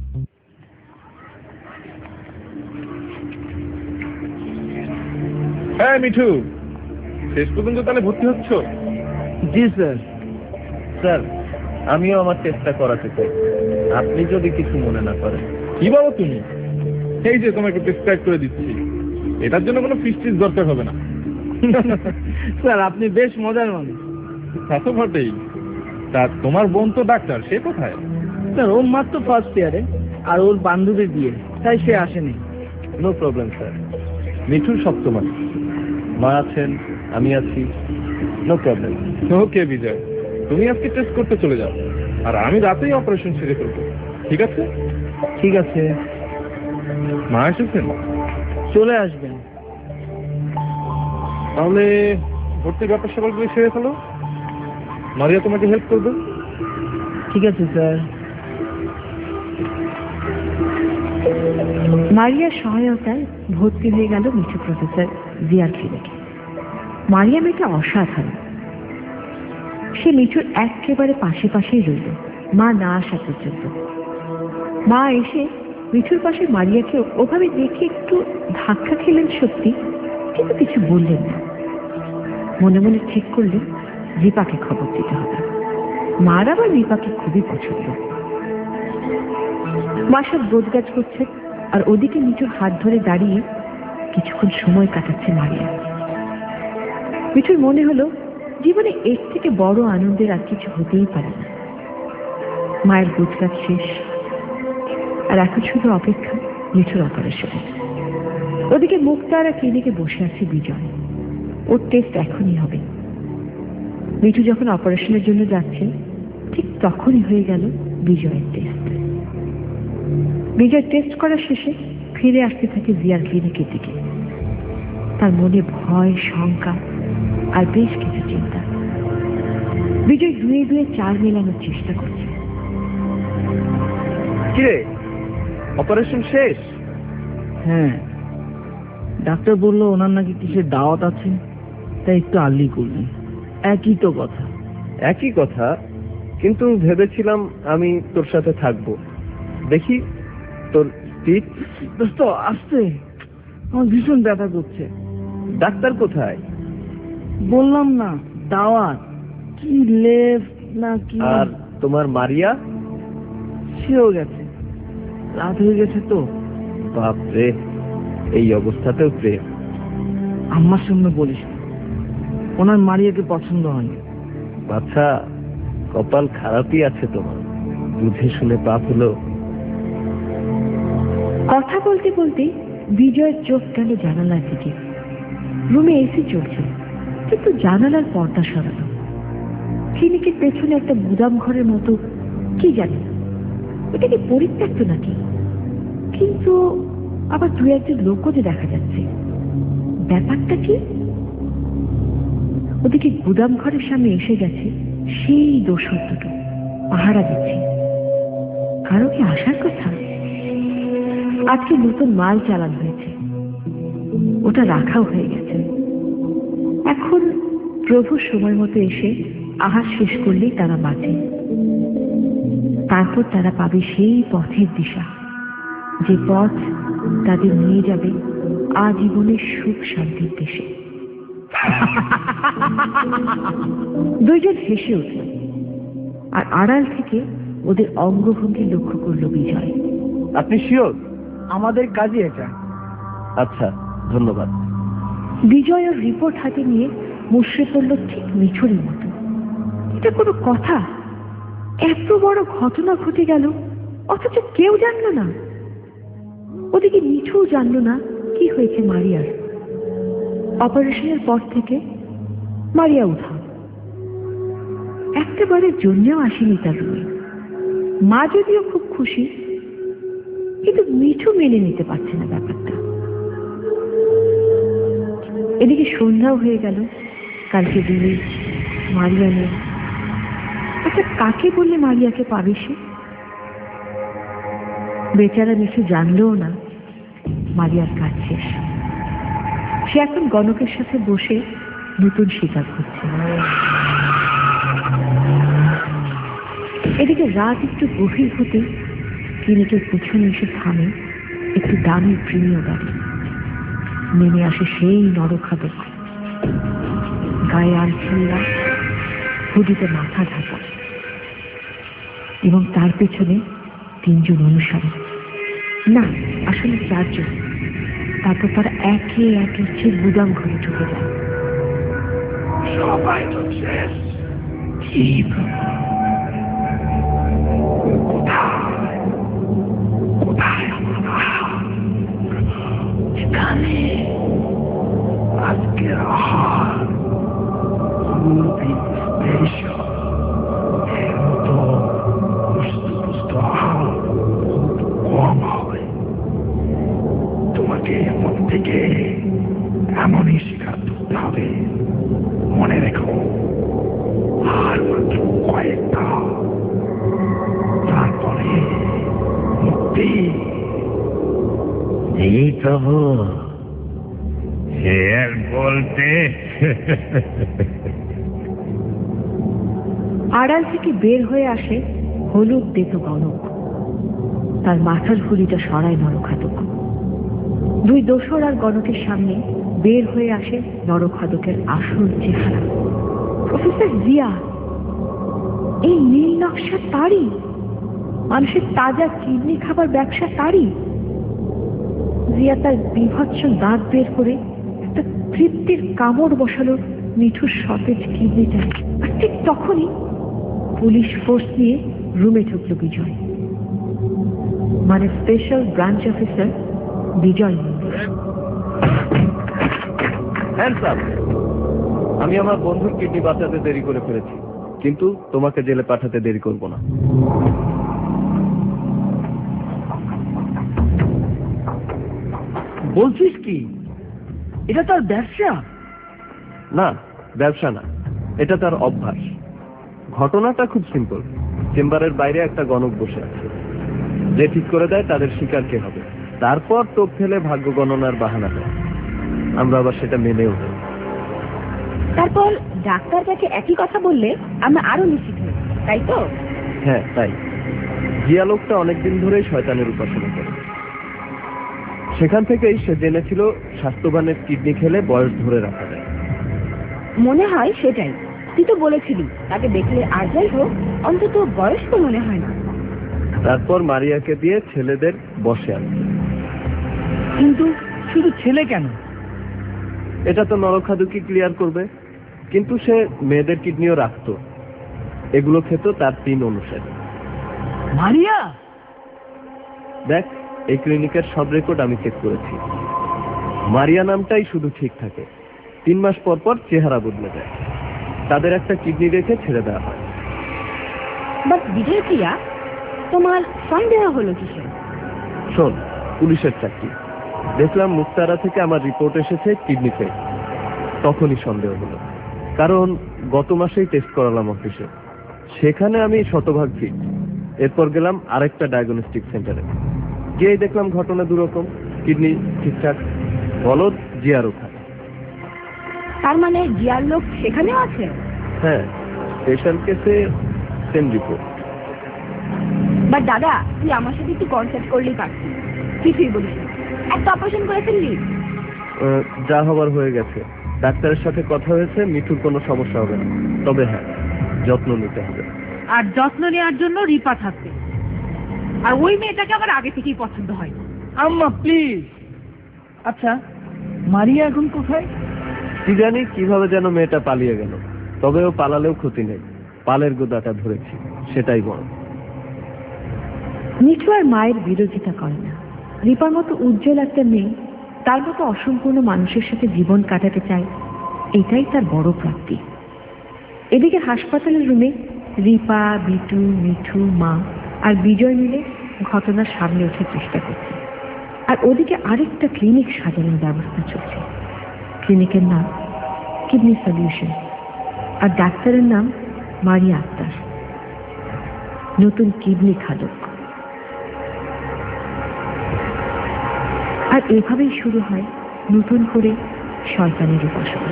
Speaker 7: হ্যাঁ মিঠু, শেষ পর্যন্ত তাহলে ভর্তি হচ্ছ?
Speaker 6: জি স্যার।
Speaker 8: স্যার, আমিও আমার চেষ্টা করাতে চাই, আপনি যদি কিছু মনে না করেন।
Speaker 7: কি বলো তুমি? এই যে তোমাকে প্রেসক্রাইব করে দিচ্ছি, এটার জন্য কোনো ফিস টিস দরকার হবে না।
Speaker 6: স্যার, আপনি বেশ মজার মানুষ।
Speaker 7: তা তো বটেই। তা তোমার বোন তো ডাক্তার, সে কোথায়?
Speaker 6: স্যার, ও মাত্র ফার্স্ট ইয়ারে, আর ওর বান্ধবীর বিয়ে, তাই সে আসেনি।
Speaker 8: No problem sir. মিঠুর সপ্তম আছে, মা আছেন, আমি আছি, নো প্রবলেম।
Speaker 7: ওকে বিজয়, তুমি আজকে টেস্ট করতে চলে যাও, আর আমি রাতেই অপারেশন সেরে ফেলবো, ঠিক আছে?
Speaker 6: ঠিক আছে।
Speaker 7: মা এসেছেন?
Speaker 6: চলে আসবেন।
Speaker 7: তাহলে ভর্তির ব্যাপার স্যাপারগুলো সেরে ফেলো, মারিয়া তোমাকে হেল্প করবে।
Speaker 6: ঠিক আছে স্যার।
Speaker 1: মারিয়ার সহায়তায় ভর্তি হয়ে গেল মিঠু প্রফেসর জিয়ার ক্লিনিকে। মারিয়া মেয়েটা অসাধারণ। সে মিঠুর একেবারে পাশে পাশেই রইল মা না আসা পর্যন্ত। মা এসে মিঠুর পাশে মারিয়াকে ওভাবে দেখে একটু ধাক্কা খেলেন সত্যি, কিন্তু কিছু বললেন না। মনে মনে ঠিক করলেন দীপাকে খবর দিতে হবে। মার আবার দীপাকে খুবই পছন্দ। মা সব গোছগাছ করছে, আর ওদিকে মিঠুর হাত ধরে দাঁড়িয়ে কিছুক্ষণ সময় কাটাচ্ছে মারিয়া। মিঠুর মনে হলো জীবনে এর থেকে বড় আনন্দের আর কিছু হতেই পারে না। মায়ের গোছগাছ শেষ, আর এখন শুধু অপেক্ষা মিঠুর অপারেশনে। ওদিকে মুক্তারা ক্লিনিকে বসে আছে বিজয়। ওর টেস্ট এখনই হবে। মিঠু যখন অপারেশনের জন্য যাচ্ছে, ঠিক তখনই হয়ে গেল বিজয়ের টেস্ট। বিজয় টেস্ট করার শেষে ফিরে আসতে থাকে জিয়ার ক্লিনিকের দিকে। তার মনে ভয়, শঙ্কা আর বেশ কিছু চিন্তা। বিজয় দুয়ে দুয়ে চার মেলানোর চেষ্টা করছে।
Speaker 8: কিরে, অপারেশন শেষ?
Speaker 6: হ্যাঁ, ডাক্তার বললো ওনার নাকি কিসের দাওয়াত আছে, তাই একটু আর্লি করলেন। একই তো কথা।
Speaker 8: একই কথা, কিন্তু ভেবেছিলাম আমি তোর সাথে থাকবো। দেখি তোর পিঠ।
Speaker 6: দোস্ত আসতে, আমার ভীষণ ব্যথা করছে।
Speaker 8: ডাক্তার কোথায়?
Speaker 6: বললাম না, দাওয়াত। কি লেফট না কি।
Speaker 8: আর তোমার মারিয়া?
Speaker 6: সেও গেছে, রাত হয়ে গেছে তো।
Speaker 8: বাপরে, এই অবস্থাতেও প্রেম।
Speaker 6: আমার সামনে বলিস, ওনার মারিয়াকে পছন্দ হয়নি।
Speaker 8: বাচ্চা, কপাল খারাপই আছে তোমার, বুঝে শুনে পাপ হলো।
Speaker 1: কথা বলতে বলতে বিজয়ের চোখ গেল জানালার দিকে। রুমে এসি চলছে, কিন্তু জানালার পর্দা সরানো। ক্লিনিকের পেছনে একটা গুদাম ঘরের মতো, কি জানি ওটা কি পরিত্যক্ত নাকি, কিন্তু আবার দু একজন লোকও যে দেখা যাচ্ছে। ব্যাপারটা কি? ওদিকে গুদাম ঘরের সামনে এসে গেছে সেই দোসর দুটো, পাহারা দিচ্ছে। কারো কি আসার কথা? আজকে নতুন মাল চালান হয়েছে, ওটা রাখাও হয়ে গেছে। এখন প্রভু সময় মতো এসে আহার শেষ করলেই তারা বাঁচে। তারপর তারা পাবে সেই পথের দিশা, যে পথ তাদের নিয়ে যাবে আজীবনের সুখ শান্তির দেশে। দুইজন হেসে উঠল, আর আড়াল থেকে ওদের অঙ্গভঙ্গি লক্ষ্য করল বিজয়।
Speaker 6: আপনি শিওর? আমাদের কাজই এটা।
Speaker 8: আচ্ছা, ধন্যবাদ।
Speaker 1: বিজয় ওর রিপোর্ট হাতে নিয়ে মুষড়ে পড়ল ঠিক মিছরের মতো। এটা কোনো কথা? এত বড় ঘটনা ঘটে গেল, অথচ কেউ জানল না। ওদিকে মিঠুও জানল না কি হয়েছে মারিয়ার। অপারেশনের পর থেকে মারিয়া উধাও, একটাবারের জন্যও আসেনি তার রুমে। মা যদিও খুব খুশি, কিন্তু মিঠু মেনে নিতে পারছে না ব্যাপারটা। এদিকে সন্ধ্যাও হয়ে গেল, কালকে দিনে মারিয়া নেই। আচ্ছা, কাকে বললে মারিয়াকে পাবে সে? বেচারা মিঠু জানলেও না মারিয়ার কাজ শেষ। সে এখন গণকের সাথে বসে নতুন শিকার করছে। এদিকে রাত একটু গভীর হতে ক্লিনিকের পেছনে এসে থামে একটু দামি প্রিমিয় গাড়ি। নেমে আসে সেই নরখাদক, গায়ে আলছিল্লা, হুডিতে মাথা ঢাকা, এবং তার পেছনে তিনজন অনুসারী, না আসলে চারজন। তারপর তারা একে একে সে গুদাম ঘরে ঢুকে যায়।
Speaker 5: সবাই তো শেষ। কি কোথায় কোথায় এখানে আজকের আহার খুবই স্পেশাল। এর মতো পুষ্ট পুষ্ট আহার খুব কম হয়। তোমাকে মন থেকে এমনই শিকার করতে হবে। মনে রেখো, আর মাত্র কয়েকটা, তারপরে মুক্তি। এই প্রভু, আর বলতে।
Speaker 1: আড়াল থেকে বের হয়ে আসে হলুদ দেত গণক। তার মাথার হুলিটা সরায় নরখাদক। দুই দোসর আর গণকের সামনে বের হয়ে আসে নরখাদকের আসল চেহারা, প্রফেসর জিয়া। এই নীল নকশা তারই, মানুষের তাজা কিডনি খাবার ব্যবসা তারই। জিয়া তার বিভৎস দাঁত বের করে একটা তৃপ্তির কামড় বসালো মিঠুর সতেজ কিডনিটা। আর ঠিক তখনই পুলিশ ফোর্স নিয়ে রুমে ঢুকল বিজয়, মানে স্পেশাল ব্রাঞ্চ অফিসার বিজয় মন্দির।
Speaker 8: আমি আমার বন্ধুর কিডনি বাঁচাতে দেরি করে ফেলেছি, কিন্তু তোমাকে জেলে পাঠাতে দেরি করব না।
Speaker 6: বলছিস কি? এটা তার ব্যবসা?
Speaker 8: না, ব্যবসা না, এটা তার অভ্যাস। ঘটনাটা খুব সিম্পল। চেম্বারের বাইরে একটা গণক বসে আছে, যে ঠিক করে দেয় তাদের শিকার কে হবে। তারপর টোপ ফেলে ভাগ্য গণনার বাহানা দেয়। আমরা আবার সেটা মেনেও দেই।
Speaker 2: তারপর ডাক্তার কাছে একই কথা বললে আমরা আরো নিশ্চিত হই, তাই তো?
Speaker 8: হ্যাঁ, তাই। জিয়া লোকটা অনেকদিন ধরেই শয়তানের উপাসনা করে। সেখান থেকেই সে জেনেছিল স্বাস্থ্যবানের কিডনি খেলে বয়স ধরে রাখা যায়।
Speaker 2: মনে হয় সেটাই। তুই তো বলেছিলি তাকে দেখলে আর যাই হোক অন্তত বয়স্ক মনে হয় না।
Speaker 8: তারপর মারিয়াকে দিয়ে ছেলেদের বসে আনছে।
Speaker 6: কিন্তু শুধু ছেলে কেন?
Speaker 8: এটা তো নরখাদুকি ক্লিয়ার করবে। কিন্তু সে মেয়েদের কিডনিও রাখতো। এগুলো খেত তার তিন অনুসারী।
Speaker 6: মারিয়া?
Speaker 8: দেখ, এই ক্লিনিকের সব রেকর্ড আমি চেক করেছি। মারিয়া নামটাই শুধু ঠিক থাকে। তিন মাস পর পর চেহারা বদলে যায়। তাদের একটা কিডনি রেখে ছেড়ে দেওয়া হয়।
Speaker 2: বাট বিজয় প্রিয়া, তোমার সন্দেহ হলো কিসে?
Speaker 8: শোন, পুলিশের চাকরি। দেখলাম মুক্তারা থেকে আমার রিপোর্ট এসেছে কিডনি ফেল। তখনই সন্দেহ হলো, কারণ গত মাসেই টেস্ট করালাম অফিসে। সেখানে আমি শতভাগ ফিট। এরপর গেলাম আরেকটা ডায়াগনস্টিক সেন্টারে, গিয়ে দেখলাম ঘটনা দুরকম, কিডনি ঠিকঠাক, বলদ জিয়ার ওখানে।
Speaker 1: তার মানে জিয়ার লোক সেখানেও আছে?
Speaker 8: হ্যাঁ, স্পেশাল কেসে সেম রিপোর্ট।
Speaker 1: বাট দাদা, তুই আমার সাথে একটু কনসাল্ট করলেই পারছিস, কিছুই বলিস না, একটা অপারেশন করে ফেললি।
Speaker 8: যা হবার হয়ে গেছে, ডাক্তারের সাথে কথা হয়েছে, মিঠুর কোনো সমস্যা হবে না, তবে হ্যাঁ যত্ন নিতে হবে।
Speaker 4: আর যত্ন নেওয়ার জন্য রিপা থাকবে, আর ওই মেয়েটাকে আমার আগে থেকেই পছন্দ হয়।
Speaker 6: আম্মা প্লিজ। আচ্ছা, মারিয়া এখন কোথায়?
Speaker 8: কি জানি কিভাবে যেন মেয়েটা পালিয়ে গেল, তবে ও পালালেও ক্ষতি নেই, পালের গোদাটা ধরেছি, সেটাই বড়।
Speaker 2: মিঠু আর মায়ের বিরোধিতা করে না। রিপার মতো উজ্জ্বল একটা মেয়ে তার মতো অসম্পূর্ণ মানুষের সাথে জীবন কাটাতে চায়, এটাই তার বড় প্রাপ্তি। এদিকে হাসপাতালের রুমে রিপা, বিটু, মিঠু, মা আর বিজয় মিলে ঘটনার সামনে ওঠার চেষ্টা করছে। আর ওদিকে আরেকটা ক্লিনিক সাজানোর ব্যবস্থা চলছে। ক্লিনিকের নাম কিডনি সলিউশন, আর ডাক্তারের নাম মারিয়া আক্তার, নতুন কিডনি খাদক। আর এভাবেই শুরু হয় নতুন করে শয়তানের উপাসনা।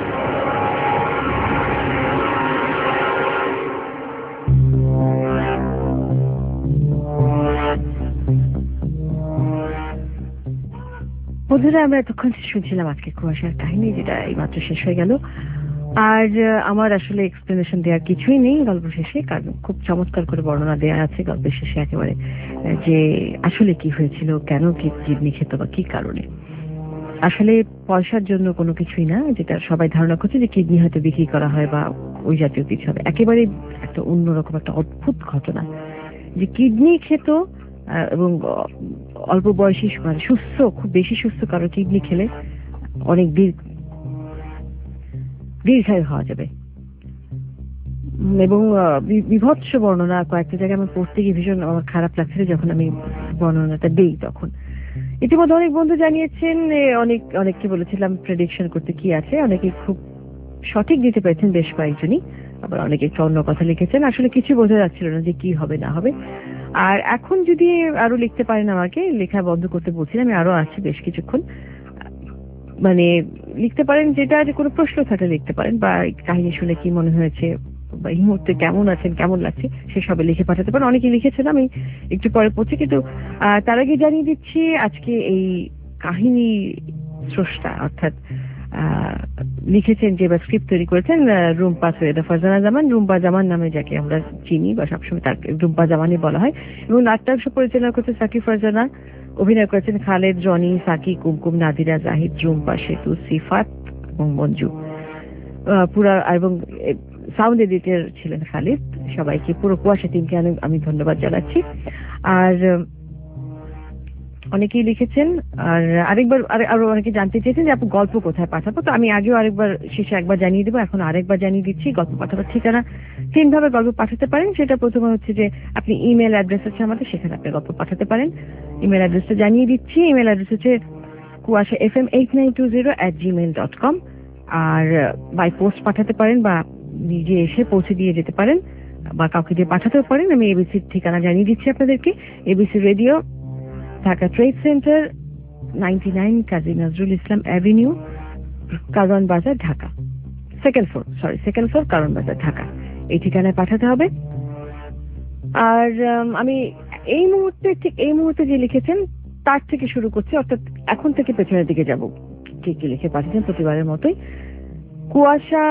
Speaker 2: বন্ধুরা, আমরা এতক্ষণ শুনছিলাম আজকে কুয়াশার কাহিনী, যেটা এইমাত্র শেষ হয়ে গেল। আর আমার আসলে এক্সপ্লেনেশন দেওয়ার কিছুই নেই গল্প শেষে, কারণ খুব চমৎকার করে বর্ণনা দেওয়া আছে গল্পের শেষে একেবারে, যে আসলে কি হয়েছিল, কেন কি কিডনি খেত বা কি কারণে। আসলে পয়সার জন্য কোনো কিছুই না, যেটা সবাই ধারণা করছে যে কিডনি হয়তো বিক্রি করা হয় বা ওই জাতীয় কিছু হবে। একেবারে একটা অন্যরকম একটা অদ্ভুত ঘটনা, যে কিডনি খেত এবং অল্প বয়সী মানে সুস্থ, খুব বেশি সুস্থ কারো কিডনি খেলে অনেক দীর্ঘ দীর্ঘায়ু হওয়া যাবে। এবং বিভৎস বর্ণনা কয়েকটা জায়গায় আমি পড়তে গিয়ে ভীষণ আমার খারাপ লাগছিল যখন আমি বর্ণনাটা দিই তখন। ইতিমধ্যে অনেক বন্ধু জানিয়েছেন, অনেক অনেককে বলেছিলাম প্রেডিকশন করতে কি আছে, অনেকে খুব সঠিক দিতে পেরেছেন বেশ কয়েকজনই, আবার অনেকে একটু অন্য কথা লিখেছেন। আসলে কিছু বোঝা যাচ্ছিল না যে কি হবে না হবে। আর এখন যদি আরো লিখতে পারেন, আমাকে লেখা বন্ধ করতে বলছিলাম, আমি আরো আছি বেশ কিছুক্ষণ, মানে লিখতে পারেন, যেটা যে কোনো প্রশ্ন থাকলে লিখতে পারেন, বা কাহিনী শুনে কি মনে হয়েছে বা এই মুহূর্তে কেমন আছেন, কেমন লাগছে, সেসবে লিখে পাঠাতে পারেন। অনেকে লিখেছেন, আমি একটু পরে পড়ছি, কিন্তু তার আগে জানিয়ে দিচ্ছি আজকে এই কাহিনী স্রষ্টা অর্থাৎ লিখেছেন যে বা স্ক্রিপ্ট তৈরি করেছেন রুম্পা সৈয়দা ফারজানা জামান, রুম্পা জামান নামে যাকে আমরা চিনি বা সবসময় তাকে রুম্পা জামানই বলা হয়, এবং নাট্যাংশ পরিচালনা করছে সাকি ফারজানা, অভিনয় করেছেন খালেদ, রনি, সাকি, কুমকুম, নাদিরা, জাহিদ, রুম্পা, সেতু, সিফাত এবং মঞ্জু। পুরা এবং সাউন্ড এডিটর ছিলেন খালিদ। সবাইকে, পুরো কুয়াশা টিমকে আমি ধন্যবাদ জানাচ্ছি। আর অনেকেই লিখেছেন, আর আরেকবার আরো অনেকে জানতে চেয়েছেন যে আপনি গল্প কোথায় পাঠাবো, তো আমি আগেও আরেকবার শেষে একবার জানিয়ে দেবো, এখন আরেকবার জানিয়ে দিচ্ছি। গল্প পাঠাবার ঠিকানা তিন ভাবে গল্প পাঠাতে পারেন। সেটা প্রথমে হচ্ছে যে আপনি ইমেল অ্যাড্রেস আছে আমাদের, সেখানে আপনি গল্প পাঠাতে পারেন। ইমেল অ্যাড্রেসটা জানিয়ে দিচ্ছি। ইমেল অ্যাড্রেস হচ্ছে Kuasha F M eight nine two zero at Gmail dot com. আর বাই পোস্ট পাঠাতে পারেন বা নিজে এসে পৌঁছে দিয়ে যেতে পারেন বা কাউকে দিয়ে পাঠাতেও পারেন। আমি এবিসির ঠিকানা জানিয়ে দিচ্ছি আপনাদেরকে। ABC radio, Dhaka trade centre, ninety nine Kazi Nazrul Islam avenue, Karwan Bazar, Dhaka. Second floor sorry second floor Karwan Bazar, Dhaka. এই ঠিকানায় পাঠাতে হবে। আর আমি এই মুহূর্তে ঠিক এই মুহূর্তে যে লিখেছেন তার থেকে শুরু করছি, অর্থাৎ এখন থেকে পেছনের দিকে যাব। কে কি লিখে পাঠিয়েছেন প্রতিবারের মতোই। কুয়াশা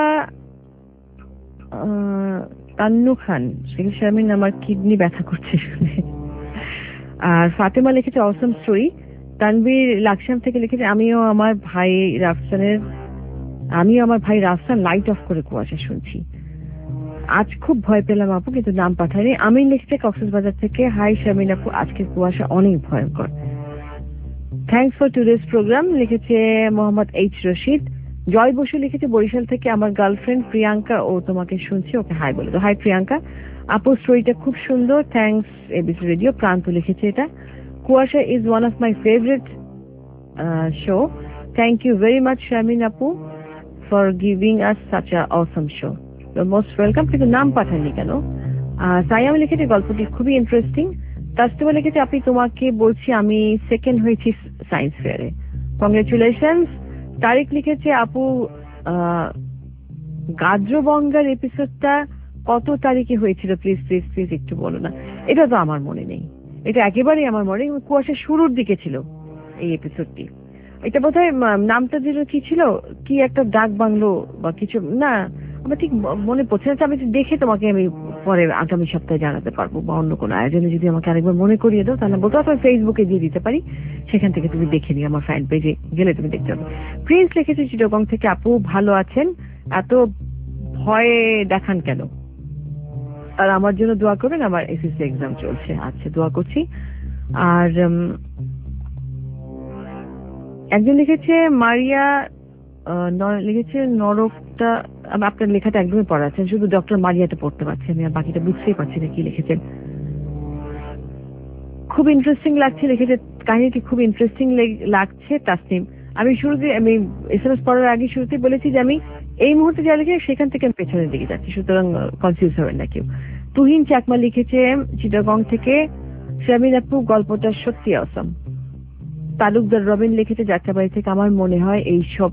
Speaker 2: তান্নু খান, শেখ শারমিন, আমার কিডনি ব্যথা করছে শুনে। আর ফাতেমা লিখেছে অসম স্টোরি। তানভীর লাকসাম থেকে লিখেছে আমিও আমার ভাই রাফসানের আমিও আমার ভাই রাফসান লাইট অফ করে কুয়াশা শুনছি। আজ খুব ভয় পেলাম আপু, কিন্তু নাম পাঠায়নি। আমি লিখছে কক্সবাজার থেকে, হাই শারমিন আপু, আজকের কুয়াশা অনেক ভয়ঙ্কর। থ্যাংকস ফর টুডেজ প্রোগ্রাম লিখেছে মোহাম্মদ এইচ রশিদ। জয় বসু লিখেছে বরিশাল থেকে, আমার গার্লফ্রেন্ড প্রিয়াঙ্কা ও তোমাকে শুনছি, ওকে হাই বলে। তো হাই প্রিয়াঙ্কা আপু, স্টোরিটা খুব সুন্দর, থ্যাংকস এবিসি রেডিও। প্রান্ত লিখেছে এটা, Kuasha is one of my favourite show, thank you very much Sharmin আপু for giving us such a awesome show, most welcome. কিন্তু নাম পাঠাননি কেন? সায়াম লিখেছে গল্পটি খুবই ইন্টারেস্টিং, তাসনিমা লিখেছে, আপনি তোমাকে বলছি আমি সেকেন্ড হয়েছি সায়েন্স ফেয়ারে, কংগ্রেচুলেশনস। তারিক লিখেছে, আপু গাদ্রবঙ্গার এপিসোডটা কত তারিখে হয়েছিল, প্লিজ প্লিজ প্লিজ একটু বলো না। এটা তো আমার মনে নেই, এটা একেবারেই আমার মনে নেই। কুয়াশার শুরুর দিকে ছিল এই এপিসোডটি। এটা বোধহয় নামটা যেন কি ছিল, কি একটা ডাক বাংলো বা কিছু, না আমার ঠিক মনে পড়ছে না। আমি দেখে তোমাকে আমি পরে আগামী সপ্তাহে জানাতে পারবো, বা অন্য কোনো আয়োজনে যদি আমাকে আরেকবার মনে করিয়ে দাও তাহলে বলতে পারো, ফেসবুকে দিয়ে দিতে পারি, সেখান থেকে তুমি দেখে নিও, আমার ফ্যান পেজে গেলে তুমি দেখতে পাবে। প্রিন্স লিখেছে চিটাগং থেকে, আপু ভালো আছেন, এত ভয়ে দেখান কেন, আর আমার জন্য দোয়া করবেন, আমার এসএসসি এক্সাম চলছে। আচ্ছা, দোয়া করছি। আর একজন লিখেছে মারিয়া লিখেছে নরকটা, আপনার লেখাটা একদমই পড়া আছে, শুধু ডক্টর মারিয়াটা পড়তে পারছি আমি, আর বাকিটা বুঝতেই পারছি না কি লিখেছেন। খুব ইন্টারেস্টিং লাগছে লিখেছে, কাহিনীটি খুব ইন্টারেস্টিং লাগছে তাসনিম। আমি শুরুতে আমি এসএমএস পড়ার আগে শুরুতে বলেছি যে আমি এই মুহূর্তে যা লিখে সেখান থেকে আমি পেছনের দিকে যাচ্ছি, সুতরাং কনফিউজ হবেন না কেউ। তুহিন চাকমা লিখেছে চিটাগং থেকে, শামিন আপু গল্পটা সত্যি অসাম। তালুকদার রবিন লিখেছে যাত্রাবাড়ি থেকে, আমার মনে হয় এইসব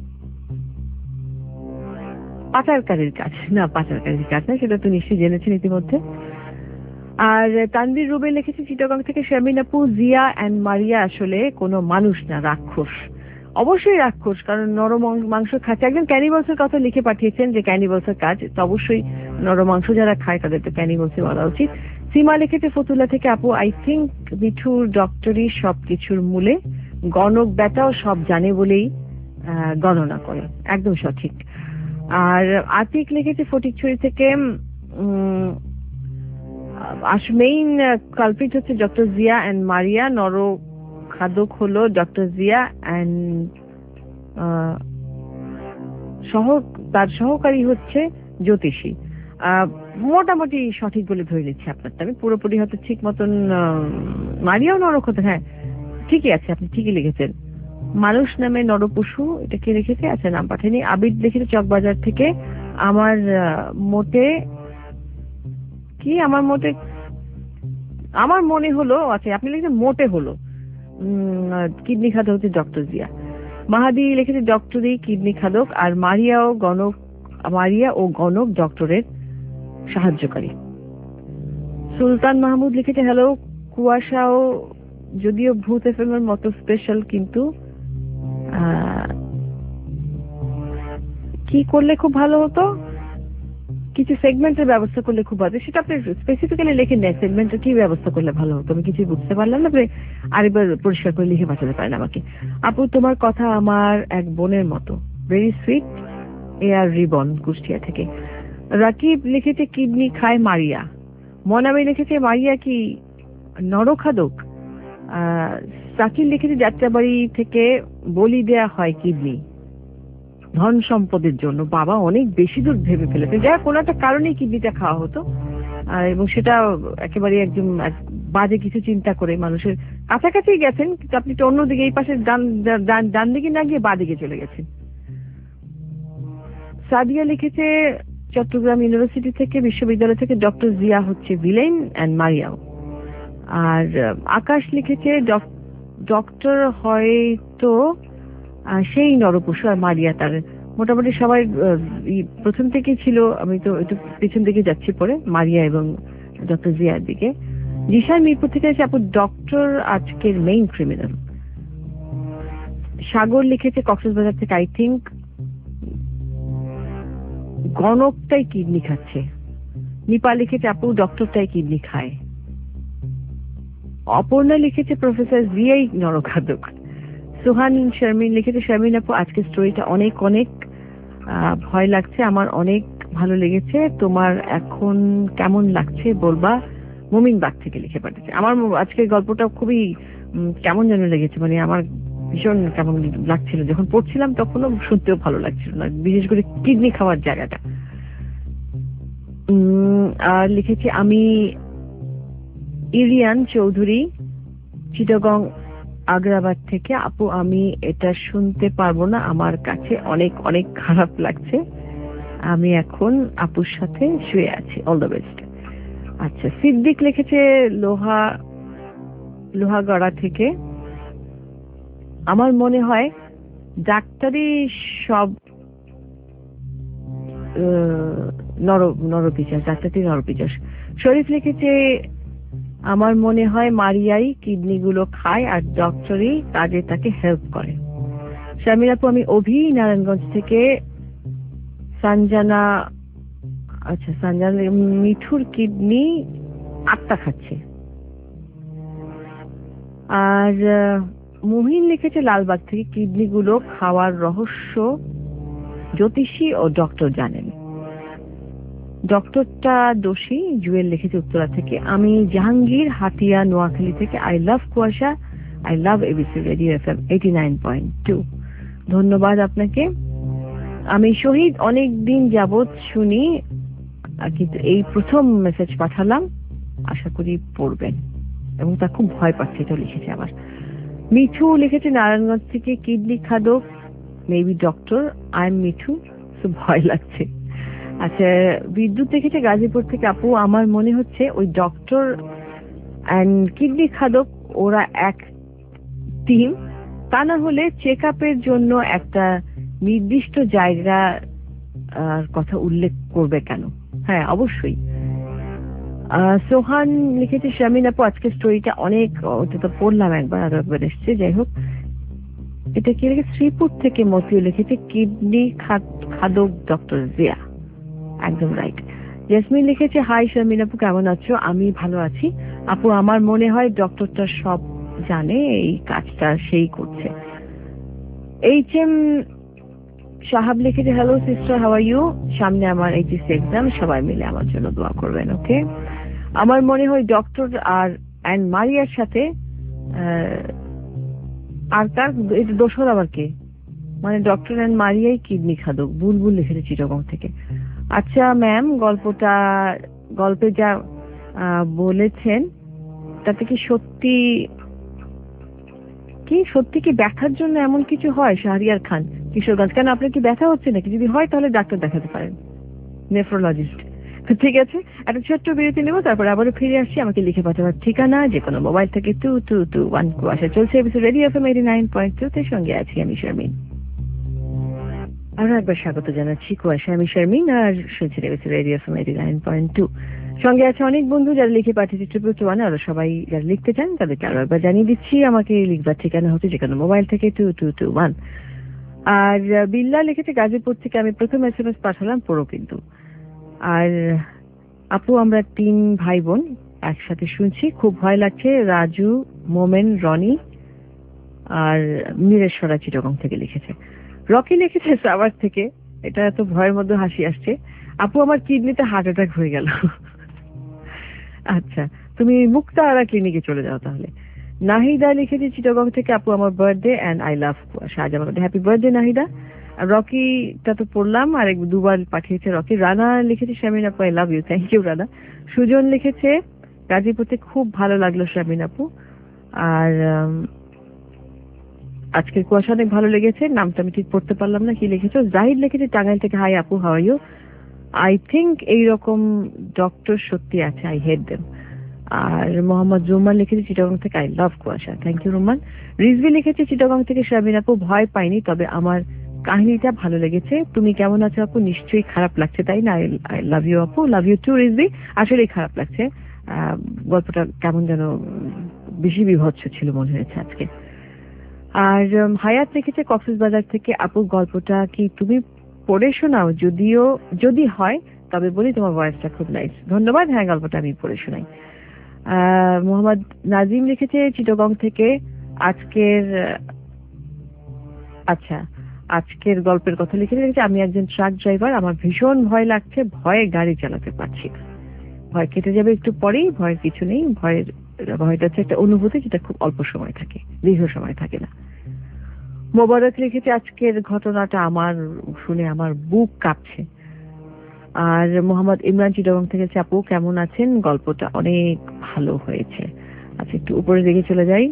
Speaker 2: পাচারকারীর কাজ, না পাচারকারীর কাজ না, সেটা তো নিশ্চয়ই জেনেছেন ইতিমধ্যে। আর তানভীর রুবেল লিখেছে চিটাগং থেকে, শামিন আপু জিয়া অ্যান্ড মারিয়া আসলে কোনো মানুষ না, রাক্ষস। অবশ্যই রাক্ষস, কারণ নরম মাংস খাচ্ছে। একজন ক্যানিবালসের কথা লিখে পাঠিয়েছেন যে ক্যানিবালসের কাজ, তো অবশ্যই নরম মাংস যারা খায় তাদের তো ক্যানিবালসই বলা উচিত। সীমা লিখেছে ফতুল্লা থেকে, আপু আই থিঙ্ক মিঠুর ডক্টরি সবকিছুর মূলে, গণক ব্যাটাও সব জানে বলেই গণনা করে, একদম সঠিক। আর আতিক লিখেছে ফটিকছড়ি থেকে, মেইন কালপ্রিট হচ্ছে ডক্টর জিয়া অ্যান্ড মারিয়া, নর খাদক হলো ডক্টর জিয়া অ্যান্ড সহ তার সহকারী হচ্ছে জ্যোতিষী। মোটামুটি সঠিক বলে ধরে নিচ্ছি আপনারটা, আমি পুরোপুরি হয়তো ঠিক মতন মারিয়াও নরক হতে, হ্যাঁ ঠিকই আছে, আপনি ঠিকই লিখেছেন। মানুষ নামে নরপশু, এটা কে লিখেছে? আচ্ছা, নাম পাঠায়নি। আবিদ লিখেছে চকবাজার থেকে, আমার মোটে কি আমার মোটে আমার মনে হলো, আচ্ছা আপনি লিখেছেন মোটে হলো কিডনি খাদক হচ্ছে ডক্টর জিয়া। মাহাদি লিখেছে ডক্টরি কিডনি খাদক, আর মারিয়া ও গণক মারিয়া ও গণক ডক্টরের সাহায্যকারী। সুলতান মাহমুদ লিখেছে হ্যালো, কুয়াশাও যদিও ভূত এফএম এর মতো স্পেশাল, কিন্তু কি করলে খুব ভালো হতো, কিছু সেগমেন্টের ব্যবস্থা করলে খুব ভালো, সেটা আপনি স্পেসিফিক্যালি লিখে নেন, সেগমেন্টের কি ব্যবস্থা করলে ভালো হতো, আমি কিছুই বুঝতে পারলাম না, আপনি আরেকবার পরিষ্কার করে লিখে পাঠাতে পারেন আমাকে। আপু তোমার কথা আমার এক বোনের মতো, very sweet. A R Ribon Kushtia থেকে। রাকিব লিখেছে কিডনি খায় মারিয়া। মনামি লিখেছে মারিয়া কি নরখাদক। আহ সাকিল লিখেছে যাত্রাবাড়ি থেকে, বলি দেয়া হয় কিডনি ধন সম্পদের জন্য। বাবা অনেক বেশি দূর ভেবে ফেলেছে, যা কোনো একটা কারণেই কিডনিটা খাওয়া হতো, এবং সেটা একেবারে একদম বাজে কিছু চিন্তা করে মানুষের কাছাকাছি গেছেন, কিন্তু আপনি তো অন্যদিকে এই পাশে ডান ডান দিকে না গিয়ে বা দিকে চলে গেছেন। সাদিয়া লিখেছে চট্টগ্রাম ইউনিভার্সিটি থেকে, বিশ্ববিদ্যালয় থেকে, ডক্টর জিয়া হচ্ছে ভিলেন অ্যান্ড মারিয়াও। আর আকাশ লিখেছে ডক্টর হয়তো সেই নরপশু, আর মারিয়া তার। মোটামুটি সবাই প্রথম থেকেই ছিল, আমি তো একটু পিছন দিকে যাচ্ছি পরে, মারিয়া এবং ডক্টর জিয়ার দিকে। জিশান মিরপুর থেকে আছে, আপু ডক্টর আজকের মেইন ক্রিমিনাল। সাগর লিখেছে কক্সবাজার থেকে, আই থিঙ্ক গণকটাই কিডনি খাচ্ছে। নিপা লিখেছে আপু ডক্টরটাই কিডনি খায়। অপর্ণা লিখেছে প্রফেসর জিয়াই নরখাদক। সুহান শারমিন লিখেছে শারমিন আপু আজকের স্টোরিটা অনেক অনেক ভয় লাগছে, আমার অনেক ভালো লেগেছে, তোমার এখন কেমন লাগছে বলবা। মুমিন বাগ থেকে লিখে পাঠিয়েছে। আমার আজকের গল্পটা খুবই কেমন যেন লেগেছে, মানে আমার ভীষণ কেমন লাগছিল যখন পড়ছিলাম, তখনও শুনতেও ভালো লাগছিল না, বিশেষ করে কিডনি খাওয়ার জায়গাটা। আর লিখেছি আমি ইরিয়ান চৌধুরী চিটাগং আগ্রাবাদ থেকে, আপু আমি এটা শুনতে পারবো না, আমার কাছে অনেক অনেক খারাপ লাগছে, আমি এখন আপুর সাথে শুয়ে আছি, অল দ্য বেস্ট। আচ্ছা, সিদ্দিক লিখেছে লোহা লোহাগড়া থেকে। আমার মনে হয় ডাক্তারি সব নর নরপিচাস ডাক্তারি নরপিচাস। শরীফ লিখেছে আমার মনে হয় মারিয়াই কিডনি গুলো খায় আর ডক্টরই কাজে তাকে হেল্প করে। শামির আপু আমি অভি নারায়ণগঞ্জ থেকে। সঞ্জনা আচ্ছা সঞ্জনা মিঠুর কিডনি আটটা খাচ্ছে। আর মুহিন লিখেছে লালবাগ থেকে কিডনি গুলো খাওয়ার রহস্য জ্যোতিষী ও ডক্টর জানেন। ডক্টরটা দোষী। জুয়েল লিখেছে উত্তরা থেকে। আমি জাহাঙ্গীর হাতিয়া নোয়াখালী থেকে। I love Kuasha, I love ABC radio F M eighty nine point two. ধন্যবাদ আপনাকে। আমি শহীদ অনেক দিন যাবৎ শুনি, কিন্তু এই প্রথম মেসেজ পাঠালাম, আশা করি পড়বেন। এবং তা খুব ভয় পাচ্ছে, এটা লিখেছে আবার। মিঠু লিখেছে নারায়ণগঞ্জ থেকে কিডনি খাদক, maybe doctor. I am Mithu, তো ভয় লাগছে। আচ্ছা বিদ্যুৎ লিখেছে গাজীপুর থেকে। আপু আমার মনে হচ্ছে ওই ডক্টর অ্যান্ড কিডনি খাদক ওরা এক টিম, তা না হলে চেক আপের জন্য একটা নির্দিষ্ট জায়গা কথা উল্লেখ করবে কেন? হ্যাঁ অবশ্যই। সোহান লিখেছে শামিন আপু আজকের স্টোরিটা অনেক, ওটা তো পড়লাম একবার, আরো একবার এসছে। যাই হোক, এটা কি লিখেছে শ্রীপুর থেকে মতিও লিখেছে কিডনি খাদক ডক্টর জিয়া, একদম রাইট। ইয়াসমিন লিখেছে হাই শামিন আপু কেমন আছো? আমি ভালো আছি আপু। আমার মনে হয় ডক্টরটা সব জানে, এই কাজটা সেই করছে। এইচ এম সাহাব লিখেছে hello sister, how are you? সামনে আমার এইচএসসি এক্সাম, সবাই মিলে আমার জন্য দোয়া করবেন। ওকে। আমার মনে হয় ডক্টর আর অ্যান্ড মারিয়ার সাথে আর কার এটা দোষর আবার কে? মানে ডক্টর অ্যান্ড মারিয়াই কিডনি খাদক। বুলবুল লিখেছে চিটাগং থেকে। আচ্ছা ম্যাম, গল্পটা গল্পে যা বলেছেন তাতে কি সত্যি কি সত্যি কি ব্যথার জন্য এমন কিছু হয়? শাহরিয়ার খান, কিশোরগঞ্জ। কেন আপনার কি ব্যথা হচ্ছে নাকি? যদি হয় তাহলে ডাক্তার দেখাতে পারেন, নেফ্রোলজিস্ট। ঠিক আছে, একটা ছোট্ট বিরতি নেবো, তারপর আবারও ফিরে আসছি। আমাকে লিখে পাঠাবার ঠিকানা যে কোনো মোবাইল থেকে two two two one Kuasha চলছে episode radio FM eighty nine point two তে। সঙ্গে আছি আমি শারমিন। আরো একবার স্বাগত জানাচ্ছি কুয়াশা, আমি শারমিন, আর শুনছি episode radio FM eighty nine point two. সঙ্গে আছে অনেক বন্ধু যারা লিখে পাঠিয়েছে ট্রিপল টু ওয়ানে। আরো সবাই যারা লিখতে চান তাদেরকে আরো একবার জানিয়ে দিচ্ছি, আমাকে লিখবার ঠিকানা হচ্ছে যে কোনো মোবাইল থেকে টু টু টু ওয়ান। আর বিল্লা লিখেছে গাজীপুর থেকে। আমি প্রথম এস এম এস পাঠালাম, পড়ো কিন্তু। আর আপু আমরা তিন ভাই বোন একসাথে শুনছি, খুব ভয় লাগছে। রাজু, মোমেন, রনি আর মিরেশ্বরা চিটাগং থেকে লিখেছে। রকি লিখেছে সাভার থেকে। এটা তো ভয়ের মধ্যে হাসি আসছে। আপু আমার কিডনিতে হার্ট অ্যাটাক হয়ে গেল। আচ্ছা তুমি মুক্তাহারা ক্লিনিকে চলে যাও তাহলে। নাহিদা লিখেছে চিটাগং থেকে। আপু আমার birthday and I love Shahjahan, আমাদের হ্যাপি বার্থডে নাহিদা। রকিটা তো পড়লাম, আর এক দুবার পাঠিয়েছে রকি। রানা লিখেছে শামিন আপু I love you, thank you Rana. Sujon লিখেছে গাজীপুরতে খুব ভালো লাগলো শামিন আপু, আর আজকের কুয়াশা অনেক ভালো লেগেছে। নামটা আমি ঠিক পড়তে পারলাম না, কি লিখেছো? জাহিদ লিখেছে টাঙ্গাইল থেকে। হাই আপু, how are you? I think এইরকম ডক্টর সত্যি আছে, আই হেট দেম। আর মোহাম্মদ রুমান লিখেছে চিটাগং থেকে। আই লাভ কুয়াশা, থ্যাংক ইউ রুমান। রিজভি লিখেছে চিটাগং থেকে। শামিন আপু ভয় পাইনি, তবে আমার কাহিনীটা ভালো লেগেছে। তুমি কেমন আছো আপু? নিশ্চয়ই খারাপ লাগছে তাই না? আই লাভ ইউ আপু, লাভ ইউ টু রিজভি। আসলেই খারাপ লাগছে, গল্পটা কেমন যেন বেশি বিভৎস ছিল মনে হয়েছে আজকে। আর হায়াত লিখেছে কক্সবাজার থেকে। আপু গল্পটা কি তুমি পড়ে শোনাও? যদিও যদি হয় তবে বলি তোমার ভয়েসটা খুব নাইস। ধন্যবাদ। হ্যাঁ গল্পটা আমি পড়ে শোনাই। আহ মোহাম্মদ নাজিম লিখেছে চিটাগং থেকে। আজকের আচ্ছা আজকের গল্পের কথা লিখে রেখেছে। আমি একজন ট্রাক ড্রাইভার, আমার ভীষণ ভয় লাগছে, ভয়ে গাড়ি চালাতে পারছি না। ভয় কেটে যাবে একটু পরেই, ভয়ের কিছু নেই। ভয়ের ভয়টা হচ্ছে একটা অনুভূতি যেটা খুব অল্প সময় থাকে, দীর্ঘ সময় থাকে না। মোবারক লিখেছে আজকের ঘটনাটা আমার শুনে আমার বুক কাঁপছে। আর মোহাম্মদ ইমরান চিটাগং থেকে। আপু কেমন আছেন? গল্পটা অনেক ভালো হয়েছে। আচ্ছা একটু উপরের দিকে চলে যাই।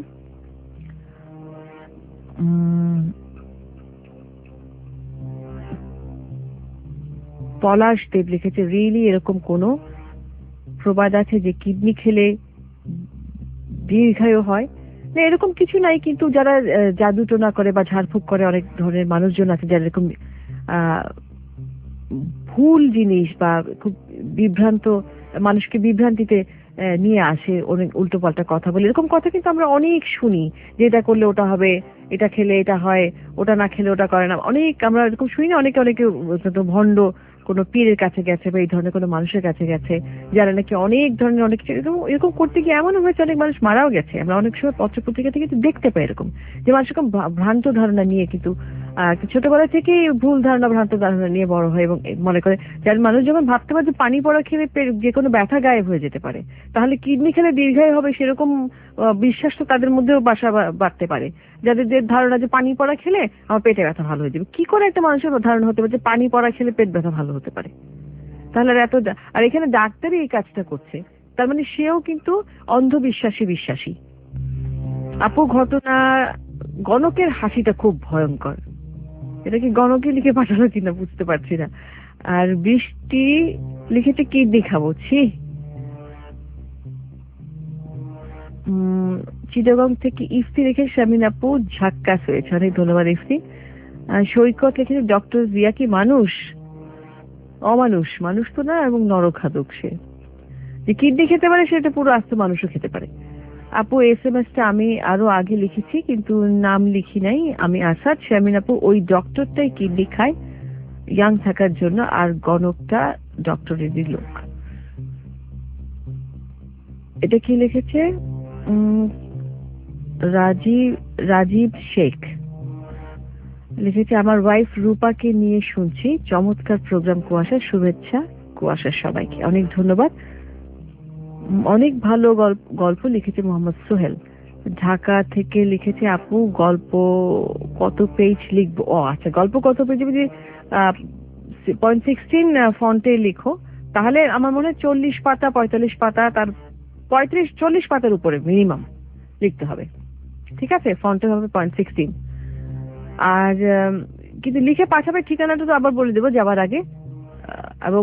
Speaker 2: পলাশ দেব লিখেছে রিয়েলি এরকম কোন প্রবাদ আছে যে কিডনি খেলে দীর্ঘায়ু হয় না, এরকম কিছু নাই। কিন্তু যারা আহ, জাদু টোনা করে বা ঝাড়ফুঁক করে, অনেক ধরনের মানুষজন আছে যারা এরকম আহ ভুল জিনিস বা খুব বিভ্রান্ত মানুষকে বিভ্রান্তিতে আহ, নিয়ে আসে, অনেক উল্টো পাল্টা কথা বলে। এরকম কথা কিন্তু আমরা অনেক শুনি, যে এটা করলে ওটা হবে, এটা খেলে এটা হয়, ওটা না খেলে ওটা করে না। অনেক আমরা এরকম শুনি না, অনেকে অনেকে অত্যন্ত ভণ্ড কোনো পীরের কাছে গেছে বা এই ধরনের কোনো মানুষের কাছে গেছে, যারা নাকি অনেক ধরনের অনেক কিছু এরকম এরকম করতে গিয়ে এমনও হয়েছে অনেক মানুষ মারাও গেছে। আমরা অনেক সময় পত্র পত্রিকা থেকে কিন্তু দেখতে পাই এরকম, যে মানুষ এরকম ভ্রা- ভ্রান্ত ধারণা নিয়ে কিন্তু আহ ছোটবেলা থেকেই ভুল ধারণা ভ্রান্ত ধারণা নিয়ে বড় হয় এবং মনে করে, যার মানুষ যখন ভাবতে পারে যে পানি পড়া খেলে পে- যে কোনো ব্যথা গায়েব হয়ে যেতে পারে, তাহলে কিডনি খেলে দীর্ঘায়ু হবে, সেরকম আহ, বিশ্বাস তো তাদের মধ্যেও বাসা বা- বাড়তে পারে। যাদের যে ধারণা যে পানি পড়া খেলে আমার পেটে ব্যথা ভালো হয়ে যাবে, কি করে একটা মানুষের ধারণা হতে পারে যে পানি পড়া খেলে পেট ব্যথা ভালো হতে পারে? তাহলে আর এত দা- আর এখানে ডাক্তারই এই কাজটা করছে, তার মানে সেও কিন্তু অন্ধবিশ্বাসী বিশ্বাসী। আপু, ঘটনা গণকের হাসিটা খুব ভয়ঙ্কর। এটা কি গণকে লিখে পাঠালো কিনা বুঝতে পারছি না। আর বৃষ্টি লিখেছে কি দেখাবো, ছি। উম, চিটাগং থেকে ইফতি লিখে শামিন আপু ঝাক্কাস হয়েছে, অনেক ধন্যবাদ ইফতি। আর সৈকত লিখেছে ডক্টর জিয়া কি মানুষ? অমানুষ, মানুষ তো না, এবং নরখাদক সে। যে কিডনি খেতে পারে সেটা পুরো আস্ত মানুষও খেতে পারে। আপু, এস এম এসটা আমি আরো আগে লিখেছি কিন্তু নাম লিখি নাই। আমি আসাদ। শামিন আপু, ওই ডক্টরটাই কিডনি খায় ইয়াং থাকার জন্য, আর গণকটা ডক্টরেরই লোক। এটা কি লিখেছে? উম, রাজীব রাজীব শেখ লিখেছে আমার ওয়াইফ রূপাকে নিয়ে শুনছি, চমৎকার প্রোগ্রাম কুয়াশা, শুভেচ্ছা কুয়াশার সবাইকে। অনেক ধন্যবাদ। উম, অনেক ভালো গল্প গল্প লিখেছে মোহাম্মদ সোহেল ঢাকা থেকে লিখেছে আপু গল্প কত পেজ লিখবো? ও আচ্ছা, গল্প কত পেজ? যদি পয়েন্ট সিক্সটিন ফন্টে লিখো তাহলে আমার মনে হয় চল্লিশ পাতা পঁয়তাল্লিশ পাতা, তার পঁয়ত্রিশ চল্লিশ পাতার উপরে মিনিমাম লিখতে হবে। ঠিক আছে, ফন্টে হবে পয়েন্ট সিক্সটিন। আর উম, কিন্তু লিখে পাঠাবে, ঠিকানাটা তো আবার বলে দেবো যাওয়ার আগে। আহ, এবং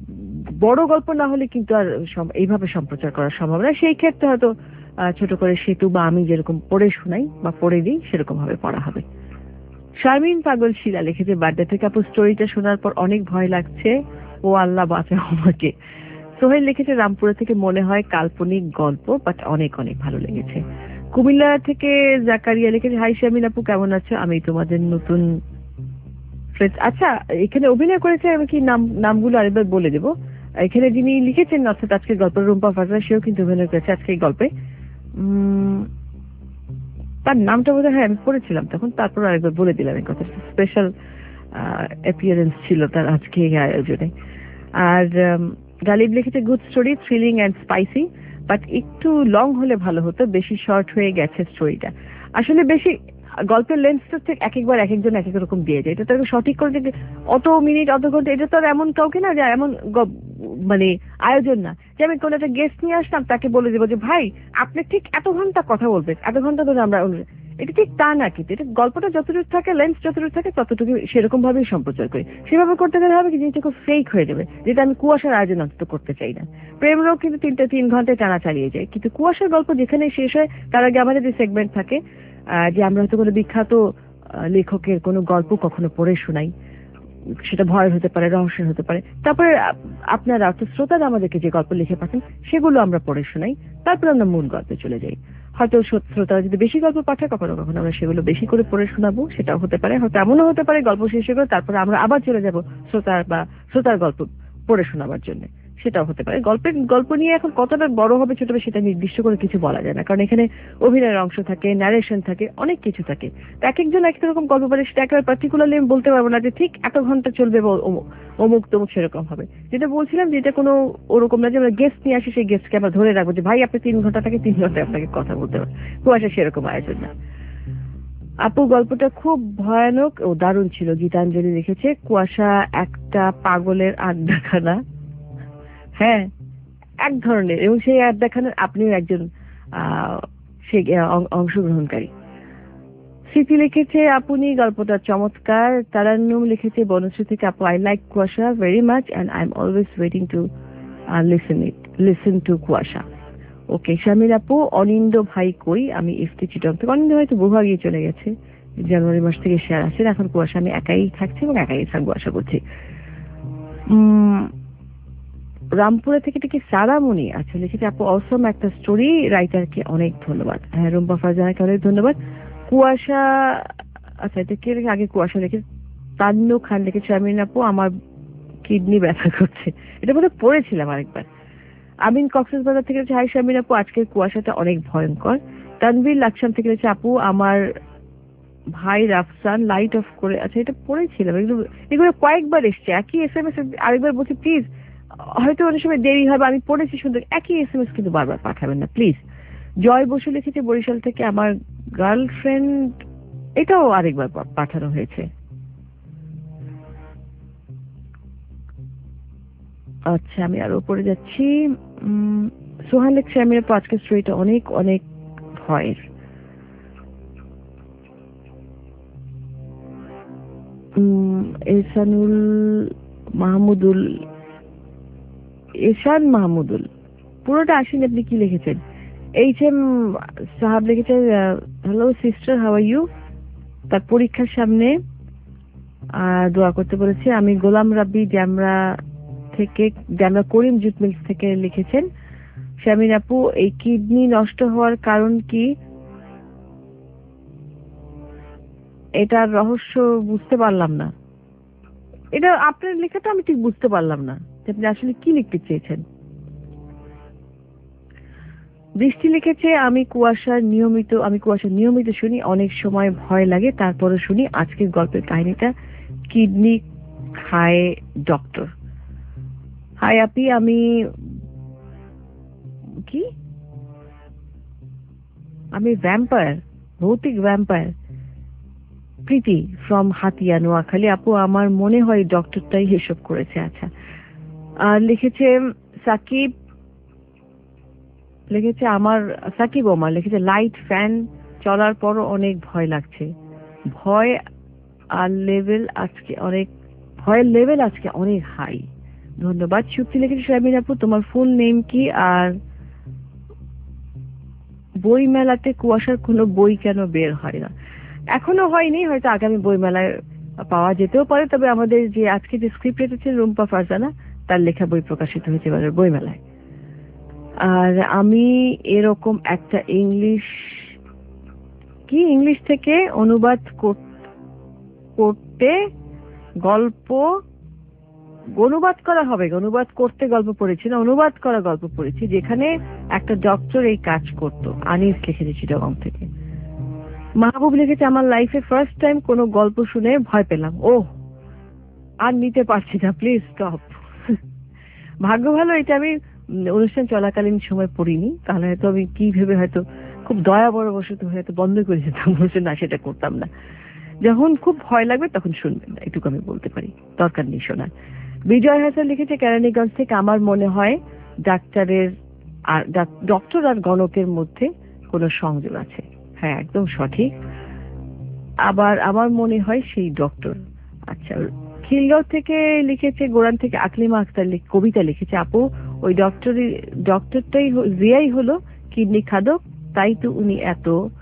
Speaker 2: বড় গল্প না হলে কিন্তু আর সম- এইভাবে সম্প্রচার করা সম্ভব না। সেই ক্ষেত্রে হয়তো আহ, ছোট করে সেতু বা আমি যেরকম পড়ে শোনাই বা পড়ে দিই সেরকম ভাবে পড়া হবে। শারমিন পাগল শিলা লিখেছে বার্থডে থেকে আপু স্টোরিটা শোনার পর অনেক ভয় লাগছে, ও আল্লাহ বাঁচাও আমাকে। সোহেল লিখেছে রামপুরা থেকে মনে হয় কাল্পনিক গল্প, বাট অনেক অনেক ভালো লেগেছে। কুমিল্লা থেকে জাকারিয়া লিখেছে হাই শারমিন আপু, কেমন আছো? আমি তোমাদের নতুন ফ্রেন্ড। আচ্ছা, এখানে অভিনয় করেছে, আমি কি নাম নামগুলো আরেকবার বলে দেবো। এখানে যিনি লিখেছেন অর্থাৎ আজকের গল্প রুম্পা ফাজরা, সেও কিন্তু অভিনয় করেছে আজকে এই গল্পে। উম, তার নামটা বোধহয় হ্যাঁ আমি পড়েছিলাম তখন, তারপর আরেকবার বলে দিলাম এই কথা। স্পেশাল অ্যাপিয়ারেন্স ছিল তার আজকে এই আয়োজনে। আর উম, গালিব লিখেছে good story, thrilling and spicy, but একটু লং হলে ভালো হতো, বেশি শর্ট হয়ে গেছে স্টোরিটা। আসলে বেশি গল্পের লেন্সটা ঠিক এক একবার এক একজন এক এক রকম দিয়ে যায়, এটা তো সঠিক করে যে অত মিনিট অত ঘন্টা, এটা তো আর এমন কাউকে না যে এমন গ- মানে আয়োজন না যে আমি কোনো একটা গেস্ট নিয়ে আসলাম তাকে বলে দেবো যে ভাই আপনি ঠিক এত ঘন্টা কথা বলবেন, এত ঘন্টা ধরে আমরা অনু-" এটা ঠিক তা না, কিন্তু এটা গল্পটা যতটুকু থাকে, লেন্স যতটুকু থাকে ততটুকু সেরকম ভাবেই সম্প্রচার করি। সেভাবে করতে গেলে হবে কি জিনিসটা খুব ফেক হয়ে যাবে, যেটা আমি কুয়াশার আয়োজন অন্তত করতে চাই না। প্রেম রোগ কিন্তু তিনটা তিন ঘন্টায় টানা চালিয়ে যায়, কিন্তু কুয়াশার গল্প যেখানে শেষ হয় তার আগে আমাদের যে সেগমেন্ট থাকে, আহ, যে আমরা হয়তো কোনো বিখ্যাত আহ, লেখকের কোনো গল্প কখনো পড়ে শোনাই, সেটা ভয়ের হতে পারে, রহস্যের হতে পারে, তারপরে আপ- আপনারা অর্থাৎ শ্রোতারা আমাদেরকে যে গল্প লিখে পাঠান সেগুলো আমরা পড়ে শোনাই, তারপর আমরা মূল গল্পে চলে যাই। হয়তো শ্রো- শ্রোতারা যদি বেশি গল্প পাঠায় কখনো কখনো আমরা সেগুলো বেশি করে পড়ে শোনাবো, সেটাও হতে পারে। হয়তো এমনও হতে পারে গল্প শেষ হয়ে গেল তারপরে আমরা আবার চলে যাব শ্রোতার বা শ্রোতার গল্প পড়ে শোনাবার জন্য, সেটাও হতে পারে। গল্পের গল্প নিয়ে এখন কতটা বড় হবে ছোট হবে সেটা নির্দিষ্ট করে কিছু বলা যায় না, কারণ এখানে অভিনয়ের অংশ থাকে, ন্যারেশন থাকে, অনেক কিছু থাকে। তো এক একজন এক রকম গল্প পারে, সেটা একেবারে পার্টিকুলারলি আমি বলতে পারবো না যে ঠিক এত ঘন্টা চলবে বা অমুক অমুক তমুক সেরকম হবে। যেটা বলছিলাম যে এটা কোনো ওরকম না যে আমরা গেস্ট নিয়ে আসি সেই গেস্টকে আমরা ধরে রাখবো যে ভাই আপনি তিন ঘন্টা থেকে তিন ঘন্টায় আপনাকে কথা বলতে হবে, কুয়াশা সেরকম আয়োজন না। আপু গল্পটা খুব ভয়ানক ও দারুণ ছিল, গীতাঞ্জলি লিখেছে কুয়াশা একটা পাগলের আড্ডাখানা। হ্যাঁ, এক ধরনের, এবং সেই আড্ডাখানার আপনিও একজন আহ সে অং- অংশগ্রহণকারী। স্মৃতি লিখেছে আপনি গল্পটা চমৎকার। তারান্নুম লিখেছে বনশ্রী থেকে আপু I like Kuasha very much and I am always waiting to listen it listen to Kuasha. Okay, শামিল আপু, অনিন্দ ভাই কই? আমি ইফতি চিটং থেকে। অনিন্দ হয়তো বহু গিয়ে চলে গেছে, জানুয়ারি মাস থেকে শেয়ার আসেন। এখন কুয়াশা আমি একাই থাকছি এবং একাই থাকবো আশা করছি। উম রামপুরা থেকে থেকে সারামণি আচ্ছা লিখেছে, আপু অসম একটা স্টোরি, রাইটারকে অনেক ধন্যবাদ। হ্যাঁ, রুম্পা ফারজানাকে অনেক ধন্যবাদ। কুয়াশা, আচ্ছা এটা কে লিখে? আগে কুয়াশা লিখে তান্নু খান লিখেছে, আমিন আপু আমার কিডনি ব্যথা করছে। এটা বোধহয় পড়েছিলাম আরেকবার। আমিন কক্সবাজার থেকে লিখেছে, হাই শামিন আপু, আজকের কুয়াশাটা অনেক ভয়ঙ্কর। তানভীর লাকসাম থেকে লিখেছে, আপু আমার ভাই রাফসান লাইট অফ করে, আচ্ছা এটা পড়েছিলাম, এগুলো এগুলো কয়েকবার এসছে একই এস এম এস। আরেকবার বলছি প্লিজ, হয়তো অনেক সময় দেরি হবে, আমি পড়েছি সুন্দর, একই এস এম এস কিন্তু বারবার পাঠাবেন না প্লিজ। জয় বসু লিখেছে বরিশাল থেকে, আমার গার্লফ্রেন্ড, এটাও আরেকবার পাঠানো হয়েছে। আচ্ছা আমি আরো উপরে যাচ্ছি। উম সোহান লিখছে, আমি আজকের স্টোরিটা অনেক অনেক ভয়ের। এহসানুল মাহমুদুল, এহসান মাহমুদুল, পুরোটা আসেন আপনি কি লিখেছেন? এইচ এম সাহাব লিখেছেন, hello sister, how are you? তার পরীক্ষার সামনে দোয়া করতে বলেছে। আমি গোলাম রাব্বি ড্যামরা থেকে, ড্যামরা করিম জুট মিলস থেকে লিখেছেন, শামিন আপু এই কিডনি নষ্ট হওয়ার কারণ কি, এটার রহস্য বুঝতে পারলাম না। এটা আপনার লেখাটা আমি ঠিক বুঝতে পারলাম না যে আপনি আসলে কি লিখতে চেয়েছেন। বৃষ্টি লিখেছে, আমি কুয়াশার নিয়মিত আমি কুয়াশার নিয়মিত শুনি, অনেক সময় ভয় লাগে, তারপরে শুনি। আজকের গল্পের কাহিনীটা কিডনি খায় ডক্টর। হাই আপি, আমি কি আমি ভ্যাম্পায়ার, ভৌতিক ভ্যাম্পায়ার। প্রীতি ফ্রম হাতিয়া নোয়াখালী, আপু আমার মনে হয় ডক্টরটাই হিসেব করেছে। আচ্ছা, আর লিখেছে সাকিব, লিখেছে আমার সাকিব ওমর লিখেছে, লাইট ফ্যান চলার পরও অনেক ভয় লাগছে, ভয় আর লেভেল আজকে অনেক, ভয়ের লেভেল আজকে অনেক হাই। ধন্যবাদ। সুপ্তি লিখেছে, শামিন আপু তোমার ফুল নেম কি, আর বই মেলাতে কুয়াশার কোনো বই কেন বের হয় না? এখনো হয়নি, হয়তো আগামী বই মেলায় পাওয়া যেতেও পারে, তবে আমাদের যে আজকে যে স্ক্রিপ্ট রেখেছে রুম্পা ফারজানা, তার লেখা বই প্রকাশিত হয়েছে এবারের বই মেলায়। আর আমি এরকম একটা ইংলিশ কি ইংলিশ থেকে অনুবাদ করতে গল্প, অনুবাদ করা হবে, অনুবাদ করতে গল্প পড়েছি না, অনুবাদ করা গল্প পড়েছি, যেখানে একটা ডক্টর এই কাজ করতো। আনিস লিখেছে চিটাগং থেকে। মাহবুব লিখেছে, আমার লাইফে ফার্স্ট টাইম কোনো গল্প শুনে ভয় পেলাম, ও আর নিতে পারছি না, প্লিজ স্টপ। ভাগ্য ভালো এটা আমি অনুষ্ঠান চলাকালীন সময় পড়িনি, তাহলে হয়তো আমি কি ভেবে হয়তো খুব দয়া বড় বসত হয়তো বন্ধ করে যেতাম, বলছে না সেটা করতাম না। যখন খুব ভয় লাগবে তখন শুনবেন না, এটুকু আমি বলতে পারি, দরকার নেই শোনার। বিজয় হাসান লিখেছে কেরানীগঞ্জ থেকে, আমার মনে হয় ডাক্তারের আর ডক্টর আর গণকের মধ্যে কোনো সংযোগ আছে। হ্যাঁ একদম সঠিক। আবার আমার মনে হয় সেই ডক্টর। আচ্ছা, খিলগাঁও থেকে লিখেছে, গোরান থেকে আকলিমা আক্তার কবিতা লিখেছে, আপু ওই ডক্টরই ডক্টরটাই জিয়াই হলো কিডনি খাদক, তাই তো উনি এত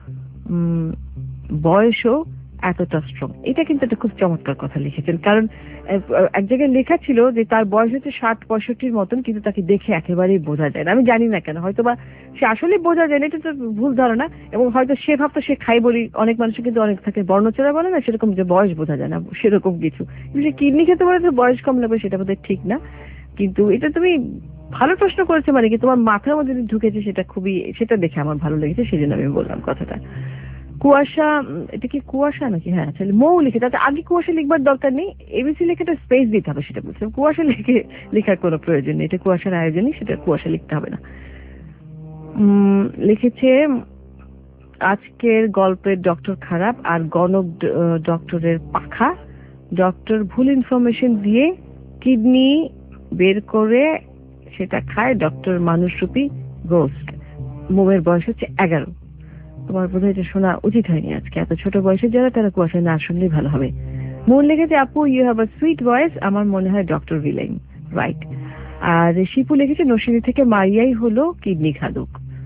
Speaker 2: বয়সও এতটা স্ট্রং। এটা কিন্তু একটা খুব চমৎকার কথা লিখেছেন, কারণ এক জায়গায় লেখা ছিল যে তার বয়স হচ্ছে ষাট পঁয়ষট্টির মতন, কিন্তু তাকে দেখে একেবারেই বোঝা যায় না। আমি জানি না কেন, হয়তো বা সে আসলে বোঝা যায় না, এটা তো ভুল ধারণা, এবং হয়তো সে ভাবতো সে খাই বলি, অনেক মানুষের কিন্তু অনেক থাকে বর্ণচেরা বলে না, সেরকম যে বয়স বোঝা যায় না সেরকম কিছু। সে কিডনি খেতে বলে তো বয়স কম লাগবে, সেটা বোধহয় ঠিক না। কিন্তু এটা তুমি ভালো প্রশ্ন করেছে, মানে কি তোমার মাথার মধ্যে ঢুকেছে, সেটা খুবই, সেটা দেখে আমার ভালো লেগেছে, সেই জন্য আমি বললাম কথাটা। কুয়াশা, এটা কি কুয়াশা নাকি? হ্যাঁ আচ্ছা, মৌ লিখে, তাতে আগে কুয়াশা লিখবার দরকার নেই, এবিসি লেখাটা স্পেস দিতে হবে, সেটা বলছিলাম। কুয়াশা লিখে লেখার কোনো প্রয়োজন নেই, এটা কুয়াশার আয়োজনই, সেটা কুয়াশা লিখতে হবে না। উম লিখেছে, আজকের গল্পের ডক্টর খারাপ আর গণক ডক্টরের পাখা, ডক্টর ভুল ইনফরমেশন দিয়ে কিডনি বের করে সেটা খায়, ডক্টর মানুষরূপী গোস্ট। মোমের বয়স হচ্ছে এগারো। তোমার বোধহয় এটা শোনা উচিত হয়নি আজকে, এত ছোট বয়সে যারা, তারা কুয়াশায় না শুনলেই ভালো হবে। মন লিখেছে, আপু you have a sweet voice, আমার মনে হয় ডক্টর ভিলেন, রাইট। আর শিপু লিখেছে, নরসিংদী থেকে, মারিয়াই হলো কিডনি খাদক।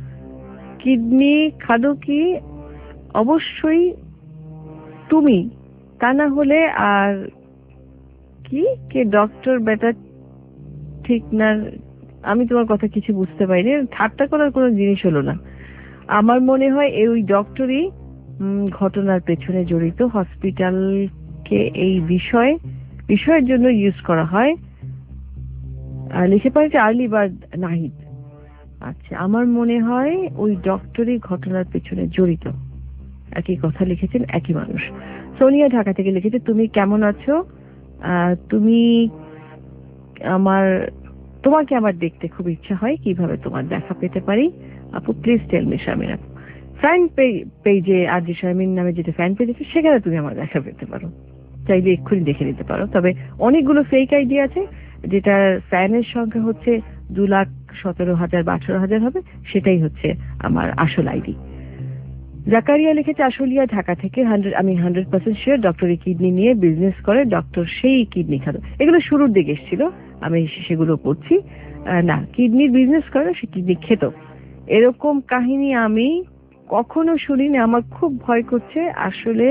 Speaker 2: কিডনি খাদকি অবশ্যই তুমি, তা না হলে আর কি কে ডক্টর বেটা ঠিক না। আমি তোমার কথা কিছু বুঝতে পারিনি, ঠাট্টা করার কোনো জিনিস হলো না। আমার মনে হয় এই ওই ডক্টরই ঘটনার পেছনে জড়িত, হসপিটালকে এই বিষয় বিষয়ের জন্য ইউজ করা হয়। লিখে পারেছে আর্লি বার্ড নাহিদ। আচ্ছা, আমার মনে হয় ওই ডক্টরই ঘটনার পেছনে জড়িত। একই কথা লিখেছেন একই মানুষ। সোনিয়া ঢাকা থেকে লিখেছে, তুমি কেমন আছো? তুমি আমার তোমাকে আমার দেখতে খুব ইচ্ছা হয়, কিভাবে তোমার দেখা পেতে পারি আপু? প্লিজ টেল মি শারমিন আপু। ফ্যান পেজে আর যে শারমিন নামে যেটা ফ্যান পেজ আছে সেখানে তুমি আমার দেখা পেতে পারো, চাইলে এক্ষুনি দেখে নিতে পারো। তবে অনেকগুলো ফেক আইডি আছে, যেটার ফ্যানের সংখ্যা হচ্ছে দু লাখ সতেরো হাজার বা আঠারো হাজার হবে, সেটাই হচ্ছে আমার আসল আইডি। জাকারিয়া লিখেছে, আশুলিয়া ঢাকা থেকে, হান্ড্রেড আমি হান্ড্রেড পার্সেন্ট শিওর ডক্টরি কিডনি নিয়ে বিজনেস করে, ডক্টর সেই কিডনি খাদ। এগুলো শুরুর দিকে এসেছিল, আমি সেগুলো পড়ছি। না, কিডনির বিজনেস করে, সে কিডনি খেত, এরকম কাহিনী আমি কখনো শুনিনি। আমার খুব ভয় করছে। আসলে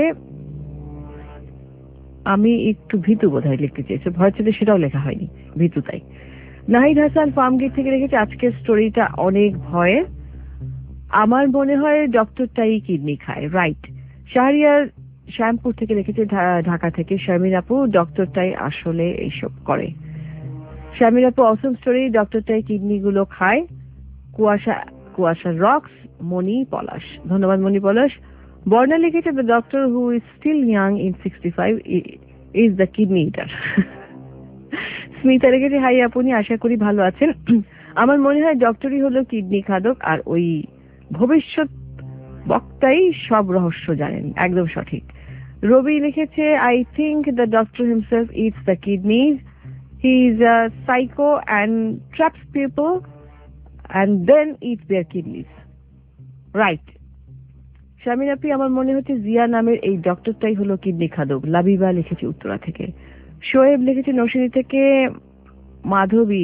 Speaker 2: আমি একটু ভীতু বোধহয় লিখতে চেয়েছি, ভয় ছিল সেটাও লেখা হয়নি, ভীতু তাই। নাহিদ হাসান ফার্মগেট থেকে লিখেছে, আজকের স্টোরিটা অনেক ভয়ের। আমার মনে হয় ডক্টরটাই কিডনি খায়, রাইট। শাহরিয়ার শ্যামপুর থেকে লিখেছে, ঢাকা থেকে, শারমিন আপু ডক্টরটাই আসলে এইসব করে। শারমিন আপু অসম স্টোরি, ডক্টরটাই কিডনি গুলো খায়। কুয়াশা কুয়াশা রক্স, মণি পলাশ, ধন্যবাদ মণি পলাশ। বর্ণা লিখেছে, the doctor who is still young in sixty five is the kidney eater. Smita লিখেছে, হাই আপনি, আশা করি ভালো আছেন। আমার মনে হয় ডক্টরই হলো কিডনি খাদক, আর ওই ভবিষ্যৎ বক্তাই সব রহস্য জানেন। একদম সঠিক। রবি লিখেছে, I think the doctor himself eats the kidneys, he is a psycho and traps people and then eats their kidneys, right. Sharmin আপনি, আমার মনে হচ্ছে জিয়া নামের এই ডক্টরটাই হলো কিডনি খাদক। লাবিবা লিখেছে উত্তরা থেকে। শোয়েব লিখেছে নরসিংদী থেকে। মাধবী,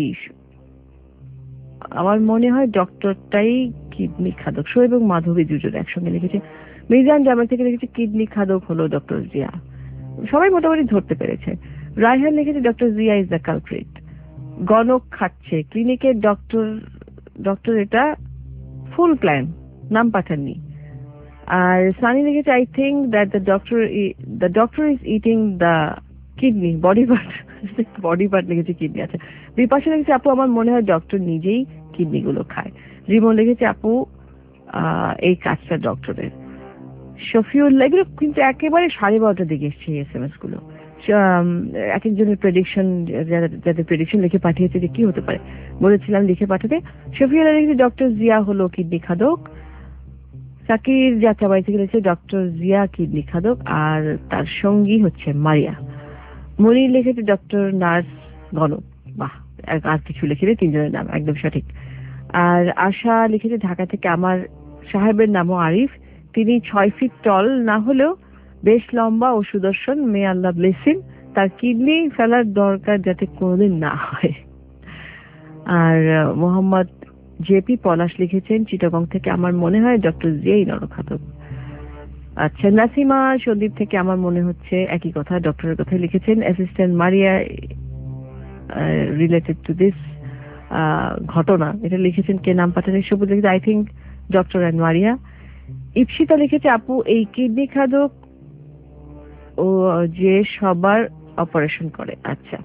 Speaker 2: আমার মনে হয় ডক্টরটাই কিডনি খাদক। শোয়েব এবং মাধবী দুজন একসঙ্গে লিখেছে। মিজান জামাল থেকে লিখেছে, কিডনি খাদক হলো ডক্টর জিয়া। সবাই মোটামুটি ধরতে পেরেছে। রায়হান লিখেছে, doctor Zia is the culprit. গণক খাচ্ছে ক্লিনিকের ডক্টর ডক্টর এটা ফুল প্ল্যান, নাম পাঠাননি। আর সানি লিখেছে, I think that the doctor the doctor is eating the kidney body part. Body part লিখেছে কিডনি। আছে। বিপাশা লিখেছে, আপু আমার মনে হয় ডক্টর নিজেই কিডনি গুলো খায়। রিমন লিখেছে, আপু এই কাজটা ডক্টরের। শফিউল্লাহ, এগুলো কিন্তু একেবারে সাড়ে বারোটার দিকে এসছে এস এম এস গুলো। এক একজনের প্রেডিকশন, যাদের প্রেডিকশন লিখে পাঠিয়েছে যে কি হতে পারে, বলেছিলাম লিখে পাঠাতে। শফিউল্লাহ লিখেছে, ডক্টর জিয়া হলো কিডনি খাদক। সাকির যাত্রাবাড়ি থেকে লিখেছে, ডক্টর জিয়া কিডনি খাদক আর তার সঙ্গী হচ্ছে মারিয়া। মনির লিখেছে, ডক্টর নার্স গণক। বাহ, আর কিছু লিখেছে, তিনজনের নাম একদম সঠিক। আর আশা লিখেছে ঢাকা থেকে, আমার সাহেবের নামও আরিফ, তিনি ছয় ফিট টল না হলেও বেশ লম্বা ও সুদর্শন, মে আল্লাহ ব্লেসিং, তার কিডনি ফেলার দরকার যাতে কোনোদিন না হয়। আর মোহাম্মদ জেপি পলাশ লিখেছেন চিটাগং থেকে, আমার মনে হয় ডক্টর জিয়াই নরখাদক। আচ্ছা, নাসিমা সন্দীপ থেকে, আমার মনে হচ্ছে একই কথা, ডক্টরের কথা লিখেছেন। Assistant Maria related to this ঘটনা, এটা লিখেছেন কে, নাম পাঠালেন। সবুজ লিখেছে, I think doctor and Maria. Ipsita লিখেছে, আপু এই কিডনি খাদক ও যে সবার অপারেশন করে। আচ্ছা।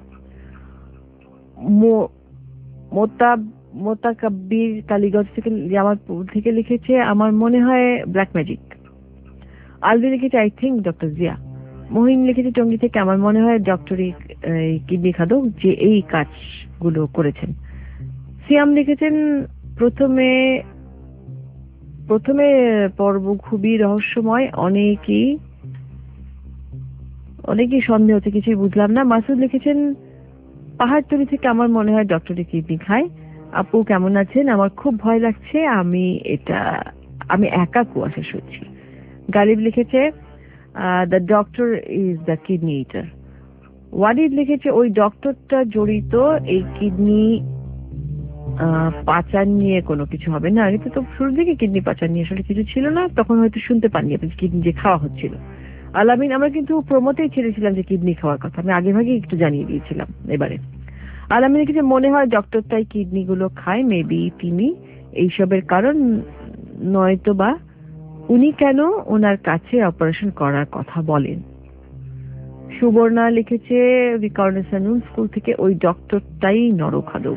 Speaker 2: মোতা মোতাকাব্বির কালীগঞ্জ থেকে, জামালপুর থেকে লিখেছে, আমার মনে হয় ব্ল্যাক ম্যাজিক। আলবি লিখেছে, I think doctor Zia. Mohin লিখেছে টঙ্গী থেকে, আমার মনে হয় ডক্টরি কিডনি খাদক যে এই কাজগুলো করেছেন। সিয়াম লিখেছেন, প্রথমে প্রথমে পর্ব খুবই রহস্যময়, অনেকই অনেকই সন্দেহ হচ্ছে, কিছুই বুঝলাম না। মাসুদ লিখেছেন পাহাড়তলি থেকে, আমার মনে হয় ডক্টরি কিডনি খায়। আপু কেমন আছেন? আমার খুব ভয় লাগছে, আমি এটা আমি একা কুয়াশা শুনছি। গালিব লিখেছে, the doctor is the kidney eater. Walid লিখেছে, ওই ডক্টরটা জড়িত এই কিডনি আহ, পাচার নিয়ে কোনো কিছু হবে না। আগে তো শুরুর দিকে কিডনি পাচার নিয়ে আসলে কিছু ছিল না, তখন হয়তো শুনতে পাননি আপনি কিডনি যে খাওয়া হচ্ছিল। আলামিন, আমরা কিন্তু প্রমোতেই ছেড়েছিলাম যে কিডনি খাওয়ার কথা, আমি আগে ভাগে একটু জানিয়ে দিয়েছিলাম। এবারে আলামিনের কিছু মনে হয় ডক্টর তাই কিডনি গুলো খায়, মেবি তিনি এইসবের কারণ, নয়তো বা উনি কেন ওনার কাছে অপারেশন করার কথা বলেন। সুবর্ণা লিখেছে রিকর্নেশন স্কুল থেকে ওই ডক্টরটাই নরখাদক।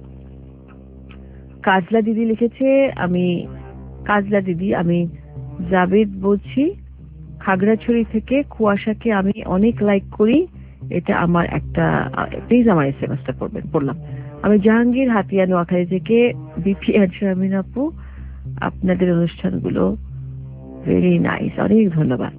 Speaker 2: কাজলা দিদি লিখেছে, আমি কাজলা দিদি আমি জাবেদ বলছি খাগড়াছড়ি থেকে, কুয়াশাকে আমি অনেক লাইক করি, এটা আমার একটা, প্লিজ আমার এস এম এসটা পড়বেন। পড়লাম। আমি জাহাঙ্গীর হাতিয়া নোয়াখালী থেকে, বিপি আর শারমিন আপু আপনাদের অনুষ্ঠানগুলো ভেরি নাইস, অনেক ধন্যবাদ।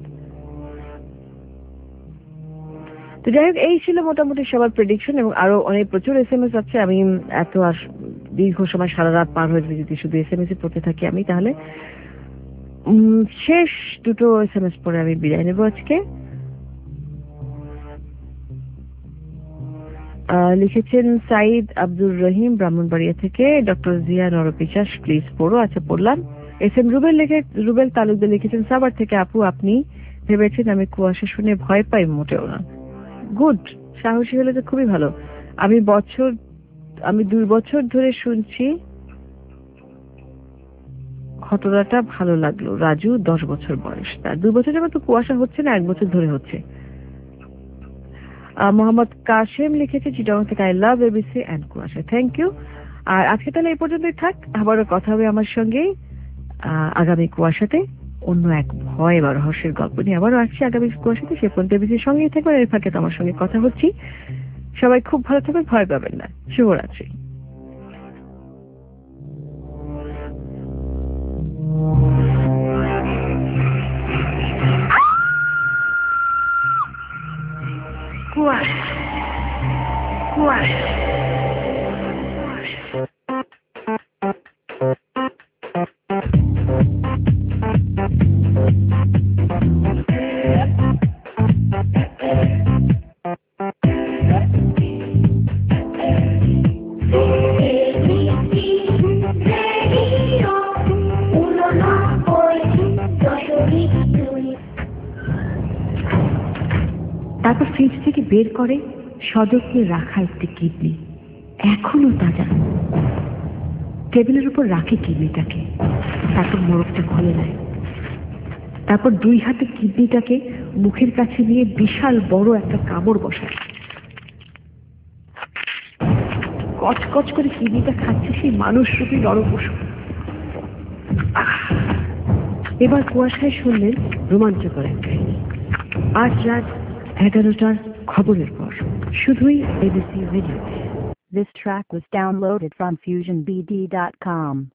Speaker 2: তো যাই হোক, এই ছিল মোটামুটি সবার প্রেডিকশন, এবং আরো অনেক প্রচুর এস এম এস আছে। আমি এত আর দীর্ঘ সময় সারা রাত পার হয়ে যদি যদি শুধু এস এম এস পড়তে থাকি আমি, তাহলে উম, শেষ দুটো এস এম এস পরে আমি বিদায় নেব আজকে। আহ, লিখেছেন সাইদ আব্দুর রহিম ব্রাহ্মণবাড়িয়া থেকে, ডক্টর জিয়া নরপিচাস প্লিজ পড়ো। আচ্ছা, পড়লাম। এস এম রুবেল লিখে রুবেল তালুকদার লিখেছেন সাভার থেকে, আপু আপনি ভেবেছেন আমি কুয়াশা শুনে ভয় পাই? মোটেও না। গুড, সাহসী হলে তো খুবই ভালো। আমি বছর আমি দুই বছর ধরে শুনছি, ঘটনাটা ভালো লাগলো। রাজু দশ বছর বয়স, তার দুই বছর যাবে তো কুয়াশা হচ্ছে না, এক বছর ধরে হচ্ছে। মোহাম্মদ কাশেম লিখেছে চিটাগং থেকে, I love ABC and Kuasha, thank you. আর আজকে তাহলে এই পর্যন্তই থাক, আবারও কথা হবে আমার সঙ্গে আগামী কুয়াশাতে অন্য এক ভয় বা রহস্যের গল্প নিয়ে। আবারও আসছি আগামী কুয়াশাতে, সে পর্যন্ত এবিসির সঙ্গেই থাকবেন। এর ফাঁকে তো আমার সঙ্গে কথা হচ্ছি। সবাই খুব ভালো থাকবেন, ভয় পাবেন না। শুভরাত্রি। কুয়াশা কুয়াশা তারপর ফ্রিজ থেকে বের করে সযত্নে রাখা একটি কিডনি, এখনো তাজা। টেবিলের উপর রাখে কিডনিটাকে, তারপর মোড়কটা খুলে নেয়। তারপর দুই হাতে কিডনিটাকে মুখের কাছে নিয়ে বিশাল বড় একটা কামড় বসায়। কচকচ করে কিডনিটা খাচ্ছে সেই মানুষরূপী নরপশু। এবার কুয়াশায় শুনলেন রোমাঞ্চকর এক কাহিনী। আজ রাত এগারোটার খবরের পর, শুধুই এবিসি রেডিওতে।
Speaker 9: This track was downloaded from fusion b d dot com.